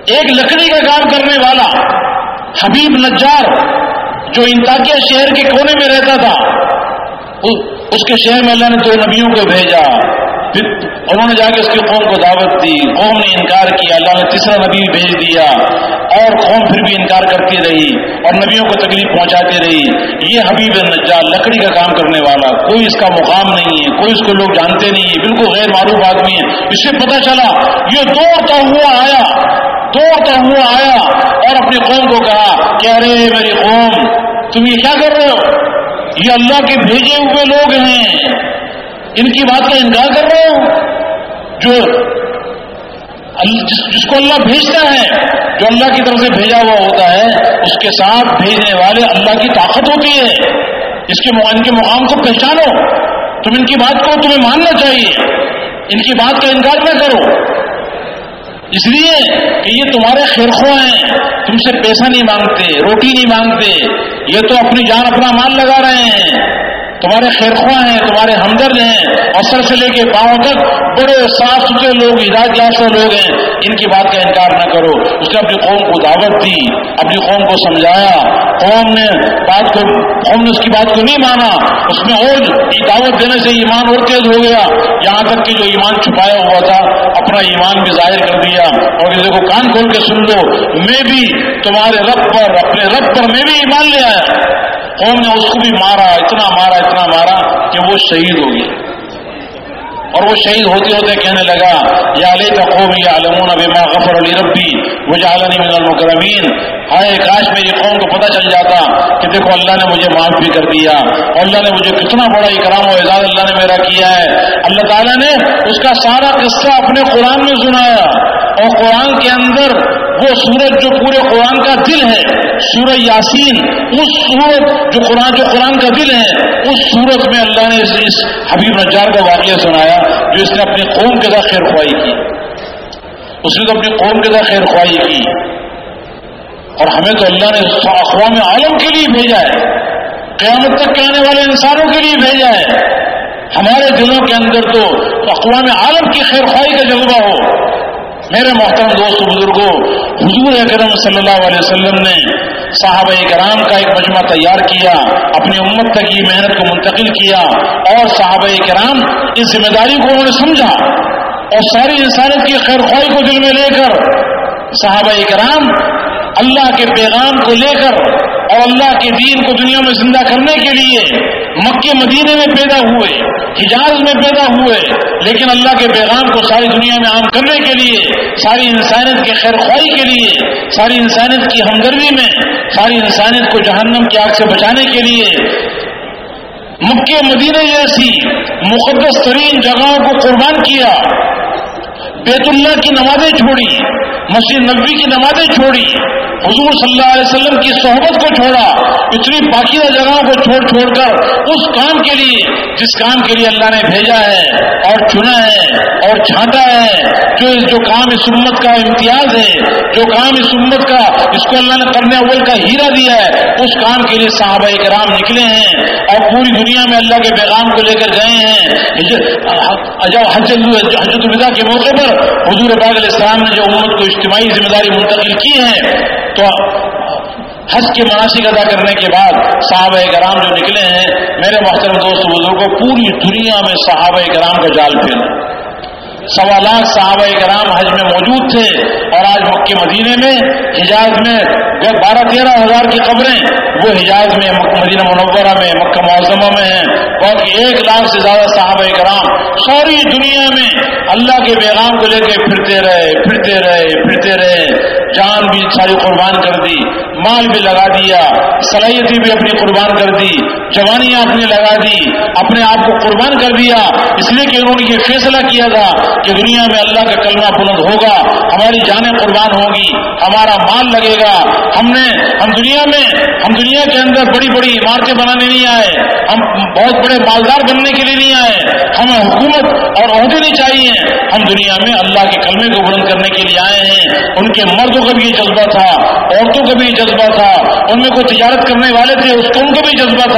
ایک لکڑی کا کام کرنے والا حبیب نجار جو انطاکیہ شہر کے کونے میں رہتا تھا، اس کے شہر میں اللہ نے دو نبیوں کو بھیجا، پھر انہوں نے جا کے اس کی قوم کو دعوت دی، قوم نے انکار کیا، اللہ نے تیسرا نبی بھیج دیا اور قوم پھر بھی انکار کرتی رہی اور نبیوں کو تکلیف پہنچاتی رہی۔ یہ حبیب نجار لکڑی کا کام کرنے والا، کوئی اس کا مقام نہیں ہے، کوئی اس کو لوگ جانتے نہیں ہے، بالکل غیر معروف آدمی ہے۔ اس سے پتہ چلا یہ دوڑتا ہوا آیا دوڑتا ہوا آیا اور اپنی قوم کو کہا کہ ارے میری قوم، تم یہ کیا کر رہے ہو؟ یہ اللہ کے بھیجے ہوئے لوگ ہیں، ان کی بات کا انکار کر رہے ہو؟ جو جس, جس کو اللہ بھیجتا ہے، جو اللہ کی طرف سے بھیجا ہوا ہوتا ہے، اس کے ساتھ بھیجنے والے اللہ کی طاقت ہوتی ہے۔ اس کے ان کے مقام کو پہچانو، تم ان کی بات کو تمہیں ماننا چاہیے، ان کی بات کا انکار نہ کرو، اس لیے کہ یہ تمہارے خیرخواہ ہیں، تم سے پیسہ نہیں مانگتے، روٹی نہیں مانگتے، یہ تو اپنی جان اپنا مال لگا رہے ہیں، تمہارے خیرخواہ ہیں، تمہارے ہمدرد ہیں، اور سر سے لے کے پاؤں تک بڑے صاف ستھرے لوگ، ہدایت یافتہ لوگ ہیں، ان کی بات کا انکار نہ کرو۔ اس نے اپنی قوم کو دعوت دی، اپنی قوم کو سمجھایا، قوم نے بات کو قوم نے اس کی بات کو نہیں مانا، اس میں اور دعوت دینے سے ایمان اور تیز ہو گیا، یہاں تک کہ جو ایمان چھپایا ہوا تھا اپنا ایمان بھی ظاہر کر دیا، اور یہ دیکھو کان کھول کے سن لو، میں بھی تمہارے رب پر، اپنے رب پر میں بھی ایمان لے آیا۔ قوم نے اس کو بھی مارا، اتنا مارا اتنا مارا کہ وہ شہید ہو گیا، اور وہ شہید ہوتے ہوتے کہنے لگا یا لیت قومی یعلمون بما غفر لی ربی وجعلنی من المکرمین، ہائے کاش میری قوم کو پتہ چل جاتا کہ دیکھو اللہ نے مجھے معاف بھی کر دیا، اور اللہ نے مجھے کتنا بڑا اکرام و اعزاز اللہ نے میرا کیا ہے۔ اللہ تعالیٰ نے اس کا سارا قصہ اپنے قرآن میں سنایا، اور قرآن کے اندر وہ سورت جو پورے قرآن کا دل ہے، سورہ یاسین، اس سورت جو قرآن جو قرآن کا دل ہے، اس سورت میں اللہ نے اس حبیب نجار کا واقعہ سنایا جو اس نے اپنی قوم کے ساتھ خیر خواہی کی، اس نے تو اپنی قوم کے ساتھ خیر خواہی کی، اور ہمیں تو اللہ نے اقوام عالم کے لیے بھیجا ہے، قیامت تک کے آنے والے انسانوں کے لیے بھیجا ہے۔ ہمارے دلوں کے اندر تو اقوام عالم کی خیر خواہی کا جذبہ ہو۔ میرے محترم دوستو بزرگوں، حضور اکرم صلی اللہ علیہ وسلم نے صحابہ کرام کا ایک مجمع تیار کیا، اپنی امت تک یہ محنت کو منتقل کیا، اور صحابہ کرام اس ذمہ داری کو انہوں نے سمجھا، اور ساری انسانیت کی خیر خواہی کو دل میں لے کر صحابہ کرام اللہ کے پیغام کو لے کر اور اللہ کے دین کو دنیا میں زندہ کرنے کے لیے مکے مدینے میں پیدا ہوئے، حجاز میں پیدا ہوئے، لیکن اللہ کے پیغام کو ساری دنیا میں عام کرنے کے لیے، ساری انسانیت کی خیر خواہی کے لیے، ساری انسانیت کی ہمدردی میں، ساری انسانیت کو جہنم کی آگ سے بچانے کے لیے مکے مدینے جیسی مقدس ترین جگہوں کو قربان کیا، بیت اللہ کی نمازیں چھوڑی، مسجد نبوی کی نمازیں چھوڑی، حضور صلی اللہ علیہ وسلم کی صحبت کو چھوڑا، اتنی پاکیزہ جگہوں کو چھوڑ چھوڑ کر اس کام کے لیے جس کام کے لیے اللہ نے بھیجا ہے اور چنا ہے اور چھانٹا ہے، جو جو کام اس امت کا امتیاز ہے، جو کام اس امت کا اس کو اللہ نے قرن اول کا ہیرا دیا ہے، اس کام کے لیے صحابہ کرام نکلے ہیں اور پوری دنیا میں اللہ کے پیغام کو لے کر گئے ہیں۔ جب حجۃ الوداع کے موقع پر حضور پاک علیہ السلام نے جو امت کو اجتماعی ذمہ داری منتقل کی ہے، تو حج کے مناسک ادا کرنے کے بعد صحابہ کرام جو نکلے ہیں، میرے محترم دوست بزرگوں، پوری دنیا میں صحابہ کرام کا جال پھیلا، سوا لاکھ صحابہ کرام حج میں موجود تھے، اور آج مکے مدینے میں حجاز میں بارہ تیرہ ہزار کی قبریں وہ حجاز میں مدینہ منورہ میں مکہ معظمہ میں ہیں، باقی ایک لاکھ سے زیادہ صحابہ کرام ساری دنیا میں اللہ کے پیغام کو لے کے پھرتے رہے پھرتے رہے پھرتے رہے جان بھی ساری قربان کر دی، مال بھی لگا دیا، صلاحیتیں بھی اپنی قربان کر دی، جوانیاں اپنی لگا دی، اپنے آپ کو قربان کر دیا، اس لیے کہ انہوں نے یہ فیصلہ کیا تھا کہ دنیا میں اللہ کا کلمہ بلند ہوگا، ہماری جانیں قربان ہوگی، ہمارا مال لگے گا، ہم نے ہم دنیا میں ہم دنیا کے اندر بڑی بڑی عمارتیں بنانے نہیں آئے، ہم بہت بڑے مالدار بننے کے لیے نہیں آئے، ہمیں حکومت اور عہدے نہیں چاہیے، ہم دنیا میں اللہ کے کلمے کو بلند کرنے کے لیے آئے ہیں۔ ان کے مردوں کا بھی یہ جذبہ تھا، عورتوں کا بھی یہ جذبہ تھا، ان میں کوئی تجارت کرنے والے تھے اس کو ان کا بھی جذبہ تھا،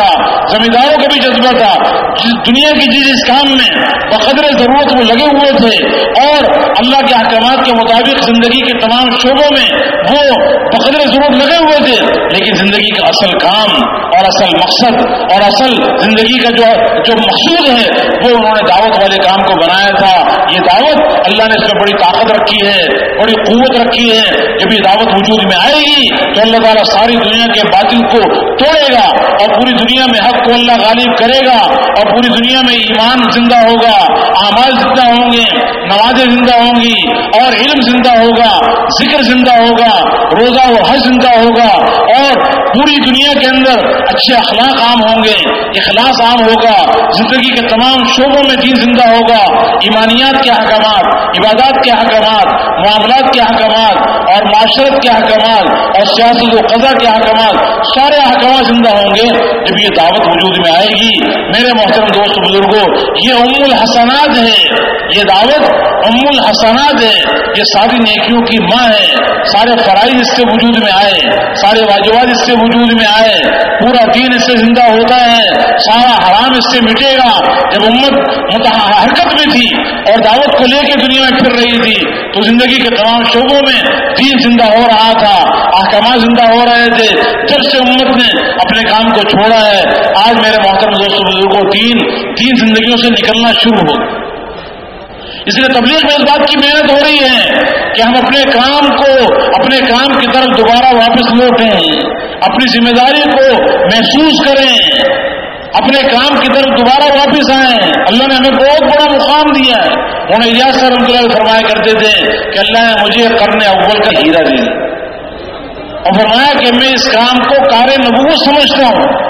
जमींदारों का भी जज्बा था। जिस दुनिया की जिस जिस काम में बकदर जरूरत वो लगे हुए थे और अल्लाह के अहकामात के मुताबिक जिंदगी के तमाम शोबों में वो बकदर जरूरत लगे हुए थे, लेकिन जिंदगी का असल काम और असल मकसद और असल जिंदगी का जो जो मकसूद है वो उन्होंने दावत वाले काम को बनाया था। ये दावत अल्लाह ने इसमें बड़ी ताकत रखी है, बड़ी कुव्वत रखी है। जब ये दावत वजूद में आएगी तो अल्लाह ताला सारी दुनिया के बातिल को तोड़ेगा और पूरी दुनिया में हक को अल्लाह गालिब करेगा और पूरी दुनिया में ईमान जिंदा होगा, आमाल जिंदा होंगे, नमाजें जिंदा होंगी और इल्म जिंदा होगा, जिक्र जिंदा होगा, रोजा और हज जिंदा होगा और पूरी दुनिया के अंदर अच्छे अखलाक आम होंगे, इखलास आम होगा, जिंदगी के तमाम शोबों में दीन जिंदा होगा, ईमानियात के अहकामात, इबादत के अहकामात, मामलात के अहकामात और माशरत के अहकामात और सियासत व क़ज़ा के अहकामात, सारे अहकामात जिंदा होंगे जब ये दावत वजूद में आएगी। मेरे मोहतरम दोस्तों बुजुर्गों, ये उम्मुल हसनात है, ये दावत उम्मुल हसनात है, ये सारी नेकियों की माँ है। सारे फराइज इससे वजूद में आए, सारे वाजिबात इससे वजूद में आए, पूरा दीन इससे जिंदा होता है, सारा हराम इससे मिटेगा। जब उम्मत हरकत में थी और दावत को लेकर दुनिया में फिर रही थी तो जिंदगी के तमाम शोबों में दीन जिंदा हो रहा था, अहकामात जिंदा हो रहे थे। जब से उम्मत ने अपने काम को छोड़ा है, आज मेरे मोहतरम दोस्तों बुजुर्गों, दीन दीन जिंदगियों से निकलना शुरू हो। इसलिए तबलीग में इस बात की मेहनत हो रही है कि हम अपने काम को अपने काम की तरफ दोबारा वापस लौटें, अपनी जिम्मेदारी को महसूस करें, अपने काम की तरफ दोबारा वापस आए। अल्लाह ने हमें बहुत बड़ा मुकाम दिया है। उन्हें इलियास रहमतुल्लाह अलैह फरमाया करते थे कि अल्लाह ने मुझे करने अव्वल का हीरा दे दिया और फरमाया कि मैं इस काम को कार नबूवत समझता हूं।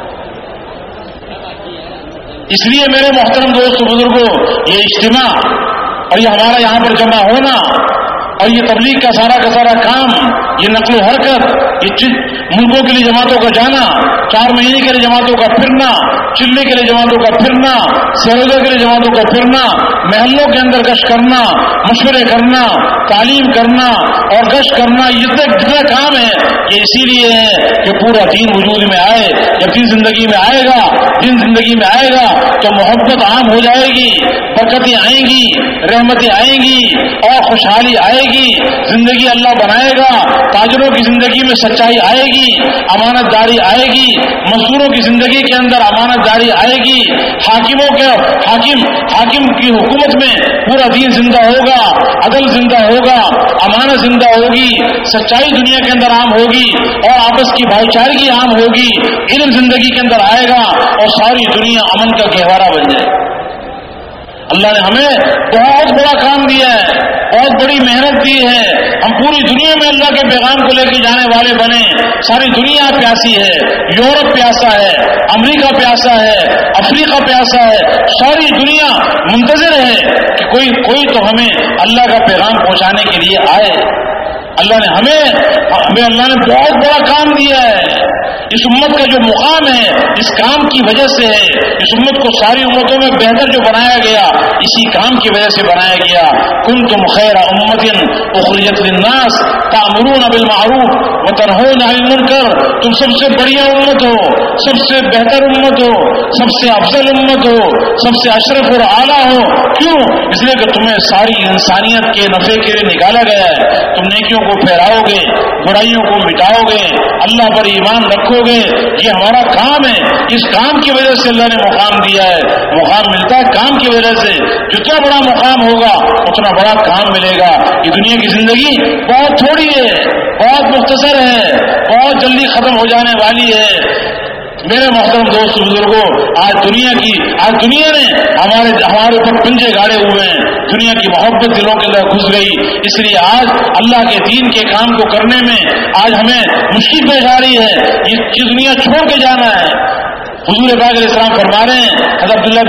इसलिए मेरे मोहतरम दोस्त बुजुर्गों, ये इज्तिमा और ये हमारा यहाँ पर जमा होना और ये तबलीग का सारा का सारा काम, ये नकलो हरकत, ये मुल्कों के लिए जमातों का जाना, चार महीने के लिए जमातों का फिरना, चिल्ले के लिए जमातों का फिरना, सरोजा के लिए जमातों का फिरना, महलों के अंदर गश्त करना, मशवरे करना, तालीम करना और गश्त करना, ये जितना काम है ये इसीलिए है कि पूरा दीन वजूद में आए। जब दीन जिंदगी में आएगा, दीन जिंदगी में आएगा तो मोहब्बत आम हो जाएगी, बरकतें आएंगी, रहमतें आएंगी और खुशहाली आएगी। जिंदगी अल्लाह बनाएगा, ताजरों की जिंदगी में सच्चाई आएगी, अमानतदारी आएगी, मजदूरों की जिंदगी के अंदर अमानतदारी आएगी, हाकिमों के हाकिम हाकिम की हुकूमत में पूरा दीन जिंदा होगा, अदल जिंदा होगा, अमानत जिंदा होगी, सच्चाई दुनिया के अंदर आम होगी और आपस की भाईचारगी आम होगी, इल्म जिंदगी के अंदर आएगा और सारी दुनिया अमन का गहवारा बन जाए। अल्लाह ने हमें बहुत बड़ा काम दिया है, बहुत बड़ी मेहनत दी है। हम पूरी दुनिया में अल्लाह के पैगाम को लेकर जाने वाले बने। सारी दुनिया प्यासी है, यूरोप प्यासा है, अमेरिका प्यासा है, अफ्रीका प्यासा है, सारी दुनिया मुंतजर है कि कोई कोई तो हमें अल्लाह का पैगाम पहुंचाने के लिए आए। अल्लाह ने हमें हमें अल्लाह ने बहुत बड़ा काम दिया है। इस उम्मत का जो मुकाम है इस काम की वजह से है। इस उम्मत को सारी उम्मतों में बेहतर जो बनाया गया इसी काम की वजह से बनाया गया। कुंतुम खैरा उम्मतिन उखरिजत लिन्नास तामुरून बिल मारूफ व तनहून अनिल मुनकर। तुम सबसे बढ़िया उम्मत हो, सबसे बेहतर उम्मत हो, सबसे अफजल उम्मत हो, सबसे अशरफ और आला हो। क्यों? इसलिए कि तुम्हें सारी इंसानियत के नफे के लिए निकाला गया है। तुम नेकियों को फहराओगे, बुराइयों को मिटाओगे, अल्लाह पर ईमान रखोगे, ये हमारा काम है। इस काम की वजह से अल्लाह ने मुकाम दिया है। मुकाम मिलता है काम की वजह से। जितना बड़ा मुकाम होगा उतना बड़ा काम मिलेगा। ये दुनिया की जिंदगी बहुत थोड़ी है, बहुत मुख्तसर है, बहुत जल्दी खत्म हो जाने वाली है। मेरे मोहतरम दोस्त बुजुर्गों, आज दुनिया की आज दुनिया ने हमारे हमारे ऊपर पंजे गाड़े हुए हैं। दुनिया की मोहब्बत दिलों के अंदर घुस गई। इसलिए आज अल्लाह के दीन के काम को करने में आज हमें मुश्किल पेश आ रही है। ये दुनिया छोड़ के जाना है। हुजूर पाक अलैहि सलाम फरमा रहे हैं, हज़रत अब्दुल्लाह